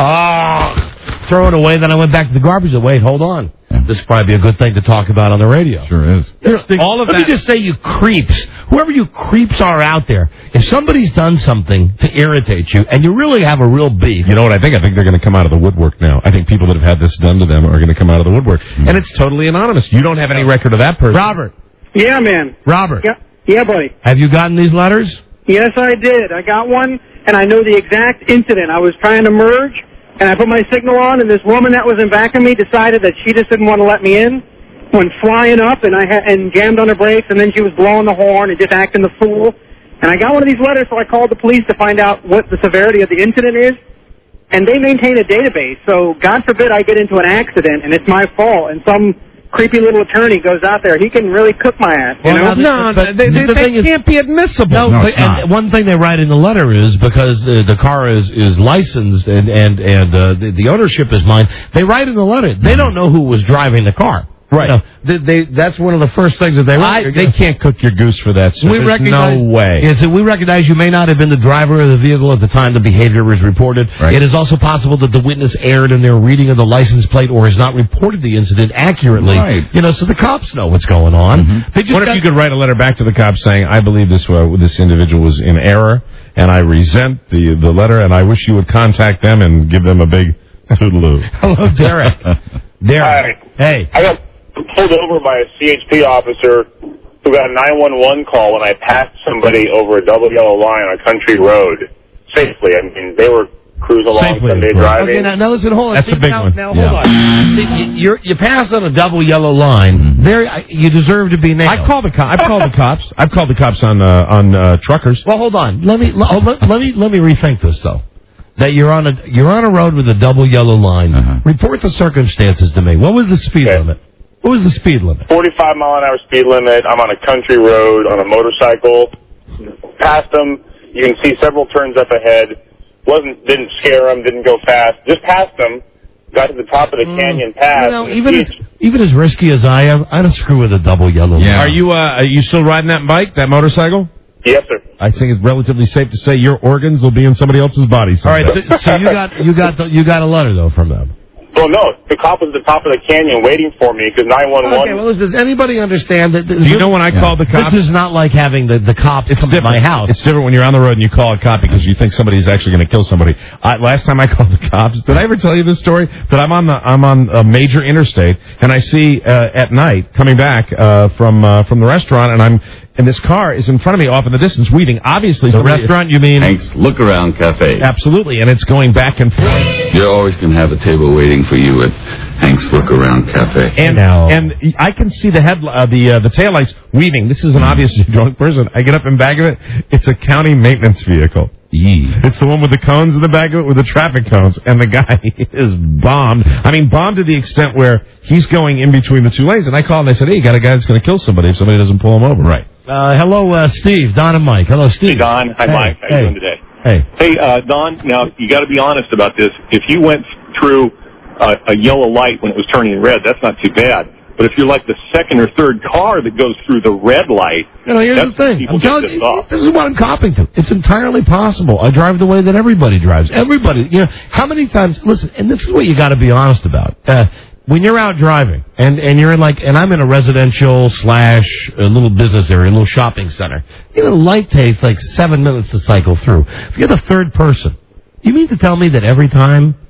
Ah, throw it away." Then I went back to the garbage. And wait, hold on. Yeah. This would probably be a good thing to talk about on the radio. Sure is. All of Let that. me just say, you creeps, whoever you creeps are out there, if somebody's done something to irritate you and you really have a real beef. You know what I think? I think they're going to come out of the woodwork now. I think people that have had this done to them are going to come out of the woodwork. Mm. And it's totally anonymous. You don't have any record of that person. Robert. Yeah, man. Robert. Yeah, yeah, buddy. Have you gotten these letters? Yes, I did. I got one, and I know the exact incident. I was trying to merge, and I put my signal on, and this woman that was in back of me decided that she just didn't want to let me in. Went flying up, and I ha- and jammed on her brakes, and then she was blowing the horn and just acting the fool. And I got one of these letters, so I called the police to find out what the severity of the incident is. And they maintain a database, so God forbid I get into an accident, and it's my fault, and some creepy little attorney goes out there, he can really cook my ass, you Well, know? no, but they, they, the they thing can't is, be admissible. No, No, but, it's not. and one thing they write in the letter is because uh, the car is, is licensed and and and uh, the, the ownership is mine. They write in the letter they don't know who was driving the car. Right. You know, they, they, that's one of the first things that they write. I, they can't cook your goose for that. So We there's recognize, no way. Yes, we recognize you may not have been the driver of the vehicle at the time the behavior was reported. Right. It is also possible that the witness erred in their reading of the license plate or has not reported the incident accurately. Right. You know, so the cops know what's going on. Mm-hmm. They just What if got- you could write a letter back to the cops saying, I believe this uh, this individual was in error, and I resent the, the letter, and I wish you would contact them and give them a big toodaloo. Hello, Derek. Derek. Hi. Hey. I got pulled over by a C H P officer who got a nine one one call when I passed somebody over a double yellow line on a country road safely. I mean, they were cruising along Safely, Sunday right. driving. Okay, now, now listen, hold on. That's See, a big now, one. Now, Yeah. hold on. See, you, you're, you passed on a double yellow line. Mm-hmm. There, I- you deserve to be nailed. I called the co- I've called the cops. I've called the cops on uh, on uh, truckers. Well, hold on. Let me let, let, let me let me rethink this though. That you're on a you're on a road with a double yellow line. Uh-huh. Report the circumstances to me. What was the speed Okay. limit? What was the speed limit? forty-five mile an hour speed limit. I'm on a country road on a motorcycle. Passed them. You can see several turns up ahead. Wasn't didn't scare them. Didn't go fast. Just passed them. Got to the top of the canyon pass. You know, and even as, even as risky as I am, I'd screw with a double yellow line. Are you uh, are you still riding that bike, that motorcycle? Yes, sir. I think it's relatively safe to say your organs will be in somebody else's body All right, someday. so, so you got you got the, you got a letter though from them. Well, no, the cop was at the top of the canyon waiting for me because nine one one. Okay, well, does anybody understand that? Do you know when I called the cops? This is not like having the, the cops come to my house. It's different when you're on the road and you call a cop because you think somebody's actually going to kill somebody. I, last time I called the cops, did I ever tell you this story? That I'm on the I'm on a major interstate and I see uh, at night coming back uh, from uh, from the restaurant and I'm and this car is in front of me off in the distance weaving. Obviously, The somebody- restaurant, you mean? Hank's Look Around Cafe. Absolutely, and it's going back and forth. You're always going to have a table waiting for you at Hank's Look Around Cafe. And and I can see the head uh, the uh, the taillights weaving. This is an obviously drunk person. I get up in back of it. It's a county maintenance vehicle. Yee. It's the one with the cones in the back of it with the traffic cones, and the guy is bombed. I mean, bombed to the extent where he's going in between the two lanes. And I called and I said, "Hey, you got a guy that's going to kill somebody if somebody doesn't pull him over." Right. Uh, hello, uh, Steve, Don, and Mike. Hello, Steve. Hey, Don. Hi, Hey, Mike. How hey. you doing today? Hey. Hey, uh, Don, now, you got to be honest about this. If you went through uh, a yellow light when it was turning red, that's not too bad. But if you're like the second or third car that goes through the red light, You know, here's that's the when thing. people I'm get telling pissed you, off. this is what I'm copping to. It's entirely possible. I drive the way that everybody drives. Everybody, you know, how many times, listen, and this is what you got to be honest about. Uh, when you're out driving, and, and you're in like, and I'm in a residential slash a little business area, a little shopping center, you know, the light takes like seven minutes to cycle through. If you're the third person, you mean to tell me that every time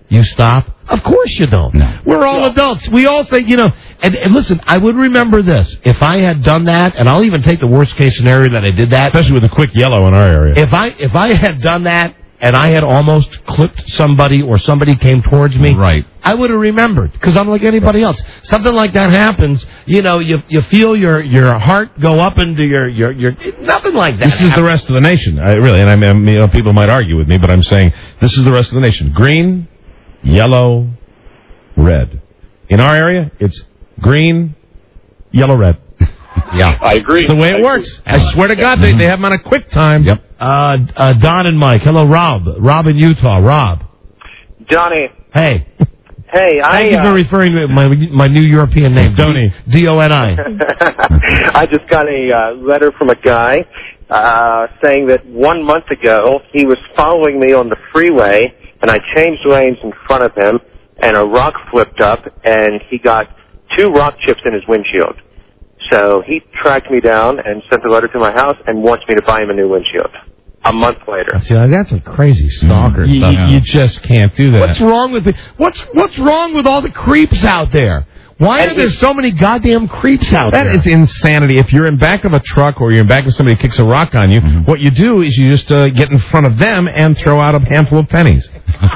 You stop? Of course you don't. No. We're all adults. We all say, you know, and, and listen, I would remember this. If I had done that, and I'll even take the worst case scenario that I did that. Especially with a quick yellow in our area. If I if I had done that and I had almost clipped somebody or somebody came towards me, right. I would have remembered because I'm like anybody else. Something like that happens, you know, you you feel your your heart go up into your your your nothing like that. This is the rest of the nation. I really, and I mean, you know, people might argue with me, but I'm saying this is the rest of the nation. Green, yellow, red. In our area, it's green, yellow, red. Yeah, I agree. It's the way it I works. agree. I swear to God, they, they have them on a quick time. Yep. Uh, uh, Don and Mike. Hello, Rob. Rob in Utah. Rob. Johnny. Hey. Hey, I. Thank you for uh, referring to my my new European name, Doni. D O N I. I just got a uh, letter from a guy uh, saying that one month ago he was following me on the freeway, and I changed lanes in front of him, and a rock flipped up, and he got two rock chips in his windshield. So he tracked me down and sent a letter to my house and wants me to buy him a new windshield. A month later. See, that's a crazy stalker You, stuff. you just can't do that. What's wrong with it? What's What's wrong with all the creeps out there? Why are there so many goddamn creeps out That there? is insanity. If you're in back of a truck or you're in back of somebody who kicks a rock on you, Mm-hmm. what you do is you just uh, get in front of them and throw out a handful of pennies.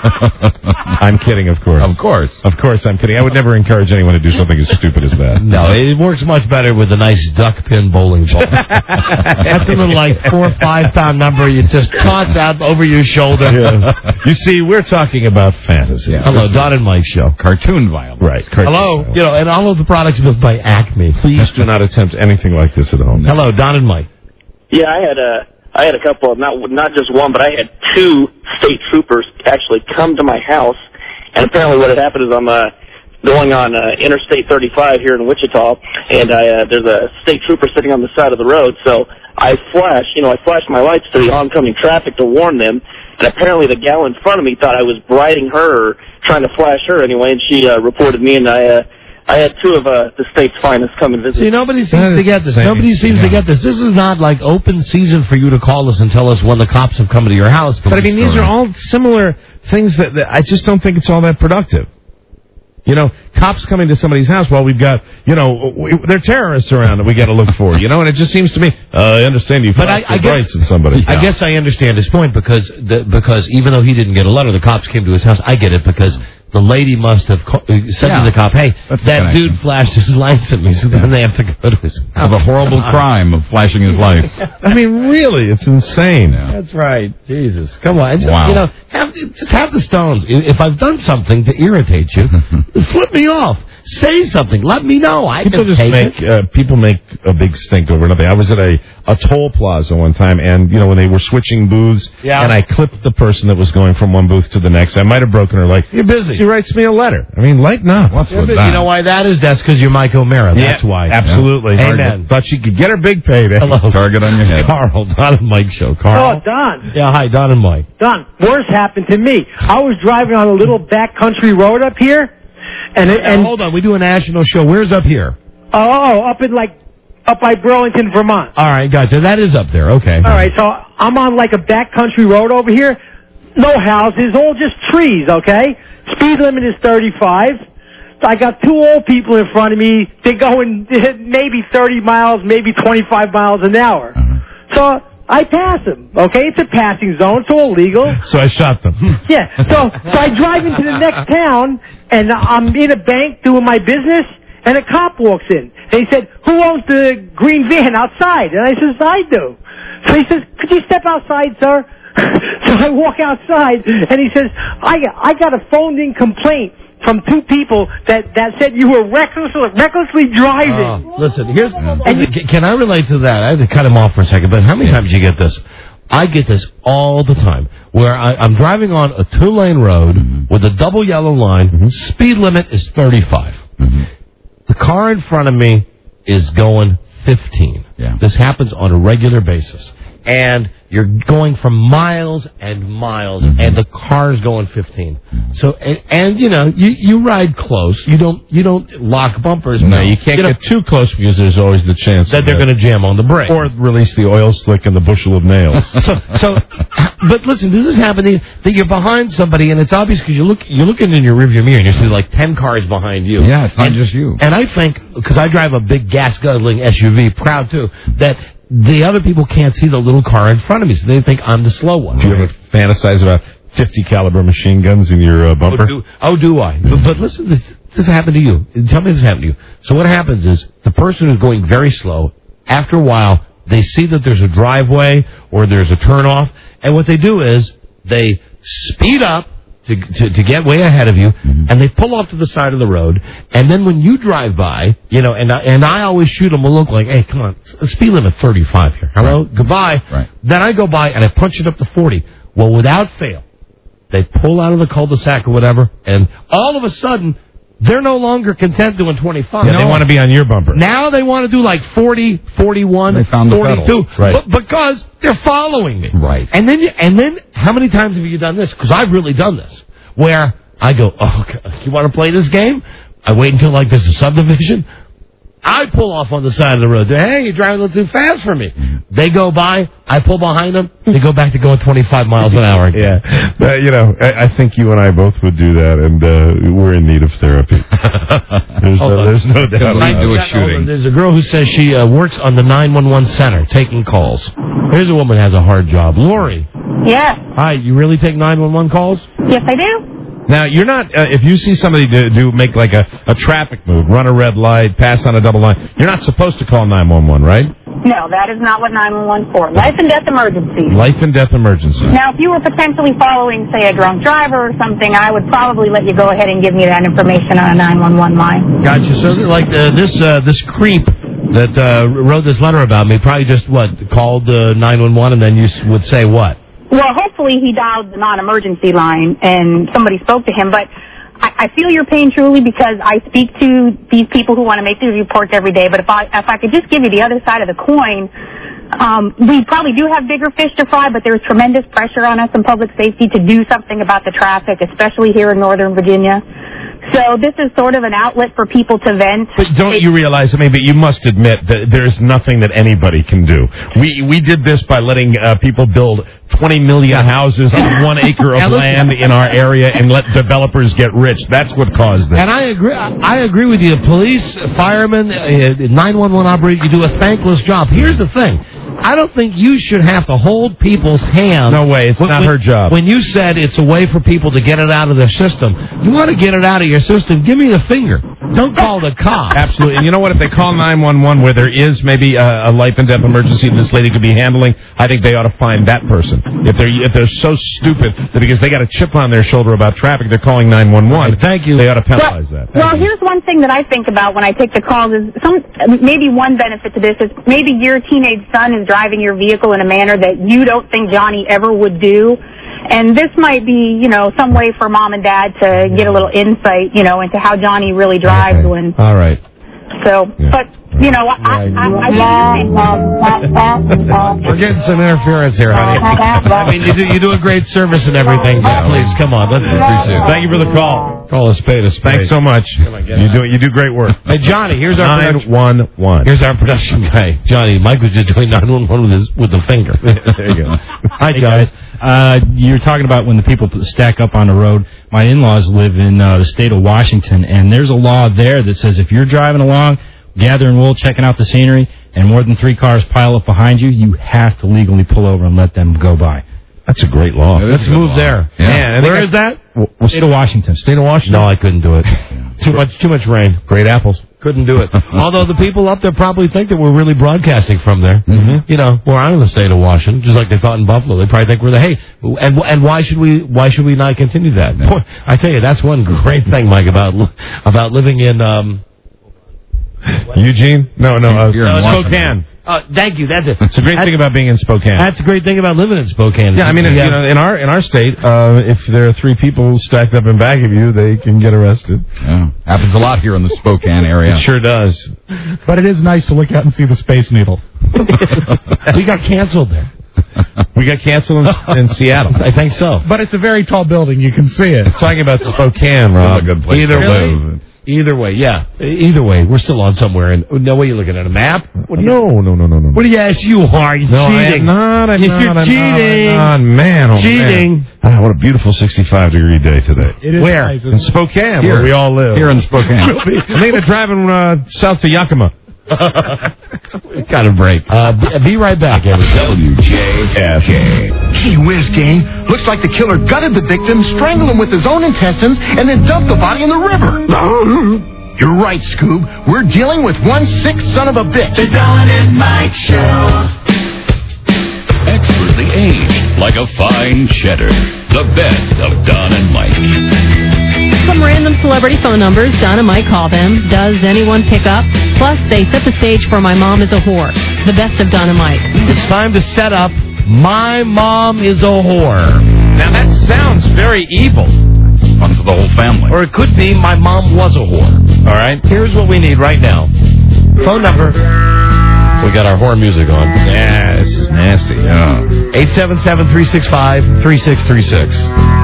I'm kidding, of course. Of course. Of course I'm kidding. I would never encourage anyone to do something as stupid as that. No, it works much better with a nice duck pin bowling ball. That's a little like four or five pound number you just toss out over your shoulder. Yeah. You see, we're talking about fantasy. Yeah. Hello, Don and Mike show. Cartoon violence. Right. cartoon Hello, violence. you know, and all of the products built by Acme. Please do not attempt anything like this at home. Hello, Don and Mike. Yeah, I had a I had a couple of not not just one, but I had two state troopers actually come to my house, and apparently what had happened is I'm uh, going on uh, Interstate thirty-five here in Wichita, and I uh, there's a state trooper sitting on the side of the road, so I flash, you know, I flashed my lights to the oncoming traffic to warn them, and apparently the gal in front of me thought I was briding her, or trying to flash her anyway, and she uh, reported me, and I. Uh, I had two of uh, the state's finest come and visit. See, nobody seems to get this. Nobody seems to get this. This is not like open season for you to call us and tell us when the cops have come to your house. But I mean, these are all similar things that, that I just don't think it's all that productive. You know, cops coming to somebody's house while we've got, you know, we, there are terrorists around that we got to look for, you know, and it just seems to me, uh, I understand you But I, I guess, rights in somebody. I guess I understand his point because the, because even though he didn't get a letter, the cops came to his house. I get it because the lady must have co- said Yeah. to the cop, hey, That's the that connection. dude flashed his lights at me, so then they have to go to his house. Of a horrible crime of flashing his lights. I mean, really, it's insane. That's right. Jesus. Come on. Just, Wow. You know, have, just have the stones. If I've done something to irritate you, flip me off. Say something. Let me know. I People can just take make it. uh, people make a big stink over nothing. I was at a, a toll plaza one time, and you know when they were switching booths, Yeah. and I clipped the person that was going from one booth to the next. I might have broken her leg. You're busy. She writes me a letter. I mean, lighten up. What's Yeah, with but that? you know why that is? That's because you're Mike O'Mara. That's Yeah, why. Absolutely. Yeah. Amen. Thought she could get her big payday. Hello. Target on your head. Carl, Don and Mike show. Carl. Oh, Don. Yeah, hi, Don and Mike. Don, worse happened to me. I was driving on a little backcountry road up here, and it, Now, and hold on, we do a national show. Where's up here? oh, up in like up by Burlington, Vermont. All right, gotcha. That is up there. Okay. All right, so I'm on like a backcountry road over here. No houses, all just trees. Okay, speed limit is thirty-five. I got two old people in front of me. They're going maybe thirty miles, maybe twenty-five miles an hour. So I pass them. Okay, it's a passing zone. It's all legal. So I shot them. Yeah. So so I drive into the next town, and I'm in a bank doing my business, and a cop walks in. And he said, "Who owns the green van outside?" And I says, "I do." So he says, "Could you step outside, sir?" So I walk outside, and he says, "I I got a phoned-in complaint from two people that, that said you were reckless, recklessly driving." Uh, listen, here's. Can- Can I relate to that? I have to cut him off for a second, but how many times do you get this? I get this all the time, where I, I'm driving on a two-lane road Mm-hmm. with a double yellow line. Speed limit is thirty-five. Mm-hmm. The car in front of me is going fifteen. Yeah. This happens on a regular basis. and you're going from miles and miles, and the car's going fifteen. So, and, and you know, you, you ride close. You don't you don't lock bumpers. No, you can't you get too close because there's always the chance that they're going to jam on the brake. Or release the oil slick and the bushel of nails. so, so, but listen, this is happening that you're behind somebody, and it's obvious because you look, you're looking in your rearview mirror, and you see like ten cars behind you. Yeah, it's not and, just you. And I think, because I drive a big gas-guzzling S U V, proud too, that the other people can't see the little car in front of me, so they think I'm the slow one. Do you ever fantasize about fifty caliber machine guns in your uh, bumper? Oh, do, oh, do I? But, but listen, this, this happened to you. Tell me this happened to you. So what happens is the person who's going very slow, after a while, they see that there's a driveway or there's a turnoff, and what they do is they speed up to, to, to get way ahead of you, mm-hmm. and they pull off to the side of the road, and then when you drive by, you know, and I, and I always shoot them a look like, hey, come on, speed limit thirty-five here. Hello? Right. Goodbye. Right. Then I go by, and I punch it up to forty. Well, without fail, they pull out of the cul-de-sac or whatever, and all of a sudden, they're no longer content doing twenty-five. Yeah, they want to be on your bumper. Now they want to do like forty, forty-one, they found the forty-two. pedal. Right. But because they're following me. Right. And then, you, and then, how many times have you done this? Because I've really done this. Where I go, oh, okay, you want to play this game? I wait until like there's a subdivision. I pull off on the side of the road. Hey, you're driving a little too fast for me. They go by. I pull behind them. They go back to going twenty-five miles an hour. Yeah. Uh, you know, I, I think you and I both would do that, and uh, we're in need of therapy. there's, no, there's no doubt about do it. a shooting. There's a girl who says she uh, works on the nine one one center taking calls. Here's a woman who has a hard job. Lori. Yes. Hi, you really take nine one one calls? Yes, I do. Now, you're not, uh, if you see somebody do, do make like a, a traffic move, run a red light, pass on a double line, you're not supposed to call nine one one, right? No, that is not what nine one one is for. Life and death emergency. Life and death emergency. Now, if you were potentially following, say, a drunk driver or something, I would probably let you go ahead and give me that information on a nine one one line. Gotcha. So, like, uh, this uh, this creep that uh, wrote this letter about me probably just, what, called uh, nine one one and then you would say what? Well, hopefully he dialed the non-emergency line and somebody spoke to him, but I, I feel your pain truly because I speak to these people who want to make these reports every day, but if I, if I could just give you the other side of the coin, um, we probably do have bigger fish to fry, but there's tremendous pressure on us in public safety to do something about the traffic, especially here in Northern Virginia. So this is sort of an outlet for people to vent. But don't you realize, I mean, but you must admit that there's nothing that anybody can do. We we did this by letting uh, people build twenty million houses on one acre of land in our area and let developers get rich. That's what caused this. And I agree. I agree with you. Police, firemen, uh, nine one one operator, you do a thankless job. Here's the thing. I don't think you should have to hold people's hands. No way. It's when, not when, her job. When you said it's a way for people to get it out of their system, you want to get it out of your system, give me the finger. Don't call the cops. Absolutely. And you know what? If they call nine one one where there is maybe a, a life and death emergency this lady could be handling, I think they ought to find that person. If they're if they're so stupid that because they got a chip on their shoulder about traffic, they're calling nine one one. Thank you. They ought to penalize well, that. Well, Thank here's one thing that I think about when I take the calls is some maybe one benefit to this is maybe your teenage son is driving your vehicle in a manner that you don't think Johnny ever would do. And this might be, you know, some way for mom and dad to get a little insight, you know, into how Johnny really drives okay. when. All right. So, but, you know, I, I, I, We're getting some interference here, honey. I mean, you do, you do a great service and everything, but please, come on. Let's appreciate it. Thank you for the call. Call a spade a spade. Thanks so much. You do you do great work. Hey, Johnny, here's our nine one one. Here's our production guy. Johnny, Mike was just doing nine one one with his with the finger. There you go. Hi, hey, Johnny. guys. Uh, you're talking about when the people stack up on the road. My in-laws live in uh, the state of Washington, and there's a law there that says if you're driving along, gathering wool, checking out the scenery, and more than three cars pile up behind you, you have to legally pull over and let them go by. That's a great law. Yeah, let's move law. there. Yeah. Man, Where I, is that? Well, state of Washington. State of Washington? No, I couldn't do it. Too much Too much rain. Great apples. Couldn't do it. Although the people up there probably think that we're really broadcasting from there. Mm-hmm. You know, we're out of the state of Washington, just like they thought in Buffalo. They probably think we're the, hey, and and why should we why should we not continue that? No. Boy, I tell you, that's one great thing, Mike, about about living in... Um, Eugene? No, no, uh, You're in Spokane. Uh, thank you. That's it. It's a great that's, thing about being in Spokane. That's a great thing about living in Spokane. Yeah, I mean, yeah. you know, in our in our state, uh, if there are three people stacked up in back of you, they can get arrested. Yeah, happens a lot here in the Spokane area. It sure does. But it is nice to look out and see the Space Needle. We got canceled there. We got canceled in, in Seattle. I think so. But it's a very tall building. You can see it. Talking about Spokane, Rob. a good place Either to way, live. either way, yeah. Either way, we're still on somewhere. And no way you're looking at a map. What do you, No, no, no, no, no. What do you ask you, Har? You're No, I cheating. am not. I'm Yes, not. you're I'm not, cheating. I'm not. Man, oh, Cheating. man. Ah, what a beautiful sixty-five degree day today. It is Where? nice. In Spokane, Here. where we all live. Here in Spokane. I'm thinking of driving uh, south to Yakima. Got a break. Uh, be, be right back, everybody. W J F K. Gee whiz, gang. Looks like the killer gutted the victim, strangled him with his own intestines, and then dumped the body in the river. You're right, Scoob. We're dealing with one sick son of a bitch. The Don and Mike Show. Expertly aged like a fine cheddar. The best of Don and Mike. Some random celebrity phone numbers. Don and Mike call them. Does anyone pick up? Plus, they set the stage for My Mom is a Whore. The best of Don and Mike. It's time to set up My Mom is a Whore. Now, that sounds very evil. Fun for the whole family. Or it could be My Mom was a whore. All right. Here's what we need right now. Phone number. We got our whore music on. Yeah, this is nasty. Yeah. eight seven seven, three six five, three six three six.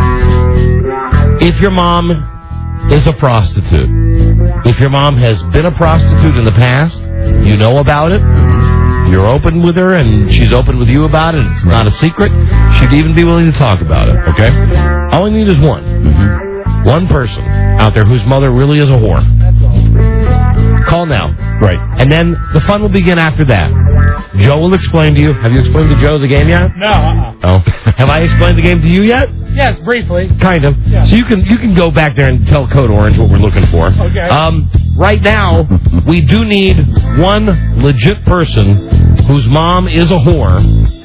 If your mom is a prostitute, if your mom has been a prostitute in the past, you know about it, you're open with her, and she's open with you about it, it's not a secret, she'd even be willing to talk about it, okay? All we need is one. Mm-hmm. One person out there whose mother really is a whore. Call now. Right. And then the fun will begin after that. Joe will explain to you. Have you explained to Joe the game yet? No. Uh-uh. Oh. Have I explained the game to you yet? Yes, briefly. Kind of. Yeah. So you can you can go back there and tell Code Orange what we're looking for. Okay. Um, right now, we do need one legit person whose mom is a whore.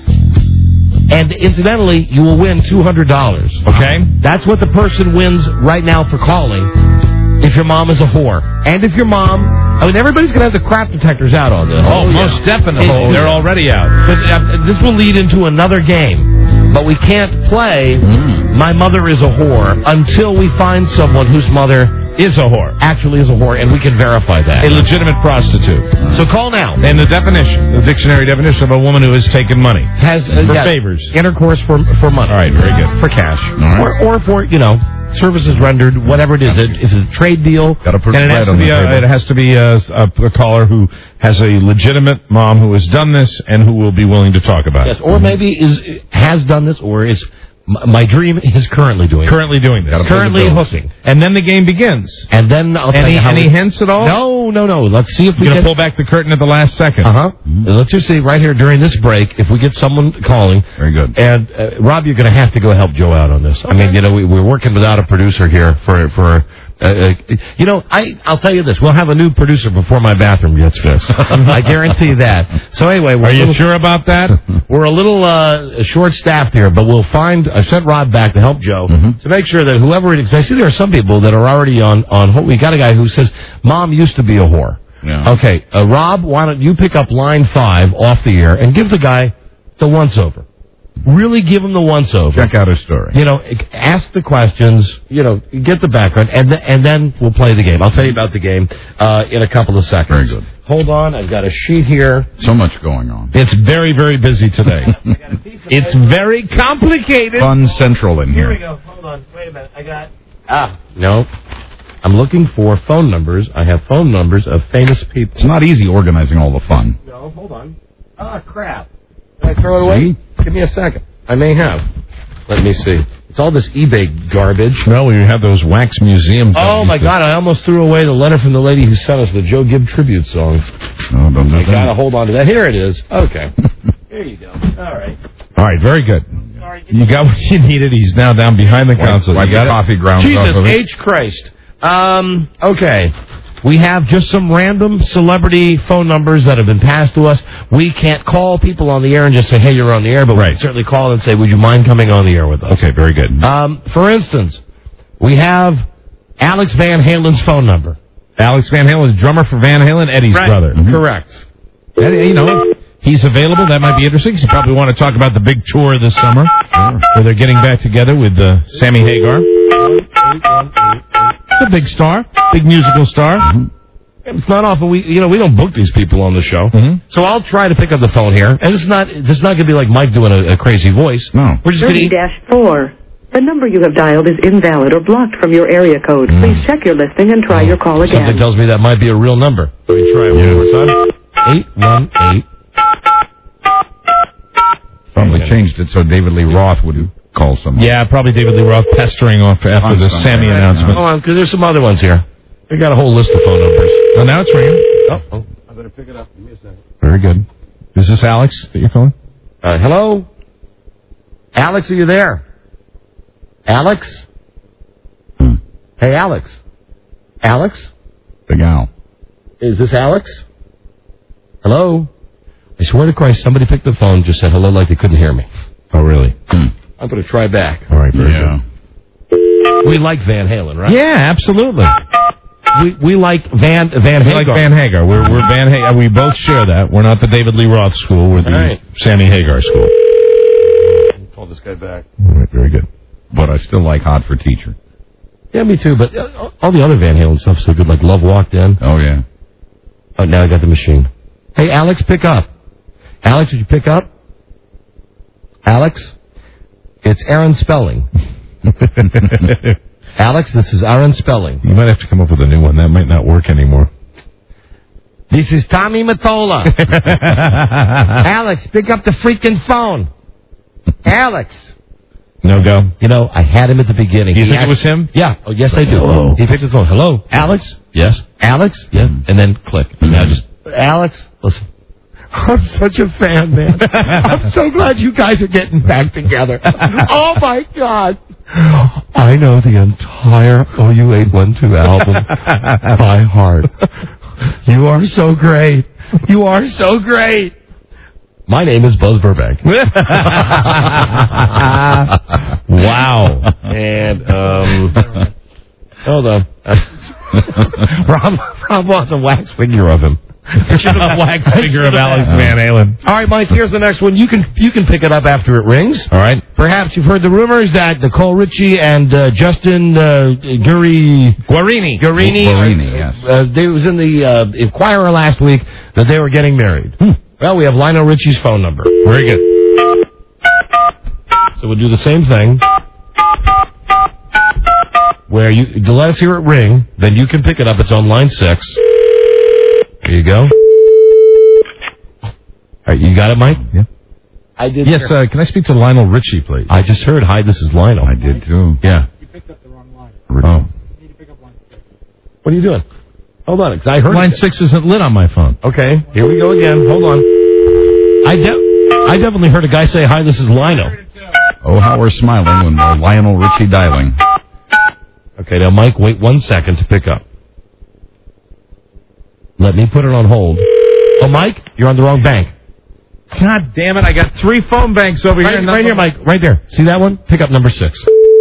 And incidentally, you will win two hundred dollars. Okay. That's what the person wins right now for calling if your mom is a whore. And if your mom... I mean, everybody's going to have the crap detectors out on this. Oh, most definitely. It- They're already out. Because, uh, this will lead into another game. But we can't play My Mother is a Whore until we find someone whose mother is a whore. Actually is a whore, and we can verify that. A legitimate prostitute. So call now. And the definition, the dictionary definition of a woman who has taken money. Has uh, for yeah, favors. Intercourse for for money. All right, very good. For cash. right. Or, or for, you know, services rendered, whatever it is. It, it's a trade deal. Got to put And it has bread to on be the a, table. it has to be a, a, a caller who has a legitimate mom who has done this and who will be willing to talk about Yes, it. or maybe is has done this, or is my, my dream is currently doing Currently doing this. it. Currently hooking. And then the game begins. And then I'll tell Any, you how any we- hints at all? No, no, no. Let's see if we You're going get... to pull back the curtain at the last second. Uh-huh. Let's just see right here during this break, if we get someone calling. Very good. And, uh, Rob, you're going to have to go help Joe out on this. I mean, you know, we, we're working without a producer here for... for uh, uh, you know, I, I'll tell you this. We'll have a new producer before my bathroom gets fixed. I guarantee that. So anyway... We're Are a you little, sure about that? We're a little uh, short-staffed here, but we'll find... I've sent Rob back to help Joe Mm-hmm. to make sure that whoever it is... I see there are some people that are already on... on. We got a guy who says, Mom used to be a whore. Yeah. Okay, uh, Rob, why don't you pick up line five off the air and give the guy the once-over. Really give him the once-over. Check out his story. You know, ask the questions, you know, get the background, and, th- and then we'll play the game. I'll tell you about the game uh, in a couple of seconds. Very good. Hold on, I've got a sheet here. So much going on. It's very, very busy today. It's very complicated. Fun Central in Here we here. go. Hold on. Wait a minute. I got... Ah. No. I'm looking for phone numbers. I have phone numbers of famous people. It's not easy organizing all the fun. No, hold on. Ah, crap. Did I throw it away? Give me a second. I may have. Let me see. It's all this eBay garbage. No, we have those wax museum. Oh, my God. I almost threw away the letter from the lady who sent us the Joe Gibb tribute song. No, don't do I got to that. hold on to that. Here it is. Okay. Here you go. All right. All right, very good. You got what you needed. He's now down behind the console. Wipe You got the it? coffee grounds Jesus off of it. H. Christ. Um, okay. We have just some random celebrity phone numbers that have been passed to us. We can't call people on the air and just say, hey, you're on the air, but we Right. can certainly call and say, would you mind coming on the air with us? Okay, very good. Um, for instance, we have Alex Van Halen's phone number. Alex Van Halen, drummer for Van Halen, Eddie's Right. brother. Correct. Eddie, you know, he's available. That might be interesting. You probably want to talk about the big tour this summer, where they're getting back together with uh, Sammy Hagar. The big star, big musical star. It's not often we, you know, we don't book these people on the show. Mm-hmm. So I'll try to pick up the phone here, and it's not, this is not going to be like Mike doing a, a crazy voice. No. We're just going thirty dash four. The number you have dialed is invalid or blocked from your area code. Mm. Please check your listing and try your call again. Something tells me that might be a real number. Let me try it one more time. eight one eight. Probably changed it so David Lee Roth would call someone. Yeah, probably David Lee Roth pestering off after the Sammy announcement. Hold on, because there's some other ones here. We got a whole list of phone numbers. Oh, now it's ringing. Oh, oh. I better pick it up. Give me a second. Very good. Is this Alex that you're calling? Uh, hello? Alex, are you there? Alex? Hmm. Hey, Alex. Alex? Big Al. Is this Alex? Hello? I swear to Christ, somebody picked the phone, just said hello like they couldn't hear me. Oh, really? I'm going to try back. All right, very Yeah. good. We like Van Halen, right? Yeah, absolutely. We we like Van Van We Hagar. like Van Hagar. We're we're Van Hagar. We both share that. We're not the David Lee Roth school. We're the Right. Sammy Hagar school. Call this guy back. All right, very good. But I still like Hot for Teacher. Yeah, me too. But uh, all the other Van Halen stuff's so good. Like Love Walked In. Oh, yeah. Oh, now I got the machine. Hey, Alex, pick up. Alex, did you pick up? Alex, it's Aaron Spelling. Alex, this is Aaron Spelling. You might have to come up with a new one. That might not work anymore. This is Tommy Mottola. Alex, pick up the freaking phone. Alex. No go. You know, I had him at the beginning. Do you He think had- it was him? Yeah. Oh, yes, I do. Hello. He picked the phone. Hello, Alex. Yes. Alex. Yeah. And then click. Now just Alex. Listen. I'm such a fan, man. I'm so glad you guys are getting back together. Oh my God. I know the entire O U eight one two album by heart. You are so great. You are so great. My name is Buzz Burbank. Wow. And, um, hold on. Rob, Rob wants a wax figure of him. A wax figure of Alex Van Halen. All right, Mike, here's the next one. You can you can pick it up after it rings. All right. Perhaps you've heard the rumors that Nicole Richie and uh, Justin uh, Guri... Guarini. Guarini. Guarini, yes. Uh, they was in the uh, Inquirer last week that they were getting married. Hmm. Well, we have Lionel Richie's phone number. Very good. So we'll do the same thing. Where you let us hear it ring, then you can pick it up. It's on line six. There you go. All right, you got it, Mike? Yeah. I did. Yes, uh, can I speak to Lionel Richie, please? I just heard, hi, this is Lionel. I did, too. Yeah. You picked up the wrong line. Oh. You need to pick up line six. What are you doing? Hold on, 'cause I heard Line it. six isn't lit on my phone. Okay, here we go again. Hold on. I de- I definitely heard a guy say, hi, this is Lionel. Oh, how we're smiling when we're Lionel Richie dialing. Okay, now, Mike, wait one second to pick up. Let me put it on hold. Oh, Mike, you're on the wrong bank. God damn it, I got three phone banks over Right, here. and right here, nothing- Mike, right there. See that one? Pick up number six.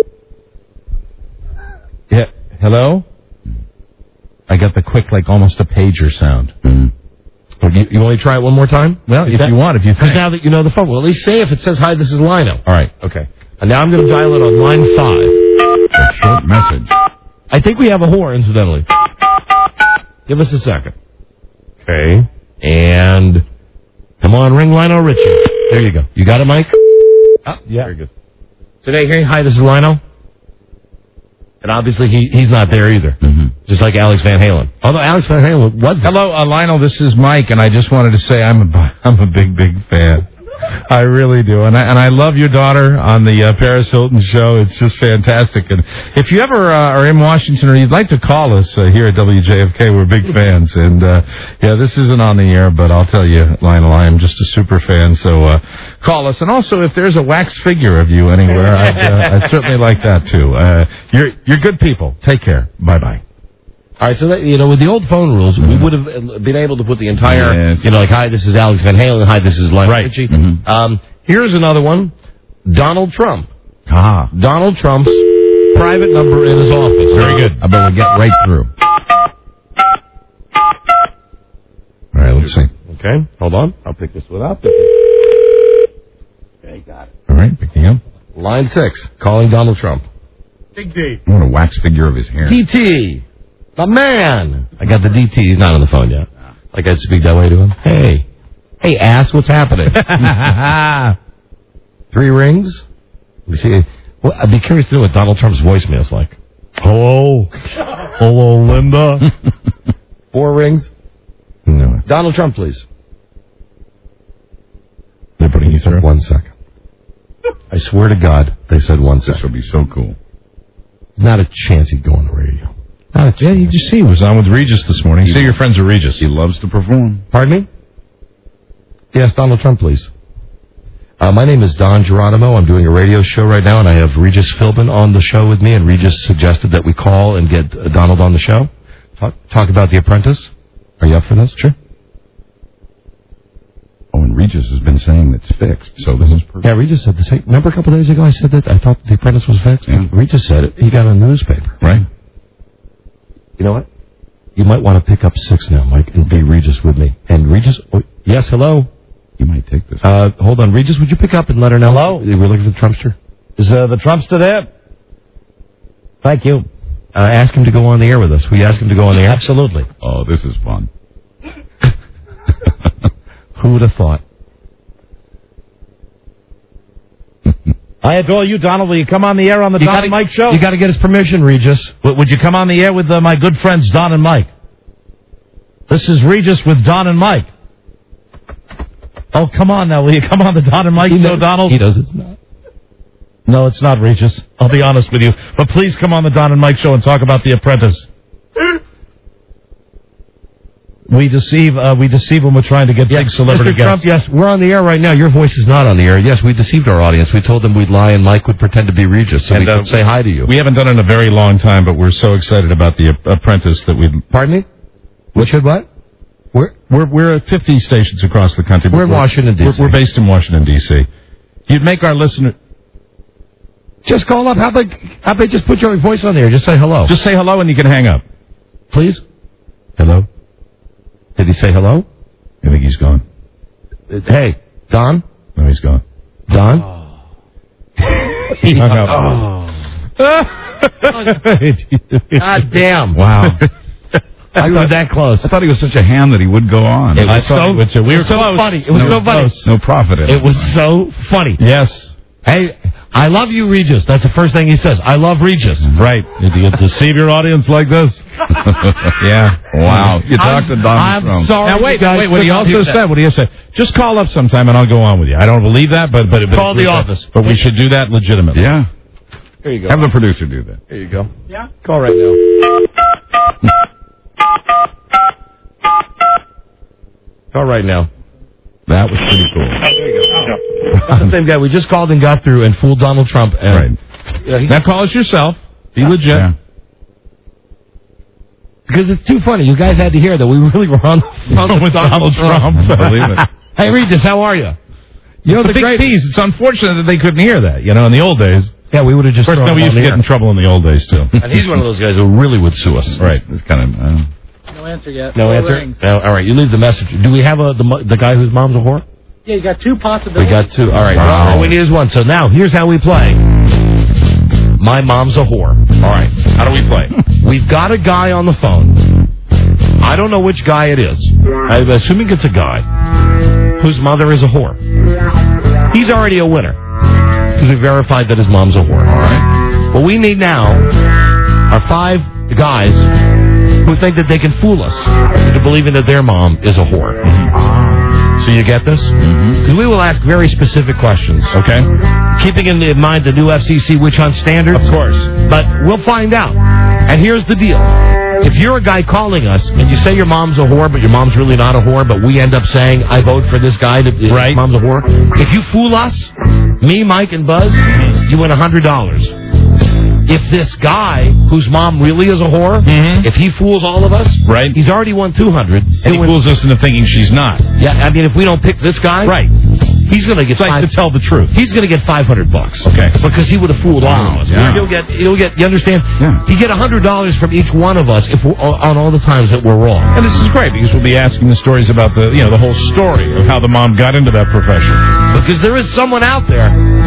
Yeah. Hello? I got the quick, like, almost a pager sound. Mm-hmm. Oh, you, you want to try it one more time? Well, if that- you want, if you Because think. now that you know the phone, well, at least say if it says, hi, this is Lionel. All right. Okay. And now I'm going to dial it on line five. A short message. I think we have a whore, incidentally. Give us a second. Okay. And come on, ring Lionel Richie. There you go. You got it, Mike? Oh, Yeah. very good. Today, hey, hi, this is Lionel. And obviously, he he's not there either. Mm-hmm. Just like Alex Van Halen. Although Alex Van Halen was there. Hello, uh, Lionel, this is Mike, and I just wanted to say I'm a, I'm a big, big fan. I really do. And I, and I love your daughter on the uh, Paris Hilton show. It's just fantastic. And if you ever uh, are in Washington or you'd like to call us uh, here at W J F K, we're big fans. And, uh, yeah, this isn't on the air, but I'll tell you, Lionel, I am just a super fan. So uh, call us. And also, if there's a wax figure of you anywhere, I'd, uh, I'd certainly like that, too. Uh, you're, you're good people. Take care. Bye-bye. All right, so that, you know, with the old phone rules, we would have been able to put the entire, Yes. you know, like, hi, this is Alex Van Halen, hi, this is Lionel Right. Richie. Mhm. Um, here's another one, Donald Trump. Ah. Donald Trump's private number in his office. Very good. I bet we'll get right through. All right, let's see. Okay, hold on. I'll pick this one up. Okay, got it. All right, picking up. Line six, calling Donald Trump. Big D. I want a wax figure of his hair. T T. A man. I got the D T. He's not on the phone yet. Like I'd speak that way to him. Hey. Hey, ass, what's happening? Three rings? Let me see. Well, I'd be curious to know what Donald Trump's voicemail is like. Hello? Hello, Linda? Four rings? No. Donald Trump, please. They're putting you through? One second. I swear to God, they said one second. This would be so cool. Not a chance he'd go on the radio. Not a, yeah, you just see, he was on with Regis this morning. He See your friends at Regis. He loves to perform. Pardon me? Yes, Donald Trump, please. Uh, my name is Don Geronimo. I'm doing a radio show right now, and I have Regis Philbin on the show with me, and Regis suggested that we call and get uh, Donald on the show. Talk, talk about The Apprentice. Are you up for this? Sure. Oh, and Regis has been saying it's fixed, so this is perfect. Yeah, Regis said the same. Remember a couple days ago I said that I thought The Apprentice was fixed? Yeah. Regis said it. He got a newspaper. Right. You know what? You might want to pick up six now, Mike, and be Regis with me. And Regis, oh, yes, hello? You might take this. Uh, hold on, Regis, would you pick up and let her know? Hello? We're looking for the Trumpster. Is uh, the Trumpster there? Thank you. Uh, ask him to go on the air with us. Will you ask him to go on the air? Absolutely. Oh, this is fun. Who would have thought? I adore you, Donald. Will you come on the air on the You Don gotta- and Mike show? You got to get his permission, Regis. W- would you come on the air with uh, my good friends Don and Mike? This is Regis with Don and Mike. Oh, come on now. Will you come on the Don and Mike He show, knows- Donald? He does. It's not. No, it's not Regis. I'll be honest with you. But please come on the Don and Mike show and talk about The Apprentice. We deceive uh, we deceive when we're trying to get big celebrity Mister Trump, guests. yes, we're on the air right now. Your voice is not on the air. Yes, we deceived our audience. We told them we'd lie and Mike would pretend to be Regis so And, we uh, could say hi to you. We haven't done it in a very long time, but we're so excited about The Apprentice that we... Pardon me? We should what? We're, we're, we're at fifty stations across the country. but We're in Washington, D C We're, we're based in Washington, D C You'd make our listener... Just call up. How about, how about just put your voice on there? Just say hello. Just say hello and you can hang up. Please? Hello? Did he say hello? I think he's gone. Uh, hey, Don? No, he's gone. Don? He hung up. God damn. Wow. I was that close. I thought he was such a ham that he would go on. It was I thought so, he would too. We it were was so close. funny. It was No, so funny. close. No profit in it. It was so funny. Yes. Hey, I love you, Regis. That's the first thing he says. I love Regis. Right. Did you deceive your audience like this? Yeah. Wow. You talked to Donald I'm Trump. sorry. Now, wait, you guys wait. What he could not also hear that. said, what he said, just call up sometime and I'll go on with you. I don't believe that, but... but, but Call the office. But we should do that legitimately. Yeah. Here you go. Have the producer do that. Here you go. Yeah? Call right now. Call right now. That was pretty cool. The same guy. We just called and got through and fooled Donald Trump. And, Right. Yeah, he, Now call us yourself. Be legit. Yeah. because it's too funny. You guys had to hear that we really were on the phone With Donald Trump. I believe it. Hey, Regis, how are you? You know the the big great. piece. It's unfortunate that they couldn't hear that. You know, in the old days. Yeah, we would have just. Of course, thrown no, we him used on to the get in air. trouble in the old days too. And he's one of those guys who really would sue us. Right. It's kind of... Uh, No answer yet. No Four answer. rings. No, all right, you leave the message. Do we have a the mo- the guy whose mom's a whore? Yeah, you got two possibilities. We got two. All right. Wow. All we need is one. So now here's how we play. My mom's a whore. All right. How do we play? We've got a guy on the phone. I don't know which guy it is. I'm assuming it's a guy whose mother is a whore. He's already a winner because we verified that his mom's a whore. All right. What we need now are five guys who think that they can fool us into believing that their mom is a whore. So you get this? Because we will ask very specific questions. Okay. Keeping in mind the new F C C witch hunt standards. Of course. But we'll find out. And here's the deal. If you're a guy calling us and you say your mom's a whore, but your mom's really not a whore, but we end up saying, I vote for this guy to Right. his mom's a whore. If you fool us, me, Mike, and Buzz, you win one hundred dollars. If this guy, whose mom really is a whore, Mhm. if he fools all of us, Right. he's already won two hundred. And he fools us into thinking she's not. Yeah, I mean, if we don't pick this guy, Right. he's going to get It's like five, to tell the truth. he's going to get five hundred bucks. Okay. Because he would have fooled all of us. Yeah. He'll get, he'll get, you understand? Yeah. He get one hundred dollars from each one of us if we're, on all the times that we're wrong. And this is great because we'll be asking the stories about the, you know, the whole story of how the mom got into that profession. Because there is someone out there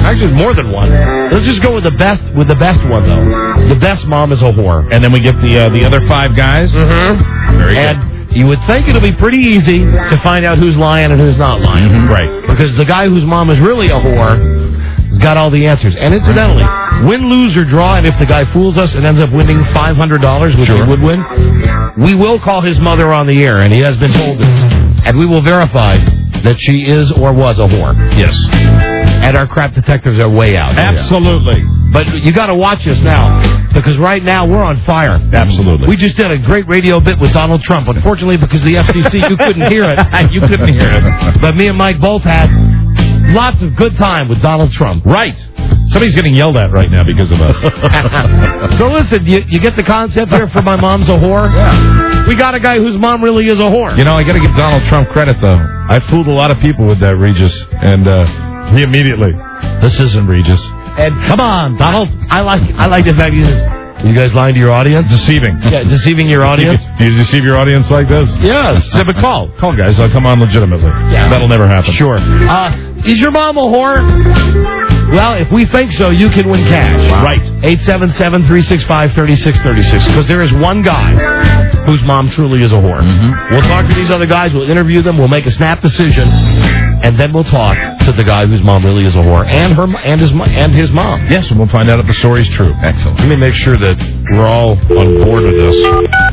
Actually, more than one. Let's just go with the best. With the best one though. The best mom is a whore. And then we get the uh, the other five guys. Mm-hmm. Very and good. you would think it'll be pretty easy to find out who's lying and who's not lying. Mm-hmm. Right. Because the guy whose mom is really a whore has got all the answers. And incidentally, win, lose, or draw, and if the guy fools us and ends up winning five hundred dollars, which Sure. he would win, we will call his mother on the air, and he has been told this. And we will verify that she is or was a whore. Yes. And our crap detectives are way out. Absolutely. But you got to watch us now, because right now we're on fire. Absolutely. We just did a great radio bit with Donald Trump. Unfortunately, because of the F C C, you couldn't hear it. You couldn't hear it. But me and Mike both had lots of good time with Donald Trump. Right. Somebody's getting yelled at right now because of us. So listen, you, you get the concept here for my mom's a whore? Yeah. We got a guy whose mom really is a whore. You know, I got to give Donald Trump credit, though. I fooled a lot of people with that, Regis, and uh, he immediately, this isn't Regis. And come on, Donald. I like I like the fact he says, you guys lying to your audience? Deceiving. Yeah, deceiving your audience. Do you, do you deceive your audience like this? Yes. Say, but call. Call, guys. I'll come on legitimately. Yeah. That'll never happen. Sure. Uh, is your mom a whore? Well, if we think so, you can win cash. Wow. Right. eight seven seven, three six five, three six three six. Because there is one guy whose mom truly is a whore. Mm-hmm. We'll talk to these other guys. We'll interview them. We'll make a snap decision. And then we'll talk to the guy whose mom really is a whore. And her and his, and his mom. Yes, and we'll find out if the story's true. Excellent. Let me make sure that we're all on board with this.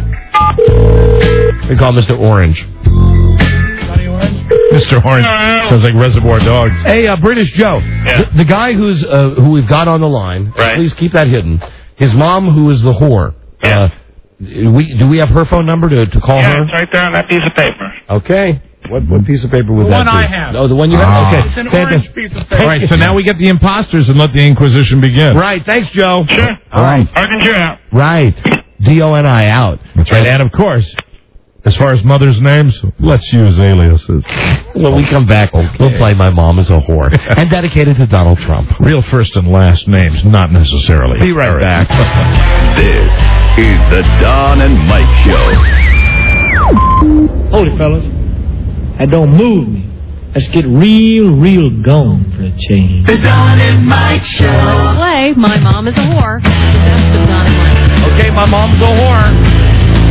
We call Mister Orange. Mister Orange sounds like Reservoir Dogs. Hey, uh, British Joe. Yeah. The, the guy who's uh, who we've got on the line, Right. please keep that hidden. His mom, who is the whore. Uh, we do we have her phone number to, to call Yeah, her? it's right there on that piece of paper. Okay. What what piece of paper would The that one be? I have. Oh, the one you have? Ah. Okay. It's an Fantastic. orange piece of paper. All right, so now we get the imposters and let the Inquisition begin. Right. Thanks, Joe. Sure. All right. Arkansas out. Right. D O N I out. That's right. And, of course, as far as mothers' names, let's use aliases. When we come back, we'll play My Mom is a Whore. And dedicated to Donald Trump. Real first and last names, not necessarily. Be right All back. This is the Don and Mike Show. Hold it, fellas. That don't move me. Let's get real, real gone for a change. The Don and Mike Show. Play My Mom is a Whore. The best of Don and Mike. Okay, my mom's a whore.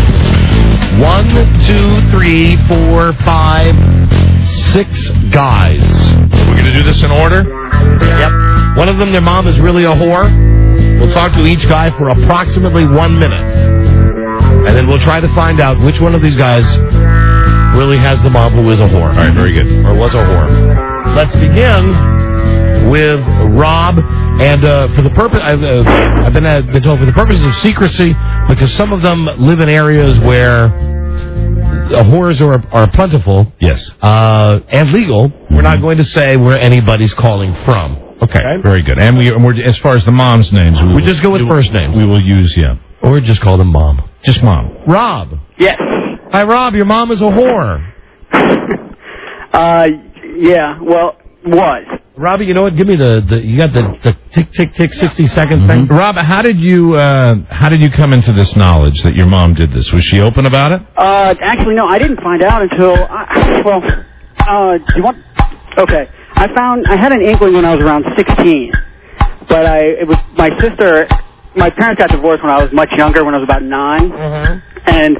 One, two, three, four, five, six guys. We're going to do this in order? Yep. One of them, their mom is really a whore. We'll talk to each guy for approximately one minute. And then we'll try to find out which one of these guys really has the mom who is a whore. All right, very good. Or was a whore. Let's begin with Rob. And uh, for the purpose, I've, uh, I've been, uh, been told for the purposes of secrecy, because some of them live in areas where uh, whores are, are plentiful. Yes. Uh, and legal. Mm-hmm. We're not going to say where anybody's calling from. Okay, okay? Very good. And, we, and we're, as far as the mom's names, we, we will, just go with we, first name. We will use, yeah. Or just call them mom. Just mom. Rob. Yes. Hi, Rob. Your mom is a whore. Uh, yeah. Well, was. Robbie, you know what? Give me the, the you got the, the tick tick tick sixty second thing. Mm-hmm. Rob, how did you uh, how did you come into this knowledge that your mom did this? Was she open about it? Uh, actually, no. I didn't find out until. I, well, uh, do you want? Okay. I found I had an inkling when I was around sixteen, but I it was my sister. My parents got divorced when I was much younger, when I was about nine, mm-hmm. and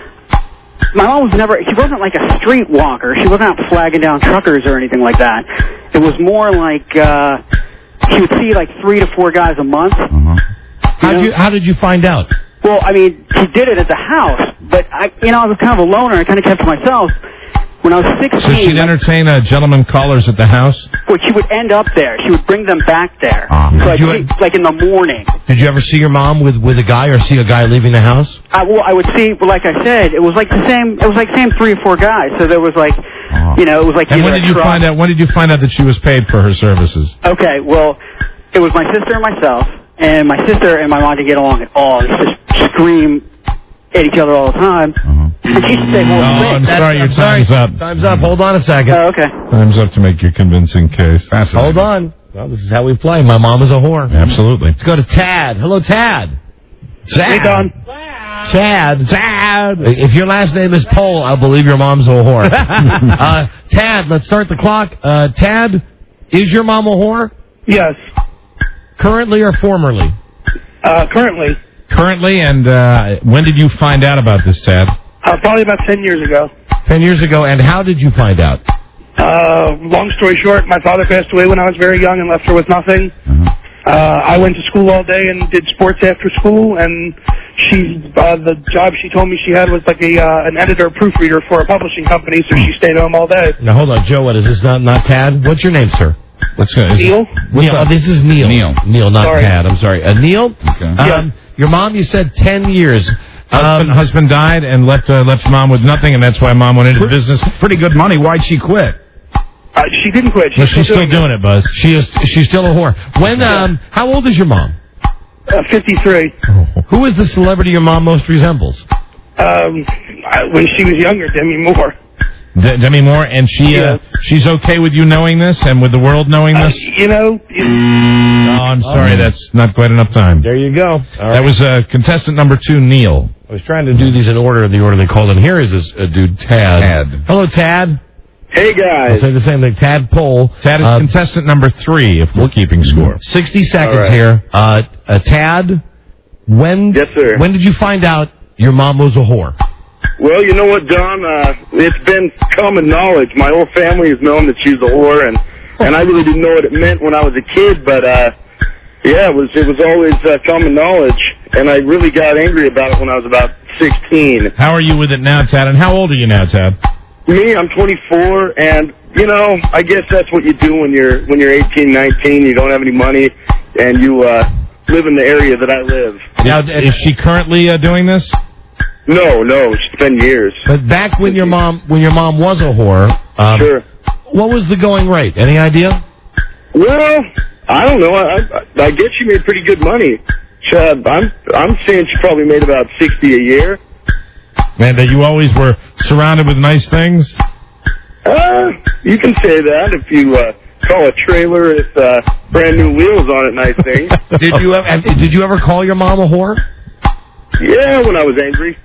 my mom was never. She wasn't like a street walker. She wasn't out flagging down truckers or anything like that. It was more like uh, she would see like three to four guys a month. Mm-hmm. How did you How did you find out? Well, I mean, she did it at the house, but I, you know, I was kind of a loner. I kind of kept to myself. When I was sixteen, so she'd entertain uh, gentlemen callers at the house. Well, she would end up there. She would bring them back there, uh-huh. so I'd see, like in the morning. Did you ever see your mom with, with a guy, or see a guy leaving the house? I, well, I would see. Well, like I said, it was like the same. It was like same three or four guys. So there was like, uh-huh. you know, it was like. And when did you truck. find out? When did you find out that she was paid for her services? Okay, well, it was my sister and myself, and my sister and my mom didn't get along at all. They just scream at each other all the time. Uh-huh. And she used to say, well, oh, I'm That's, sorry, your I'm time's sorry. up. Time's up. Hold on a second. Oh, okay. Time's up to make your convincing case. Hold on. Well, this is how we play. My mom is a whore. Absolutely. Let's go to Tad. Hello, Tad. Tad. Hey, Don. Tad. Tad. If your last name is Pole, I'll believe your mom's a whore. uh, Tad, let's start the clock. Uh, Tad, is your mom a whore? Yes. Currently or formerly? Uh, currently. Currently, and uh, when did you find out about this, Tad? Uh, probably about ten years ago. Ten years ago, and how did you find out? Uh, long story short, my father passed away when I was very young and left her with nothing. Uh, I went to school all day and did sports after school, and she, uh, the job she told me she had was like a uh, an editor proofreader for a publishing company, so she stayed home all day. Now, hold on, Joe, what is this, not, not Tad? What's your name, sir? What's uh, Neil? Neil, oh, this is Neil. Neil. Neil, not Sorry. Tad, I'm sorry. Uh, Neil? Okay. Um, your mom, you said ten years. Husband, Um, husband died and left uh, left mom with nothing, and that's why mom went into the business. Pretty good money. Why'd she quit? Uh, she didn't quit. She's, Well, she's still, still doing it, Buzz. She is, she's still a whore. When, um, how old is your mom? Uh, fifty-three. Who is the celebrity your mom most resembles? Um, I, when she was younger, Demi Moore. De- Demi Moore, and she uh, she's okay with you knowing this and with the world knowing Uh, this? you know, you, No, I'm sorry, that's not quite enough time. There you go. All That right. was uh, contestant number two, Neil. I was trying to do these in order, the order they called in. Here is this uh, dude, Tad. Tad. Hello, Tad. Hey, I'll guys. say the same thing. Tad Poll. Tad is Uh, contestant number three, if we're keeping score. sixty seconds All right. here. Uh, uh, Tad, when, Yes, sir. when did you find out your mom was a whore? Well, you know what, Don? Uh, it's been common knowledge. My whole family has known that she's a whore, and and I really didn't know what it meant when I was a kid. But uh, yeah, it was it was always uh, common knowledge, and I really got angry about it when I was about sixteen. How are you with it now, Tad? And how old are you now, Tad? Me, I'm twenty-four, and you know, I guess that's what you do when you're when you're eighteen, nineteen. You don't have any money, and you uh, live in the area that I live. Now, is she currently uh, doing this? No, no, it's been years. But back when your mom when your mom was a whore, um, Sure. what was the going rate? Any idea? Well, I don't know. I, I, I guess she made pretty good money. She, uh, I'm I'm saying she probably made about sixty a year. And that you always were surrounded with nice things? Uh, you can say that if you uh, call a trailer with uh, brand new wheels on it nice things. Did you ever did you ever call your mom a whore? Yeah, when I was angry.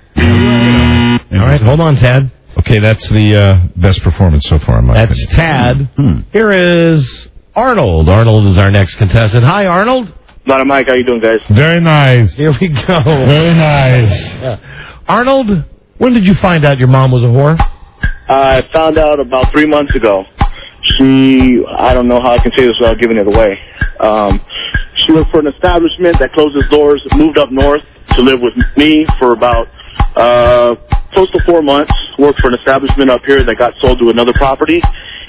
All right, hold on, Tad. Okay, that's the uh, best performance so far, in my That's opinion. Tad. Hmm. Here is Arnold. Arnold is our next contestant. Hi, Arnold. Not a Mike. How you doing, guys? Very nice. Here we go. Very nice. Yeah. Arnold, when did you find out your mom was a whore? I found out about three months ago. She, I don't know how I can say this without giving it away. Um, she worked for an establishment that closed its doors, moved up north to live with me for about uh, close to four months. Worked for an establishment up here that got sold to another property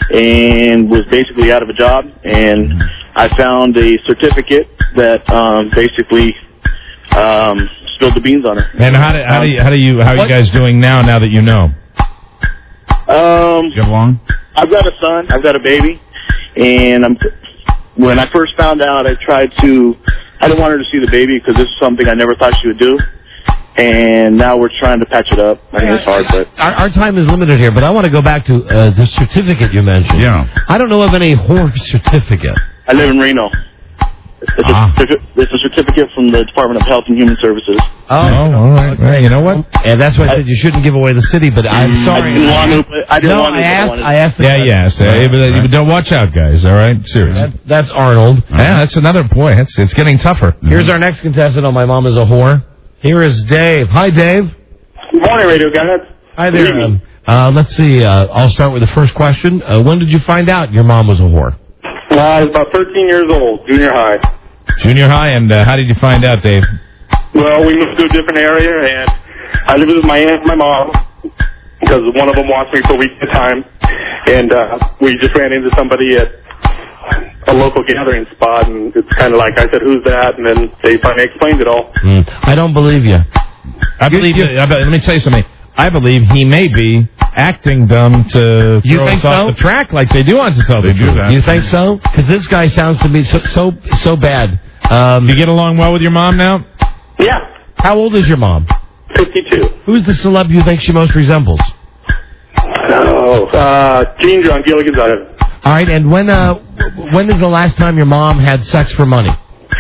and was basically out of a job. And I found a certificate that um, basically um, spilled the beans on her. And how do, how do you, how do you, how are you guys doing now, now that you know? Um, You get along? I've got a son. I've got a baby, and I'm. When I first found out, I tried to. I didn't want her to see the baby because this is something I never thought she would do, and now we're trying to patch it up. I mean, it's hard, but Our, our time is limited here, but I want to go back to uh, the certificate you mentioned. Yeah. I don't know of any whore certificate. I live in Reno. It's a, Ah. it's a certificate from the Department of Health and Human Services. Oh, all right. Well, you know what? And that's why I said you shouldn't give away the city, but I'm sorry. I didn't want to. But I didn't no, want to. I but asked. wanted I asked. The Yeah, yes. Uh, but, uh, don't watch out, guys. All right, seriously. That, that's Arnold. Yeah, that's another boy. It's it's getting tougher. Here's our next contestant on My Mom is a Whore. Here is Dave. Hi, Dave. Good morning, radio guys. Hi there. Um, uh, let's see. Uh, I'll start with the first question. Uh, when did you find out your mom was a whore? Uh, I was about thirteen years old, junior high. Junior high, and uh, how did you find out, Dave? Well, we moved to a different area, and I lived with my aunt and my mom because one of them wants me for a week at a time. And uh, we just ran into somebody at a local gathering spot, and it's kind of like I said, "Who's that?" And then they finally explained it all. Mm, I don't believe you. I believe. You, I, let me tell you something. I believe he may be acting dumb to You throw think us off so? the track like they do on To Tell the Truth. You think so? Because this guy sounds to me so so so bad. Um, you get along well with your mom now? Yeah. How old is your mom? Fifty-two. Who's the celeb you think she most resembles? Oh, uh, Ginger on Gilligan's Island. All right, and when uh when is the last time your mom had sex for money?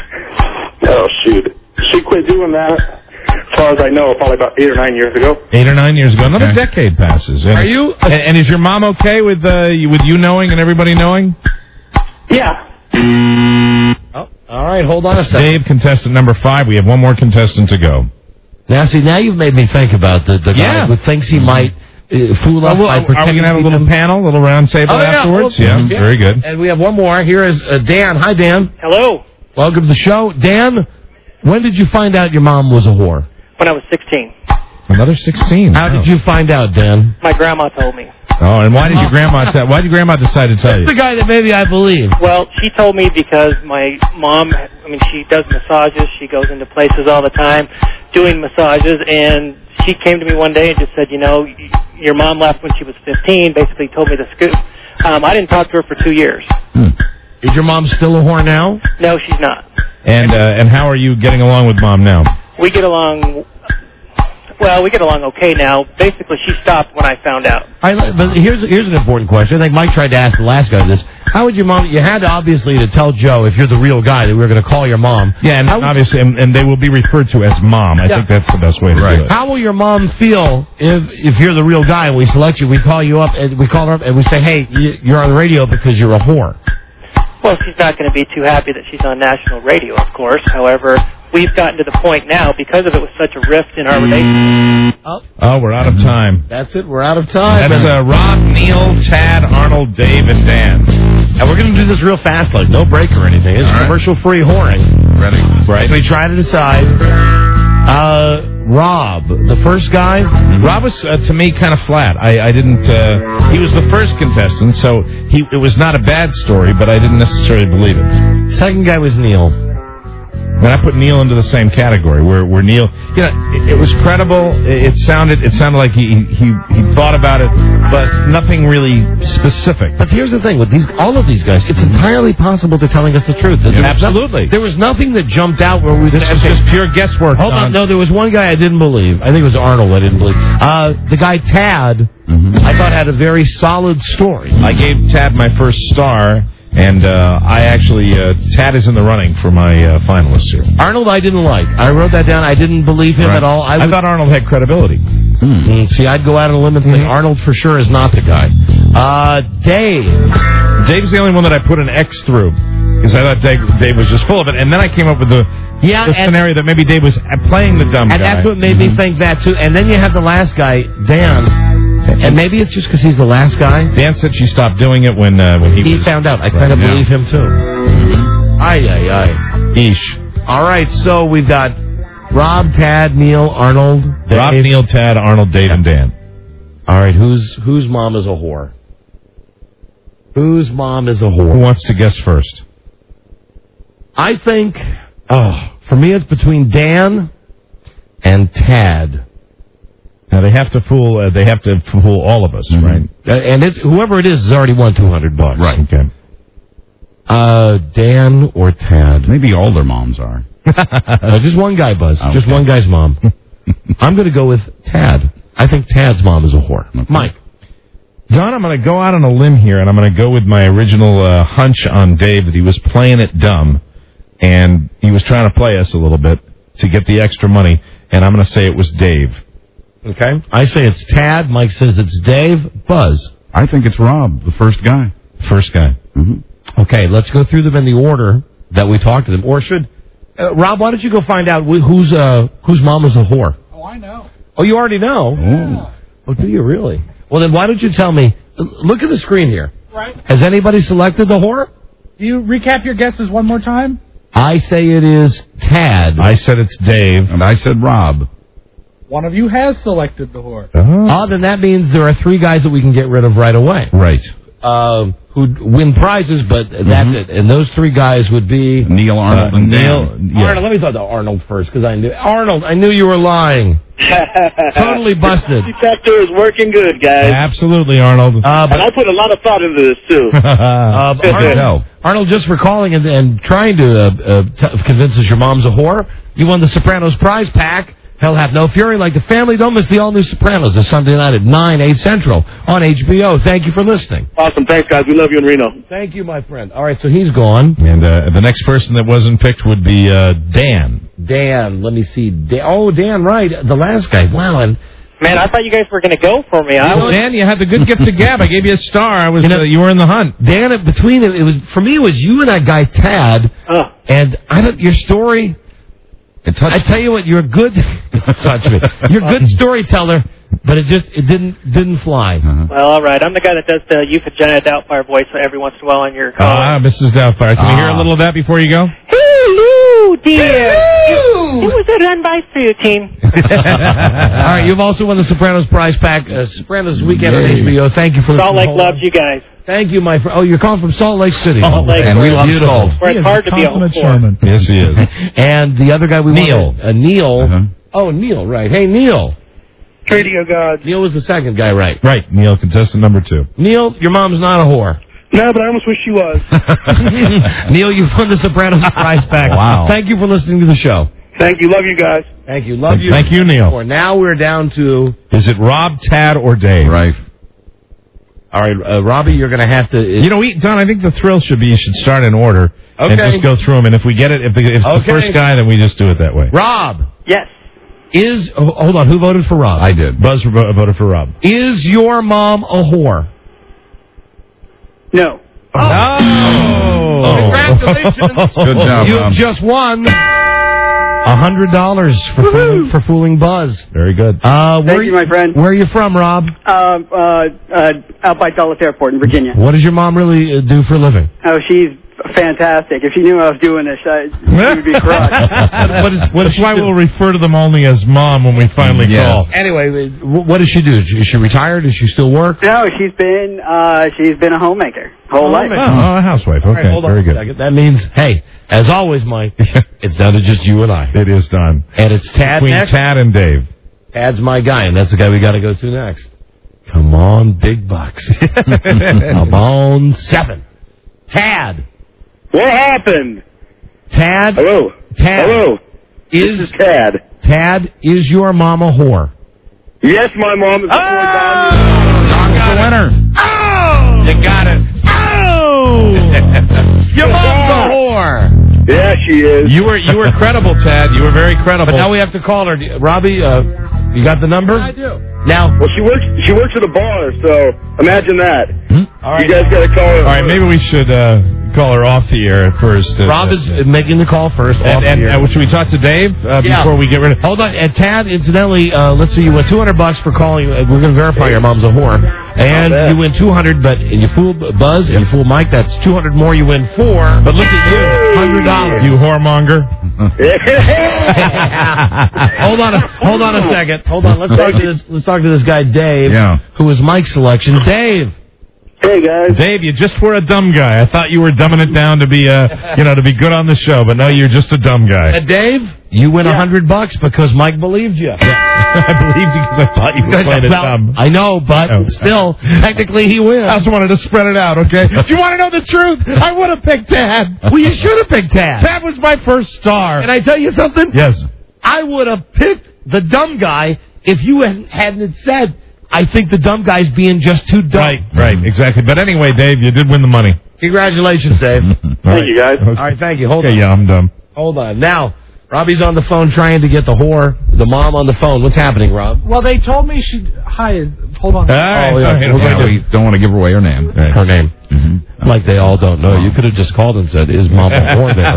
Oh shoot, she quit doing that. As far as I know, probably about eight or nine years ago. Eight or nine years ago. Another decade passes. And, Are you- And, and is your mom okay with uh, you- with you knowing and everybody knowing? Yeah. Oh, all right, hold on a second. Dave, contestant number five. We have one more contestant to go. Now, see, now you've made me think about the, the Yeah. guy who thinks he might uh, fool us Oh, well, by are we pretending going to have a be little them. panel, a little round table Oh, yeah, afterwards? well, Yeah, very good. And we have one more. Here is uh, Dan. Hi, Dan. Hello. Welcome to the show. Dan, when did you find out your mom was a whore? When I was sixteen. Another sixteen. How did you find out, Dan? My grandma told me. Oh, and why did your grandma? T- why did your grandma decide to tell you? The guy that maybe I believe. Well, she told me because my mom, I mean, she does massages. She goes into places all the time doing massages, and she came to me one day and just said, you know, y- your mom left when she was fifteen, basically told me the scoop. Um, I didn't talk to her for two years. Is your mom still a whore now? No, she's not. And uh, and how are you getting along with mom now? We get along, well, we get along okay now. Basically, she stopped when I found out. I, but here's here's an important question. I think Mike tried to ask the last guy this. How would your mom? You had to obviously to tell Joe if you're the real guy that we were going to call your mom. Yeah, and How- obviously, and, and they will be referred to as mom. I Yeah. think that's the best way to do it. How will your mom feel if if you're the real guy and we select you? We call you up and we call her up and we say, hey, you- you're on the radio because you're a whore. Well, she's not going to be too happy that she's on national radio, of course. However, we've gotten to the point now, because of it was such a rift in our relationship. Oh, we're out of time. That's it. We're out of time. That's uh, Rob, Neil, Tad, Arnold, Dave, and Dan. And we're going to do this real fast, like no break or anything. It's commercial-free whoring. Ready? Right. We try to decide. Uh, Rob, the first guy. Rob was, uh, to me, kind of flat. I, I didn't, uh, he was the first contestant, so he it was not a bad story, but I didn't necessarily believe it. Second guy was Neil. And I put Neil into the same category, where, where Neil, you know, it, it was credible. It, it sounded, it sounded like he, he, he thought about it, but nothing really specific. But here's the thing with these, all of these guys, it's entirely possible they're telling us the truth. There was Absolutely. no- there was nothing that jumped out where we. This said, was okay, just pure guesswork. Hold on, no, there was one guy I didn't believe. I think it was Arnold I didn't believe. Uh, the guy Tad, I thought had a very solid story. I gave Tad my first star, and uh, I actually, uh, Tad is in the running for my uh, finalists here. Arnold I didn't like. I wrote that down. I didn't believe him Right. at all. I, I would, thought Arnold had credibility. Mm, see, I'd go out on a limb and say Arnold for sure is not the guy. Uh, Dave. Dave's the only one that I put an X through, because I thought Dave, Dave was just full of it, and then I came up with the, Yeah, the and- scenario that maybe Dave was playing the dumb And guy. that's what made me think that, too. And then you have the last guy, Dan. And maybe it's just because he's the last guy. Dan said she stopped doing it when uh, when he, He was... found out. I kind of Yeah. believe him, too. Aye, aye, aye. Eesh. All right, so we've got Rob, Tad, Neil, Arnold. Dave. Rob, Neil, Tad, Arnold, Dave, and Dan. All right, whose whose mom is a whore? Whose mom is a whore? Who wants to guess first? I think, oh, for me it's between Dan and Tad. Now they have to fool. Uh, they have to fool all of us, right? Uh, and it's whoever it is has already won two hundred bucks. Right. Okay. Uh, Dan or Tad? Maybe all their moms are. Uh, just one guy, Buzz. Just Okay. one guy's mom. I'm going to go with Tad. I think Tad's mom is a whore. Mike. Don, I'm going to go out on a limb here, and I'm going to go with my original uh, hunch on Dave that he was playing it dumb, and he was trying to play us a little bit to get the extra money, and I'm going to say it was Dave. Okay. I say it's Tad. Mike says it's Dave. Buzz. I think it's Rob, the first guy. First guy. Mm-hmm. Okay, let's go through them in the order that we talked to them. Or should... Uh, Rob, why don't you go find out wh- whose uh, whose mom is a whore? Oh, I know. Oh, you already know? Oh. Oh, do you really? Well, then why don't you tell me... Look at the screen here. Right. Has anybody selected the whore? Do you recap your guesses one more time? I say it is Tad. I said it's Dave. And I said Rob. One of you has selected the whore. Oh, then that means there are three guys that we can get rid of right away. Right. Um, who'd win prizes, but that's it. And those three guys would be... Neil, Arnold, Uh, and Neil, Dan. yeah. Arnold, let me thought the Arnold first, because I knew... Arnold, I knew you were lying. Totally busted. Detector is working good, guys. Absolutely, Arnold. Uh, And I but, put a lot of thought into this, too. uh, but Arnold, Arnold, just for calling and, and trying to uh, uh, t- convince us your mom's a whore, you won the Sopranos prize pack. Hell Have No Fury, like the family. Don't miss the all-new Sopranos this Sunday night at nine, eight Central on H B O. Thank you for listening. Awesome. Thanks, guys. We love you in Reno. Thank you, my friend. All right, so he's gone. And uh, the next person that wasn't picked would be uh, Dan. Dan, let me see. Dan, oh, Dan, right. The last guy. Wow, and Man, I thought you guys were going to go for me. I was... Dan, you had the good gift of gab. I gave you a star. I was. You know- uh, you were in the hunt. Dan, it- between it, it was for me. It was you and that guy Tad, Oh. and I don't. Your story. It touched I tell you what, you're a good. touch me. You're a good storyteller, but it just it didn't didn't fly. Uh-huh. Well, all right. I'm the guy that does the Euphogenia Doubtfire voice every once in a while on your call. Ah, Missus Doubtfire. Can we hear a little of that before you go? Hello, dear. It was a run by Sue team. All right, you've also won the Sopranos prize pack. Uh, Sopranos weekend on H B O. Thank you for Salt listening. Lake loves you guys. Thank you, my friend. Oh, you're calling from Salt Lake City. Salt Lake, And we where- love Beautiful. salt. Where it's hard to be a Consummate whore. showman. Yes, he is. And the other guy we Neil. wanted, uh, Neil. Uh-huh. Oh, Neil, right. Hey, Neil. Radio gods. Neil was the second guy, right. Right, Neil, contestant number two. Neil, your mom's not a whore. No, but I almost wish she was. Neil, you've won the Sopranos prize pack. Wow. Thank you for listening to the show. Thank you. Love you guys. Thank you. Love Thank- you. thank you, Neil. Now we're down to... Is it Rob, Tad, or Dave? Right. All right, uh, Robbie, you're going to have to... You know, we, Don, I think the thrill should be you should start in order and Okay. just go through them. And if we get it, if, the, if it's the Okay. first guy, then we just do it that way. Rob, Yes. is... Oh, hold on, who voted for Rob? I did. Buzz vo- voted for Rob. Is your mom a whore? No. Oh! Congratulations. Good job, You've Rob. just won a hundred dollars for fooling, for fooling Buzz. Very good. Uh, where Thank you, my friend. Where are you from, Rob? Uh, uh, uh, out by Dulles Airport in Virginia. What does your mom really uh, do for a living? Oh, she's fantastic. If she knew I was doing this, I, she would be crushed. what is, what That's why we'll refer to them only as Mom when we finally Yes. call. Anyway, wh- what does she do? Is she retired? Does she still work? No, she's been uh, she's been a homemaker whole life. Oh, a housewife. All Okay, right, hold on very a good. second. That means, hey, as always, Mike, it's down to just you and I. It is done. And it's Tad Between next. Tad and Dave. Tad's my guy, and that's the guy we got to go to next. Come on, big bucks. Come on, seven. Tad. What happened? Tad. Hello. Tad. Hello. Is, This is Tad. Tad, is your mom a whore? Yes, my mom is a Don's the winner. Oh! You got it. Oh! Your mom's a whore. Yeah, she is. You were you were credible, Tad. You were very credible. But now we have to call her. Robbie, uh, you got the number? I do. Now, Well, she works. She works at a bar, so imagine that. all right. You guys got to call her. All right, maybe we should uh, call her off the air at first. Uh, Rob is making the call first. And, off and the air. uh, should we talk to Dave uh, Yeah. before we get rid of? Hold on, and Tad, incidentally, uh, let's see, you win two hundred bucks for calling. Uh, we're going to verify your mom's a whore. And bad. you win two hundred, but and you fool Buzz and you fool Mike, that's two hundred more. You win four. But look at you, one hundred dollars. you whoremonger. hold on, a, hold on a second. Hold on. Let's talk to this. Let's talk to this guy, Dave, Yeah. who was Mike's selection. Dave. Hey guys. Dave, you just were a dumb guy. I thought you were dumbing it down to be, uh, you know, to be good on the show, but no, you're just a dumb guy. Uh, Dave, you win a hundred bucks because Mike believed you. I believed you because I thought you were playing it Well, dumb. I know, but Oh. still, technically he wins. I just wanted to spread it out, okay? Do you want to know the truth? I would have picked Tad. Well, you should have picked Tad. That was my first star. Can I tell you something? Yes. I would have picked the dumb guy if you hadn't, hadn't said, I think the dumb guy's being just too dumb. Right, right, exactly. But anyway, Dave, you did win the money. Congratulations, Dave. Thank you guys. All right, thank you. Hold Okay, on. yeah, I'm dumb. Hold on. Now, Robbie's on the phone trying to get the whore, the mom on the phone. What's happening, Rob? Well, they told me she. Hi, hold on. All right, Oh, yeah. all right, We're okay. going to- we don't want to give away her name. Right. Her name. Mm-hmm. Like they all don't know. You could have just called and said, is mom a whore there?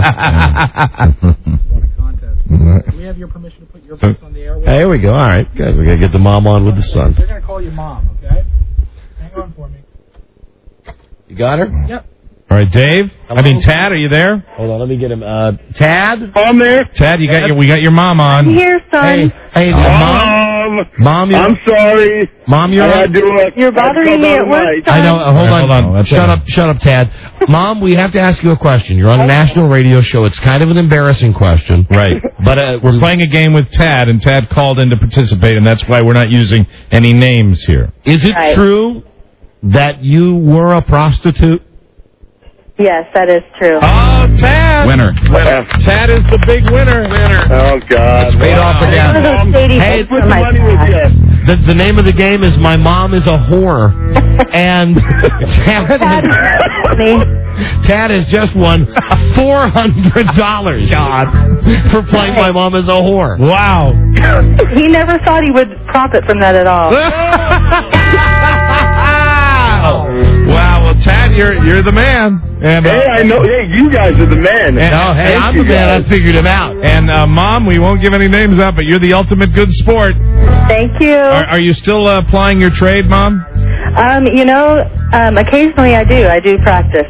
Do we have your permission to put your voice on the air? Hey, here we go. All right, good. We're going to get the mom on with the son. They're going to call you mom, okay? Hang on for me. You got her? Yep. All right, Dave. Hello? I mean, Tad, are you there? Hold on, let me get him. Uh, Tad? I'm there. Tad, you got your, we got your mom on. Here, son. Hey, hey, Oh, mom? Mom. Mom, you're, I'm sorry. mom, you're I on. had to, uh, You're bothering me at work, I know. Uh, hold, All right, on. hold on. That's Shut it. up. Shut up, Tad. Mom, we have to ask you a question. You're on a national radio show. It's kind of an embarrassing question. Right. But uh, We're playing a game with Tad, and Tad called in to participate, and that's why we're not using any names here. is it Right. true that you were a prostitute? Yes, that is true. Oh, Tad! Winner. Winner. Tad is the big winner. Winner. Oh God. It's paid off again. One of those shady Hey, things Put from the my money with past. you. The, the name of the game is My Mom is a Whore. And Tad, Dad, me. Tad has just won four hundred dollars. God. For playing my mom as a whore. Wow. He never thought he would profit from that at all. Wow, well, Tad, you're you're the man. And, uh, hey, I know. Hey, you guys are the men. And, oh, hey, I'm the man. I figured him out. And, uh, Mom, we won't give any names out, but you're the ultimate good sport. Thank you. Are, are you still uh, plying your trade, Mom? Um, you know, um, occasionally I do. I do practice.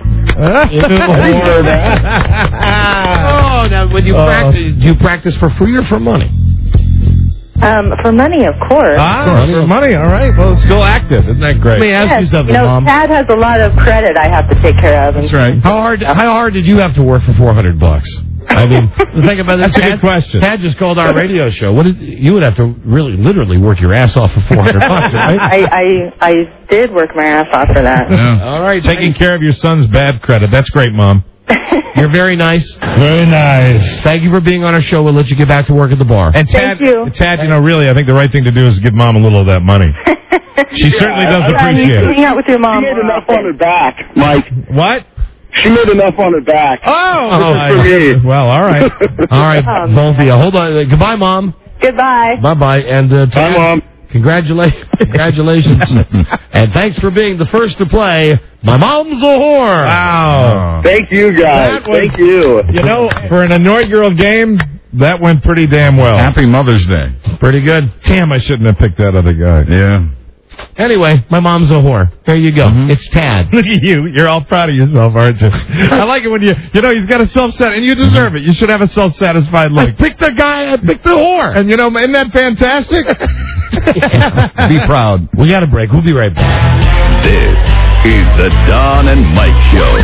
Oh, now when you Uh, practice, do you practice for free or for money? Um, for money, of course. Ah, for money. All right. Well, it's still active. Isn't that great? Let me ask Yes, you something, you know, Mom. Tad has a lot of credit I have to take care of. That's right. How hard? How hard did you have to work for four hundred bucks? I mean, think about this. That's a Tad, good question. Tad just called our radio show. What did you would have to really, literally work your ass off for four hundred bucks, right? I, I I did work my ass off for that. Yeah. All right, Taking care of your son's bad credit. That's great, Mom. You're very nice. Very nice. Thank you for being on our show. We'll let you get back to work at the bar. And Tad, Thank you. Tad, you know, really, I think the right thing to do is give Mom a little of that money. She certainly does You appreciate it. hang out with your mom. She made enough on her back, Mike. What? She made enough on her back. Oh, This is for me. well, all right. All right, Um, both of you. Hold on. Uh, goodbye, Mom. Goodbye. Bye-bye. And uh, Bye, Tad, Mom. Congratulations. Congratulations. And thanks for being the first to play My Mom's a Whore. Wow. Thank you, guys. That was- Thank you. You know, for an inaugural game, that went pretty damn well. Happy Mother's Day. Pretty good. Damn, I shouldn't have picked that other guy. Yeah. Anyway, My Mom's a Whore. There you go. Mm-hmm. It's Tad. Look at you. You're all proud of yourself, aren't you? I like it when you, you know, he's got a self-sat, and you deserve it. You should have a self-satisfied look. I picked the guy. I picked the whore. And, you know, isn't that fantastic? Be proud. We got a break. We'll be right back. This is the Don and Mike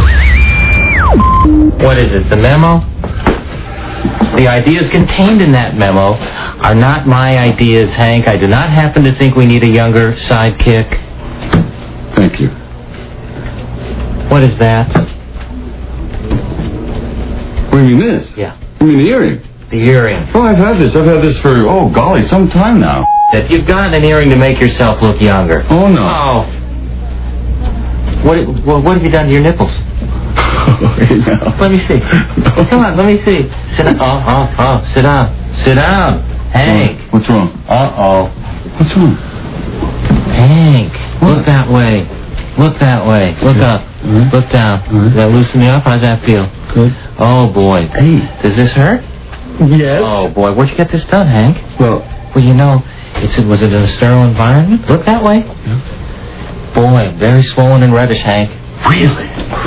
Show. What is it, the memo? The ideas contained in that memo are not my ideas, Hank. I do not happen to think we need a younger sidekick. Thank you. What is that? What do you mean this? Yeah. You mean the earring? The earring. Oh, I've had this. I've had this for, oh, golly, some time now. That you've gotten an earring to make yourself look younger. Oh, no. Oh. What, what, what have you done to your nipples? Yeah. Let me see. Come on, let me see. Sit down. Oh, oh, oh. Sit down. Sit down. Hank. What's wrong? Uh-oh. What's wrong? Hank. Look that way. Look that way. Look Yeah. up. All right. Look down. All right. Does that loosen you up? How's that feel? Good. Oh, boy. Hey. Does this hurt? Yes. Oh, boy. Where'd you get this done, Hank? Well, Well, you know, it's was it in a sterile environment? Look that way. yeah. Boy, very swollen and reddish, Hank. Really?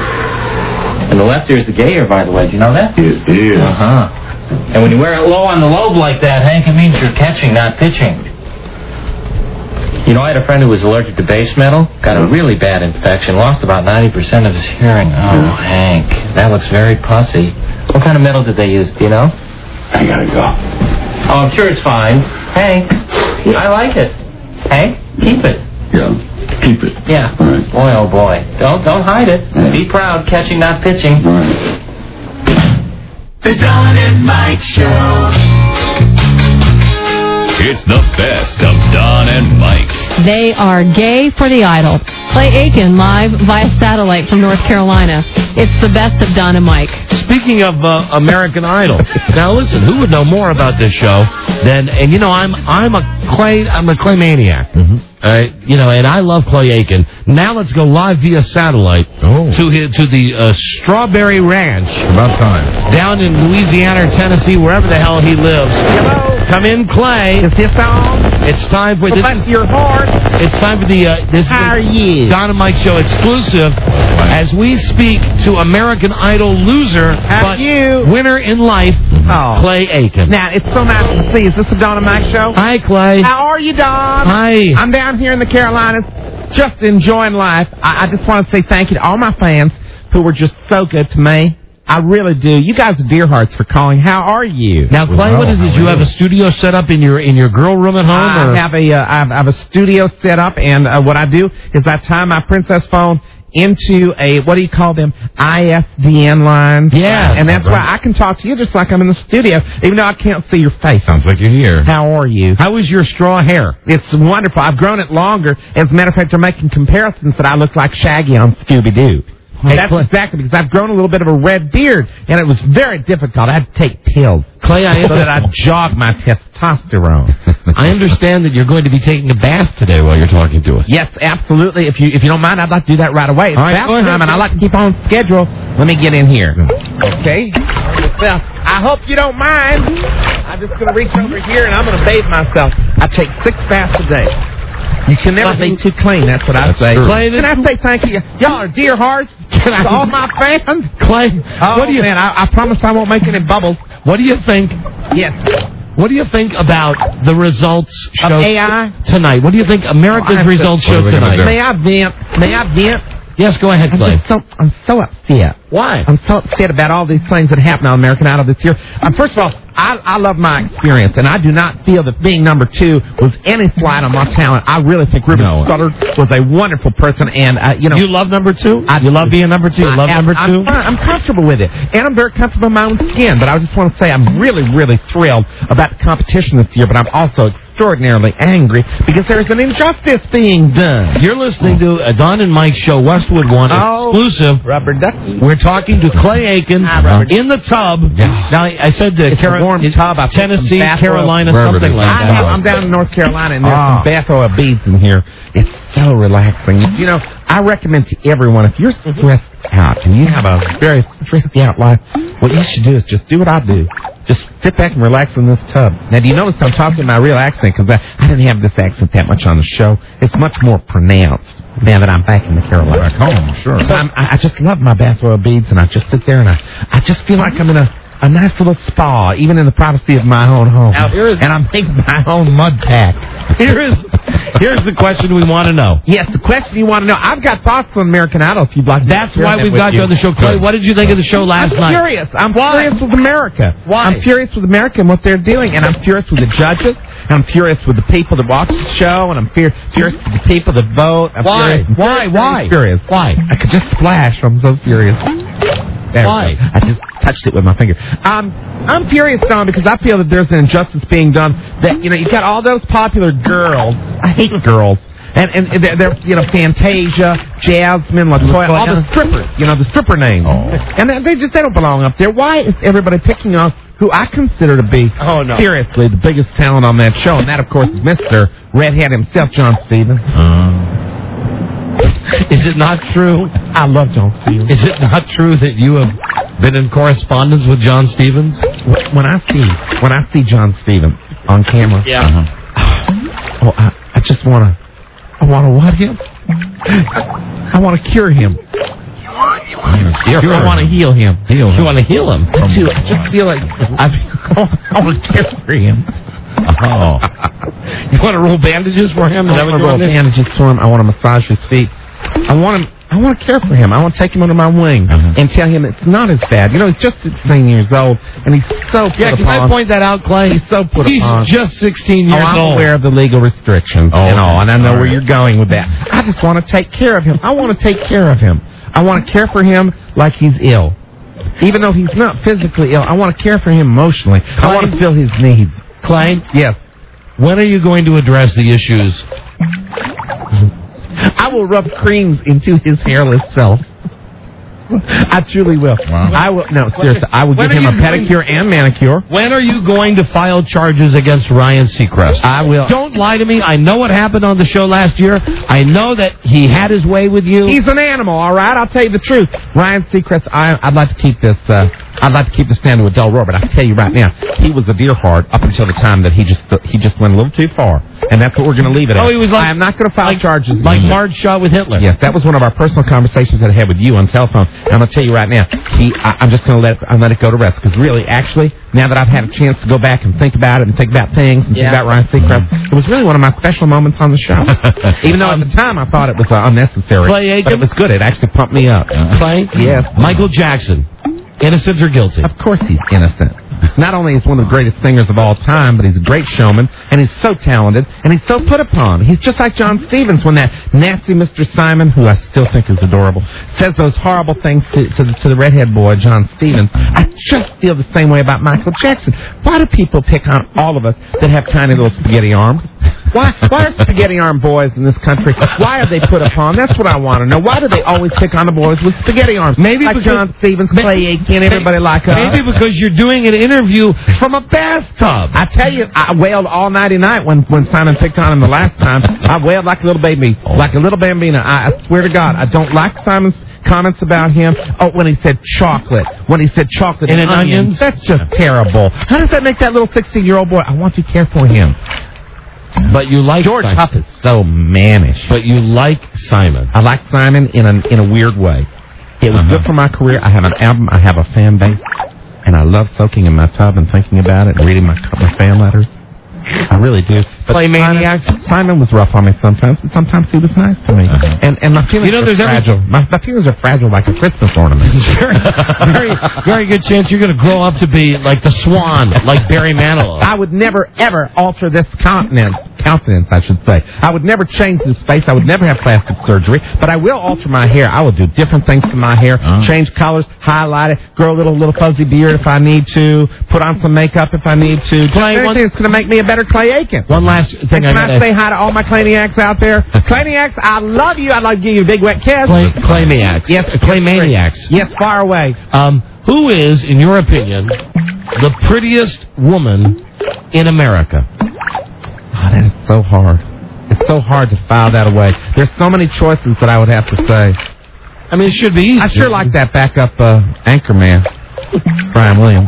And the left ear's the gay ear, by the way. Do you know that? It is. Uh-huh. And when you wear it low on the lobe like that, Hank, it means you're catching, not pitching. You know, I had a friend who was allergic to base metal, got a really bad infection, lost about ninety percent of his hearing. Oh, Hank, that looks very pussy. What kind of metal did they use, do you know? I gotta go. Oh, I'm sure it's fine. Hank, I like it. Hank, keep it. Yeah. Keep it. Yeah. All right. Boy, oh boy. Don't don't hide it. Yeah. Be proud, catching, not pitching. All right. The Don and Mike Show. It's the best of Don and Mike. They are gay for the idol. Clay Aiken live via satellite from North Carolina. It's the best of Don and Mike. Speaking of uh, American Idol, now listen, who would know more about this show than? And you know, I'm I'm a Clay I'm a Clay maniac. Mm-hmm. Uh, you know, and I love Clay Aiken. Now let's go live via satellite Oh. to his, to the uh, Strawberry Ranch About time. down in Louisiana or Tennessee, wherever the hell he lives. Hello, come in, Clay. Is this on? It's time for this. Is your heart. It's time for the uh, this How are you? Don and Mike Show exclusive as we speak to American Idol loser, How but you? winner in life, Oh. Clay Aiken. Now, it's so nice to see. Is this the Don and Mike Show? Hi, Clay. How are you, Don? Hi. I'm down here in the Carolinas, just enjoying life. I, I just want to say thank you to all my fans who were just so good to me. I really do. You guys are dear hearts for calling. How are you? Now, Clay, what is it? You have a studio set up in your in your girl room at home? I or? have a uh, I have, I have a studio set up, and uh, what I do is I tie my princess phone into a, what do you call them, I S D N lines. Yeah. And that's why I can talk to you just like I'm in the studio, even though I can't see your face. Sounds like you're here. How are you? How is your straw hair? It's wonderful. I've grown it longer. As a matter of fact, they're making comparisons that I look like Shaggy on Scooby-Doo. Hey, That's Clay. exactly because I've grown a little bit of a red beard, and it was very difficult. I had to take pills. Clay, I so that I'd jog my testosterone. I understand that you're going to be taking a bath today while you're talking to us. Yes, absolutely. If you if you don't mind, I'd like to do that right away. It's All right, bath go ahead. time, and I like to keep on schedule. Let me get in here. Okay. Well, I hope you don't mind. I'm just going to reach over here, and I'm going to bathe myself. I take six baths a day. You can never be too clean. That's what I That's say. true. Clay, can I say thank you? Y'all are dear hearts. Can I, to all my fans. Clay, oh, what do you? Man, I, I promise I won't make any bubbles. What do you think? Yes. What do you think about the results of show A I tonight? What do you think America's oh, results show tonight? May I vent? May I vent? Yes, go ahead, Clay. I'm, just so, I'm so upset. Why? I'm so upset about all these things that happened on American Idol this year. Uh, first of all, I, I love my experience, and I do not feel that being number two was any slight on my talent. I really think Ruben No. Studdard was a wonderful person, and uh, you know, You love number two? I you love being number two? You I, love I, number I'm, two? fine. I'm comfortable with it, and I'm very comfortable in my own skin. But I just want to say I'm really, really thrilled about the competition this year. But I'm also extraordinarily angry because there's an injustice being done. You're listening to a Don and Mike show, Westwood One, Oh, exclusive. Rubber ducky. We're talking to Clay Aiken Rubber in the tub. Yes. Now, I said the It's a warm tub. I put some Tennessee, bath Carolina, oil. something like I that. have, I'm down in North Carolina, and there's Ah. some bath oil beads in here. It's so relaxing. You know, I recommend to everyone, if you're stressed out and you have a very stressed out life, what you should do is just do what I do. Just sit back and relax in this tub. Now, do you notice I'm talking in my real accent? Because I, I didn't have this accent that much on the show. It's much more pronounced now that I'm back in the Carolinas. Back home, sure. So I'm, I I just love my bath oil beads, and I just sit there, and I, I just feel like I'm in a, a nice little spa, even in the privacy of my own home. Now, here is- and I'm making my own mud pack. Here is, here's the question we want to know. Yes, the question you want to know. I've got thoughts on American Idol if you'd like to That's share why that we've with got you on the show. Clay, what did you think of the show last I'm night? furious. I'm Why? furious with America. Why? I'm furious with America and what they're doing, and I'm furious with the judges, and I'm furious with the people that watch the show, and I'm fear, furious with the people that vote. I'm Why? Furious, I'm Why? furious, Why? Furious. Why? I could just splash. I'm so furious. There we Why? go. I just touched it with my finger. Um, I'm furious, Don, because I feel that there's an injustice being done. That, you know, you've got all those popular girls. I hate girls. And, and they're, they're, you know, Fantasia, Jasmine, LaToya, all the strippers, you know, the stripper names. Oh. And they just, they don't belong up there. Why is everybody picking on who I consider to be, Oh, no. seriously, the biggest talent on that show? And that, of course, is Mister Redhead himself, John Stevens. Is it not true? I love John Stevens. Is it not true that you have been in correspondence with John Stevens? When I see, when I see John Stevens on camera, Yeah. oh, I, I just want to, I want to what him? I want to cure him. I want to heal him. Heal him. You want to heal him? I do. I just feel like I, I want to care for him. Oh. You want to roll bandages for him? Is I that want what to roll you want to do? bandages for him. I want to massage his feet. I want him. I want to care for him. I want to take him under my wing Uh-huh. and tell him it's not as bad. You know, he's just sixteen years old, and he's so put Yeah, can upon. I point that out, Clay? He's so put He's upon. just sixteen years oh, I'm old. aware of the legal restrictions Oh, and all, and I know all where right. you're going with that. I just want to take care of him. I want to take care of him. I want to care for him like he's ill. Even though he's not physically ill, I want to care for him emotionally. I want to fill his needs. Clay, Yes. when are you going to address the issues? I will rub creams into his hairless self. I truly will. Wow. I will. No, seriously. I will when give are him a you going- pedicure and manicure. When are you going to file charges against Ryan Seacrest? I will. Don't lie to me. I know what happened on the show last year. I know that he had his way with you. He's an animal, all right? I'll tell you the truth. Ryan Seacrest, I, I'd like to keep this. Uh, I'd like to keep this down to a dull roar, but I can tell you right now, he was a deer heart up until the time that he just he just went a little too far, and that's what we're going to leave it at. Oh, he was like- I am not going to file like- charges like against him. Marge shot with Hitler. Yes, that was one of our personal conversations that I had with you on telephone. And I'm going to tell you right now, he, I, I'm just going to let it, I'm let it go to rest. Because really, actually, now that I've had a chance to go back and think about it and think about things and Yeah. think about Ryan Seacrest, it was really one of my special moments on the show. Even though at the time I thought it was uh, unnecessary. Clay Aiken? But it was good. It actually pumped me up. Clay? Yes. Michael Jackson. Innocent or guilty? Of course he's innocent. Not only is he one of the greatest singers of all time, but he's a great showman, and he's so talented, and he's so put upon. He's just like John Stevens when that nasty Mister Simon, who I still think is adorable, says those horrible things to, to, the, to the redhead boy, John Stevens. I just feel the same way about Michael Jackson. Why do people pick on all of us that have tiny little spaghetti arms? Why Why are spaghetti arm boys in this country? Why are they put upon? That's what I want to know. Why do they always pick on the boys with spaghetti arms? Maybe like because, John Stevens, Clay Aiken, everybody like us. Maybe because you're doing an interview from a bathtub. I tell you, I wailed all nighty night when, when Simon picked on him the last time. I wailed like a little baby, like a little bambina. I, I swear to God, I don't like Simon's comments about him. Oh, when he said chocolate. When he said chocolate and, and onions. onions. That's just terrible. How does that make that little sixteen-year-old boy? I want to care for him. But you like George Simon. Huff is so mannish. But you like Simon. I like Simon in a in a weird way. It was uh-huh. good for my career. I have an album. I have a fan base, and I love soaking in my tub and thinking about it and reading my my fan letters. I really do. But Play Maniacs. Simon, Simon was rough on me sometimes, but sometimes he was nice to me. Uh-huh. And and my feelings you know, are fragile. Every... My, my feelings are fragile like a Christmas ornament. very, very, very good chance you're going to grow up to be like the Swan, like Barry Manilow. I would never ever alter this countenance. Countenance, I should say. I would never change this face. I would never have plastic surgery. But I will alter my hair. I will do different things to my hair. Uh-huh. Change colors, highlight it, grow a little little fuzzy beard if I need to, put on some makeup if I need to. Clay, anything that's going to make me a better Clay Aiken. One last thing and can I I, I say hi to all my Claymaniacs out there? Claymaniacs, I love you. I'd like to give you a big wet kiss. Clay, Claymaniacs. Yes, Claymaniacs. Yes, far away. Um, who is, in your opinion, the prettiest woman in America? Oh, that is so hard. It's so hard to file that away. There's so many choices that I would have to say. I mean, it should be easy. I sure like that backup uh, anchor man, Brian Williams.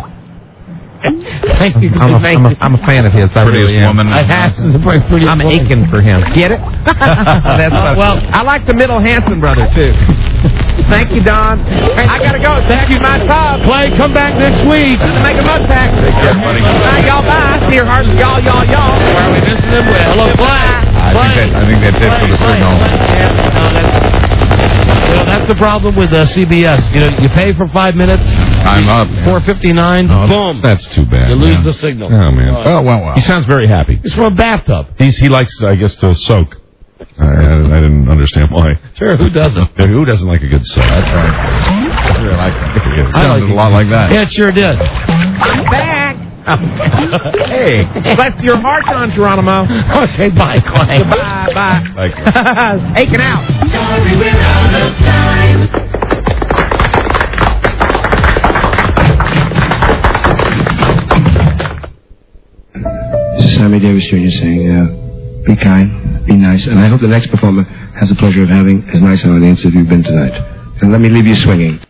Thank you. I'm a, I'm, a, I'm a fan of his. I prettiest really am. woman. I have to. Prettiest I'm woman. aching for him. Get it? That's uh, well, I like the middle Hanson brother too. Thank you, Don. I gotta go. Thank you, my top. Clay, come back next week. Make a mud pack. Take care, buddy. Bye, y'all. Bye. See your hearts, y'all, y'all, y'all. Where are we missing them with? Hello, Clay. I Clay. think that I think that's it for the signal. Yeah, no, that's. You know, that's the problem with uh, C B S. You know, you pay for five minutes. I'm up. four fifty-nine. Oh, boom. That's too bad. You lose yeah. the signal. Oh man. Oh well, well. He sounds very happy. He's from a bathtub. He's he likes, I guess, to soak. I, I didn't understand why. Sure, who doesn't? Yeah, who doesn't like a good soak? That's right. I really like that. It sounded like a lot like that. Yeah, it sure did. I'm back. Hey, bless your heart, Don Geronimo. Okay, bye, Clay. Goodbye, bye. Bye. Aching out. Sorry, we're out of time. This is Sammy Davis Junior saying, uh, be kind, be nice, and I hope the next performer has the pleasure of having as nice an audience as you've been tonight. And let me leave you swinging.